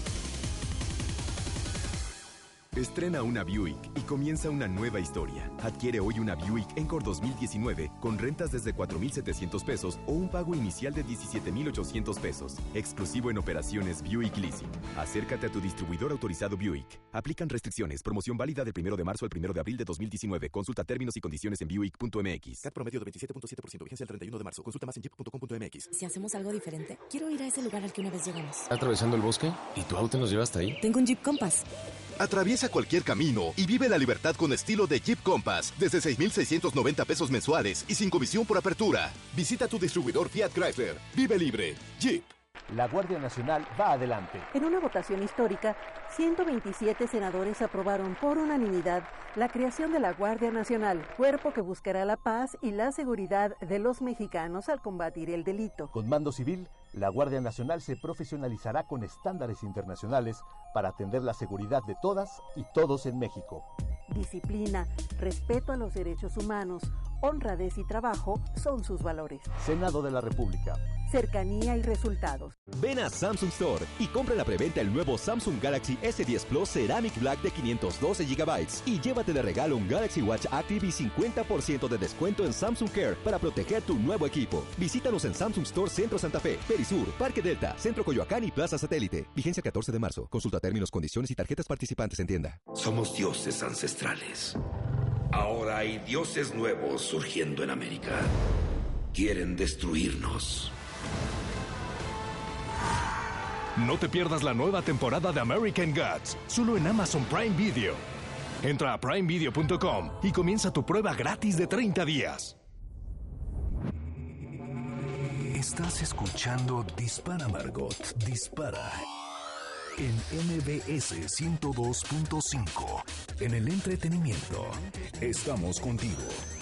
Estrena una Buick y comienza una nueva historia. Adquiere hoy una Buick Encore 2019 con rentas desde 4,700 pesos o un pago inicial de 17,800 pesos. Exclusivo en operaciones Buick Leasing. Acércate a tu distribuidor autorizado Buick. Aplican restricciones. Promoción válida del 1 de marzo al 1 de abril de 2019. Consulta términos y condiciones en Buick.mx. CAT promedio de 27.7%. Vigencia el 31 de marzo. Consulta más en jeep.com.mx. Si hacemos algo diferente, quiero ir a ese lugar al que una vez llegamos. ¿Atravesando el bosque? ¿Y tu auto nos lleva hasta ahí? Tengo un Jeep Compass. Atraviesa cualquier camino y vive la libertad con estilo de Jeep Compass desde 6,690 pesos mensuales y sin comisión por apertura. Visita tu distribuidor Fiat Chrysler. Vive libre. Jeep. La Guardia Nacional va adelante. En una votación histórica, 127 senadores aprobaron por unanimidad la creación de la Guardia Nacional, cuerpo que buscará la paz y la seguridad de los mexicanos al combatir el delito. Con mando civil, la Guardia Nacional se profesionalizará con estándares internacionales para atender la seguridad de todas y todos en México. Disciplina, respeto a los derechos humanos, honradez y trabajo son sus valores. Senado de la República. Cercanía y resultados. Ven a Samsung Store y compra la preventa el nuevo Samsung Galaxy S10 Plus Ceramic Black de 512 GB y llévate de regalo un Galaxy Watch Active y 50% de descuento en Samsung Care para proteger tu nuevo equipo. Visítanos en Samsung Store Centro Santa Fe, Perisur, Parque Delta, Centro Coyoacán y Plaza Satélite. Vigencia 14 de marzo. Consulta términos, condiciones y tarjetas participantes en tienda. Somos dioses ancestrales. Ahora hay dioses nuevos surgiendo en América. Quieren destruirnos. No te pierdas la nueva temporada de American Gods, solo en Amazon Prime Video. Entra a primevideo.com y comienza tu prueba gratis de 30 días. Estás escuchando Dispara, Margot, dispara. En MBS 102.5. En el entretenimiento, estamos contigo.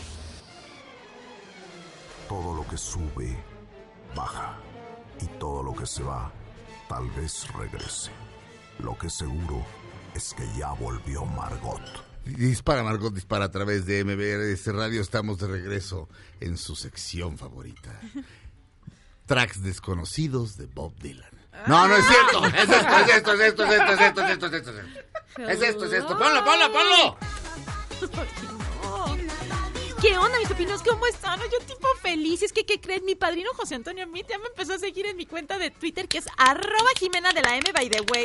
Todo lo que sube, baja. Y todo lo que se va, tal vez regrese. Lo que seguro es que ya volvió Margot. Dispara, Margot, dispara a través de MBS Radio. Estamos de regreso en su sección favorita. Tracks desconocidos de Bob Dylan. No, no es cierto. Es esto. Ponlo. ¿Qué onda, mis pepinos? ¿Cómo están? Yo tipo feliz. Es que, ¿qué creen? Mi padrino José Antonio Mit ya me empezó a seguir en mi cuenta de Twitter, que es @Jimena de la M, by the way.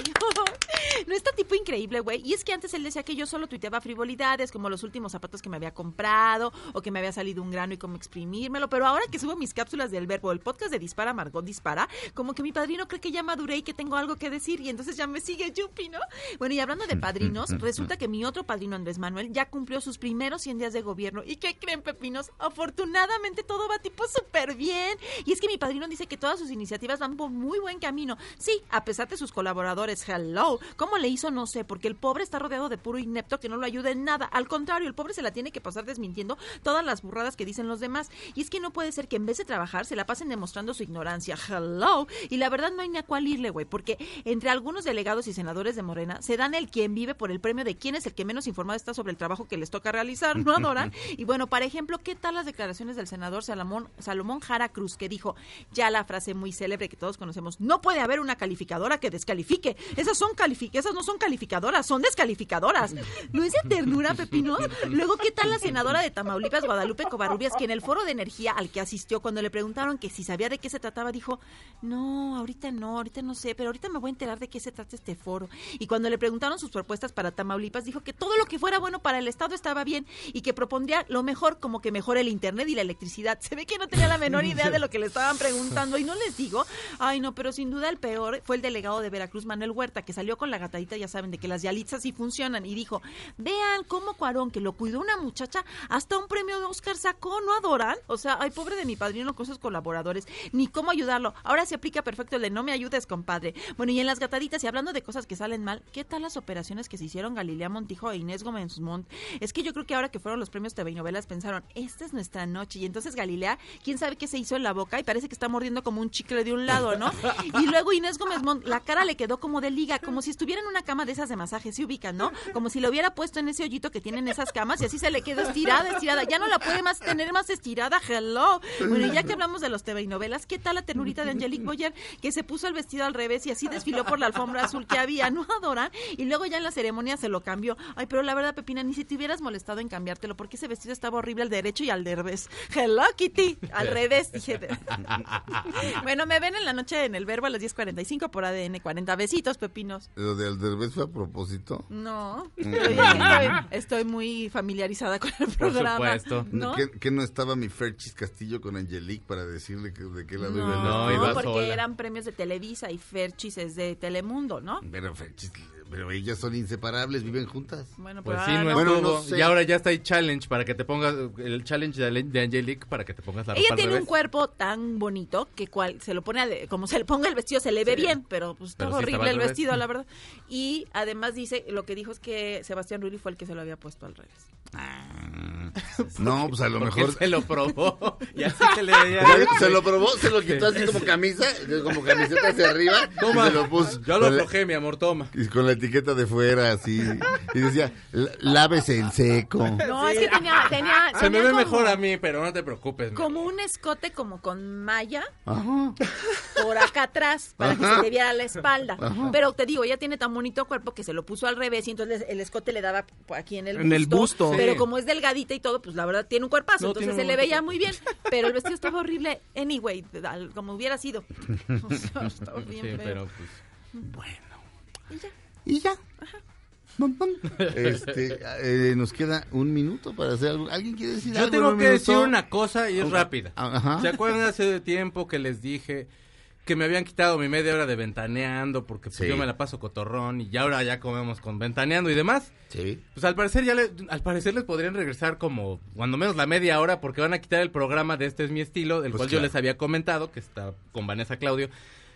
No está tipo increíble, güey. Y es que antes él decía que yo solo tuiteaba frivolidades, como los últimos zapatos que me había comprado, o que me había salido un grano y cómo exprimírmelo. Pero ahora que subo mis cápsulas del Verbo, el podcast de Dispara, Margot Dispara, como que mi padrino cree que ya maduré y que tengo algo que decir, y entonces ya me sigue Yupi, ¿no? Bueno, y hablando de padrinos, resulta que mi otro padrino, Andrés Manuel, ya cumplió sus primeros 100 días de gobierno. ¿Y qué creen, pepinos? Afortunadamente todo va tipo súper bien. Y es que mi padrino dice que todas sus iniciativas van por muy buen camino. Sí, a pesar de sus colaboradores. Hello. ¿Cómo le hizo? No sé, porque el pobre está rodeado de puro inepto que no lo ayuda en nada. Al contrario, el pobre se la tiene que pasar desmintiendo todas las burradas que dicen los demás. Y es que no puede ser que en vez de trabajar se la pasen demostrando su ignorancia. Hello. Y la verdad no hay ni a cuál irle, güey, porque entre algunos delegados y senadores de Morena se dan el quien vive por el premio de quién es el que menos informado está sobre el trabajo que les toca realizar, ¿no adoran? Y bueno, para ejemplo, ¿qué tal las declaraciones del senador Salomón Jara Cruz, que dijo ya la frase muy célebre que todos conocemos: no puede haber una calificadora que descalifique, esas no son calificadoras, son descalificadoras? ¿No es de ternura, pepinos? Luego, ¿qué tal la senadora de Tamaulipas, Guadalupe Covarrubias, que en el foro de energía al que asistió, cuando le preguntaron que si sabía de qué se trataba, dijo: no, ahorita no sé, pero ahorita me voy a enterar de qué se trata este foro? Y cuando le preguntaron sus propuestas para Tamaulipas, dijo que todo lo que fuera bueno para el Estado estaba bien y que propondría lo mejor, como que mejor el internet y la electricidad. Se ve que no tenía la menor idea de lo que le estaban preguntando, y no les digo, ay no, pero sin duda el peor fue el delegado de Veracruz, Manuel Huerta, que salió con la gatadita, ya saben, de que las Yalitzas sí funcionan, y dijo: vean cómo Cuarón, que lo cuidó una muchacha, hasta un premio de Oscar sacó, ¿no adoran? O sea, ay, pobre de mi padrino con sus colaboradores, ni cómo ayudarlo. Ahora se aplica perfecto el de no me ayudes, compadre. Bueno, y en las gataditas, y hablando de cosas que salen mal, ¿qué tal las operaciones que se hicieron Galilea Montijo e Inés Gómez Montt? Es que yo creo que ahora que fueron los premios TV y novelas pensaron, esta es nuestra noche, y entonces Galilea, quién sabe qué se hizo en la boca, y parece que está mordiendo como un chicle de un lado, ¿no? Y luego Inés Gómez Montt, la cara le quedó como de liga, como si estuviera en una cama de esas de masaje, se ubican, ¿no? Como si lo hubiera puesto en ese hoyito que tienen esas camas, y así se le quedó estirada, ya no la puede más tener más estirada. Hello. Bueno, y ya que hablamos de los TV y novelas, ¿qué tal la ternurita de Angelique Boyer, que se puso el vestido al revés y así desfiló por la alfombra azul que había? ¿No adoran? Y luego ya en la ceremonia se lo cambió. Ay, pero la verdad, Pepina, ni si te hubieras molestado en cambiártelo, porque ese vestido estaba horrible al derecho y al revés. Hello, Kitty. Al revés, dije. Bueno, me ven en la noche en el Verbo a las 10:45 por ADN 40. Besitos, pepinos. ¿Lo de al revés fue a propósito? No. Estoy muy familiarizada con el programa. Por supuesto. ¿No? ¿Que no estaba mi Ferchis Castillo con Angelique para decirle de qué lado iba? No, iba porque sola. eran premios de Televisa y Ferchis es de Telemundo, ¿no? Pero ellas son inseparables, viven juntas. Bueno, pues pero sí, no bueno, estuvo. no sé. Y ahora ya está el challenge para que te pongas, el challenge de Angelique para que te pongas la ropa ella al tiene revés. un cuerpo tan bonito que se lo pone como se le ponga el vestido se le ve bien, pero pues está Pero sí horrible estaba al el revés. vestido, la verdad. Y además lo que dijo es que Sebastián Rulli fue el que se lo había puesto al revés. No, pues a lo Porque mejor se lo probó y así se le veía. se lo probó, se lo quitó así como camisa, como camiseta hacia arriba. Toma, y se lo puso. yo lo aflojé, mi amor, toma. Y con la etiqueta de fuera, así. Y decía, lávese en seco. No, es que tenía Se me ve como- mejor a mí, pero no te preocupes. como un escote como con malla Ajá. por acá atrás para que Ajá. se te viera la espalda. Ajá. Pero te digo, ella tiene tan bonito cuerpo que se lo puso al revés y entonces el escote le daba aquí en el busto. En el busto. Pero Sí. como es delgadita y todo, pues la verdad tiene un cuerpazo, No, entonces tiene se un le bonito veía cuerpo. muy bien, pero el vestido estaba horrible anyway, como hubiera sido. O sea, estaba bien Sí, feo. pero pues... Bueno. Y ya. Ajá. Nos queda un minuto para hacer algo. ¿Alguien quiere decir Yo algo? tengo en un que decir minuto? una cosa y es rápida. Ajá. ¿Se acuerdan hace tiempo que les dije que me habían quitado mi media hora de ventaneando porque pues, Sí. yo me la paso cotorrón y ya ahora ya comemos con ventaneando y demás. Sí. Pues al parecer al parecer les podrían regresar como cuando menos la media hora porque van a quitar el programa de Este es mi estilo, del Pues cual claro. yo les había comentado, que está con Vanessa Claudio.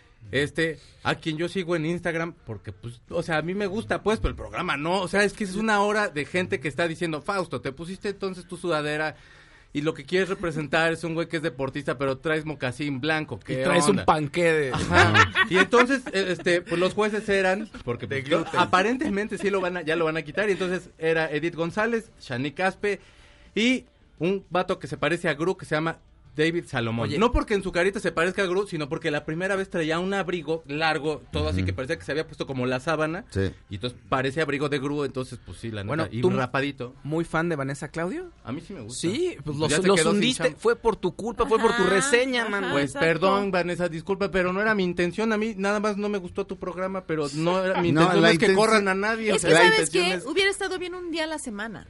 A quien yo sigo en Instagram, porque pues, o sea, a mí me gusta pues, pero el programa no, o sea, es que es una hora de gente que está diciendo, Fausto, te pusiste entonces tu sudadera y lo que quieres representar es un güey que es deportista, pero traes mocasín blanco, Y ¿qué traes onda? un panqué de... Ajá. Y entonces, pues los jueces eran, porque pues, aparentemente sí ya lo van a quitar, y entonces era Edith González, Shanique Aspe y un vato que se parece a Gru que se llama David Salomón. Oye. No porque en su carita se parezca a Gru, sino porque la primera vez traía un abrigo largo, todo así que parecía que se había puesto como la sábana. Sí. Y entonces parece abrigo de Gru, entonces pues sí, la neta, Bueno, y tú rapadito. ¿Muy fan de Vanessa Claudio? A mí sí me gusta. Sí, pues Ya se los quedó sin hundiste, chamba. fue por tu culpa, fue por tu reseña, man. Pues perdón, Vanessa, disculpa, pero no era mi intención. A mí nada más no me gustó tu programa, pero no era mi No, intención la no es que intención- corran a nadie. o Es sea, que, la ¿sabes intención qué? es- Hubiera estado bien un día a la semana.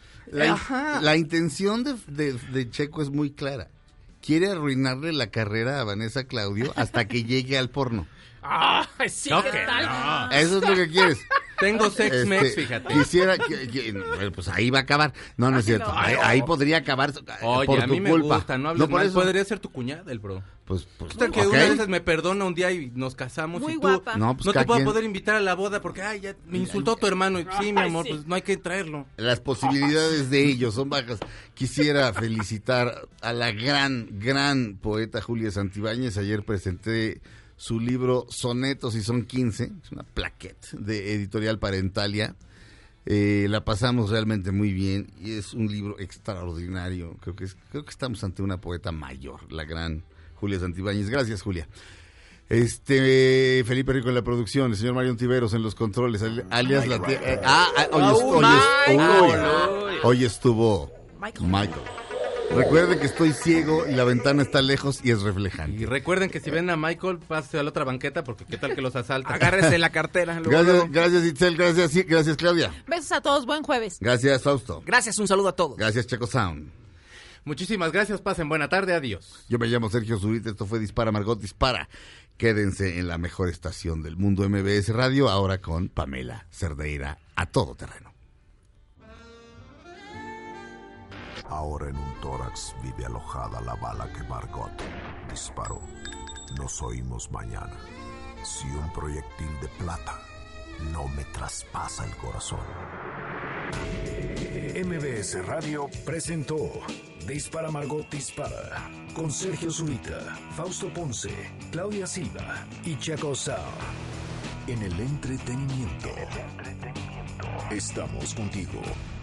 La intención de Checo es muy clara. Quiere arruinarle la carrera a Vanessa Claudio hasta que llegue al porno. ¡Ay, sí, No, qué que tal! no. Eso es lo que quieres. Tengo sex mex, fíjate. Quisiera bueno, pues ahí va a acabar. No, no es cierto. no. Ahí podría acabar Oye, por a mí tu me culpa. gusta, no hables por mal. eso. Podría ser tu cuñada, el bro. Pues, ¿Qué tal que ok. una de esas me perdona un día y nos casamos Muy y tú guapa. No, pues no te cada puedo quien- poder invitar a la boda porque ya me insultó tu hermano? Y, sí, mi amor, pues no hay que traerlo. Las posibilidades de ellos son bajas. Quisiera felicitar a la gran poeta Julia Santibáñez. Ayer presenté su libro Sonetos y son 15. Es una plaquette de Editorial Parentalia. La pasamos realmente muy bien y es un libro extraordinario. Creo que estamos ante una poeta mayor, la gran Julia Santibáñez. Gracias, Julia. Felipe Rico en la producción, el señor Mario Tiveros en los controles, alias la hoy estuvo Michael. Recuerden que estoy ciego y la ventana está lejos y es reflejante. Y recuerden que si ven a Michael, pase a la otra banqueta porque qué tal que los asalta. Agárrese la cartera. Gracias Itzel, gracias Claudia. Besos a todos, buen jueves. Gracias Fausto. Gracias, un saludo a todos. Gracias Checo Sound. Muchísimas gracias, pasen buena tarde, adiós. Yo me llamo Sergio Zurita, esto fue Dispara Margot Dispara. Quédense en la mejor estación del mundo, MBS Radio, ahora con Pamela Cerdeira, a todo terreno. Ahora en un tórax vive alojada la bala que Margot disparó. Nos oímos mañana. Si un proyectil de plata no me traspasa el corazón. MBS Radio presentó Dispara Margot Dispara con Sergio Zurita, Fausto Ponce, Claudia Silva y Chaco Sao. En el entretenimiento. Estamos contigo.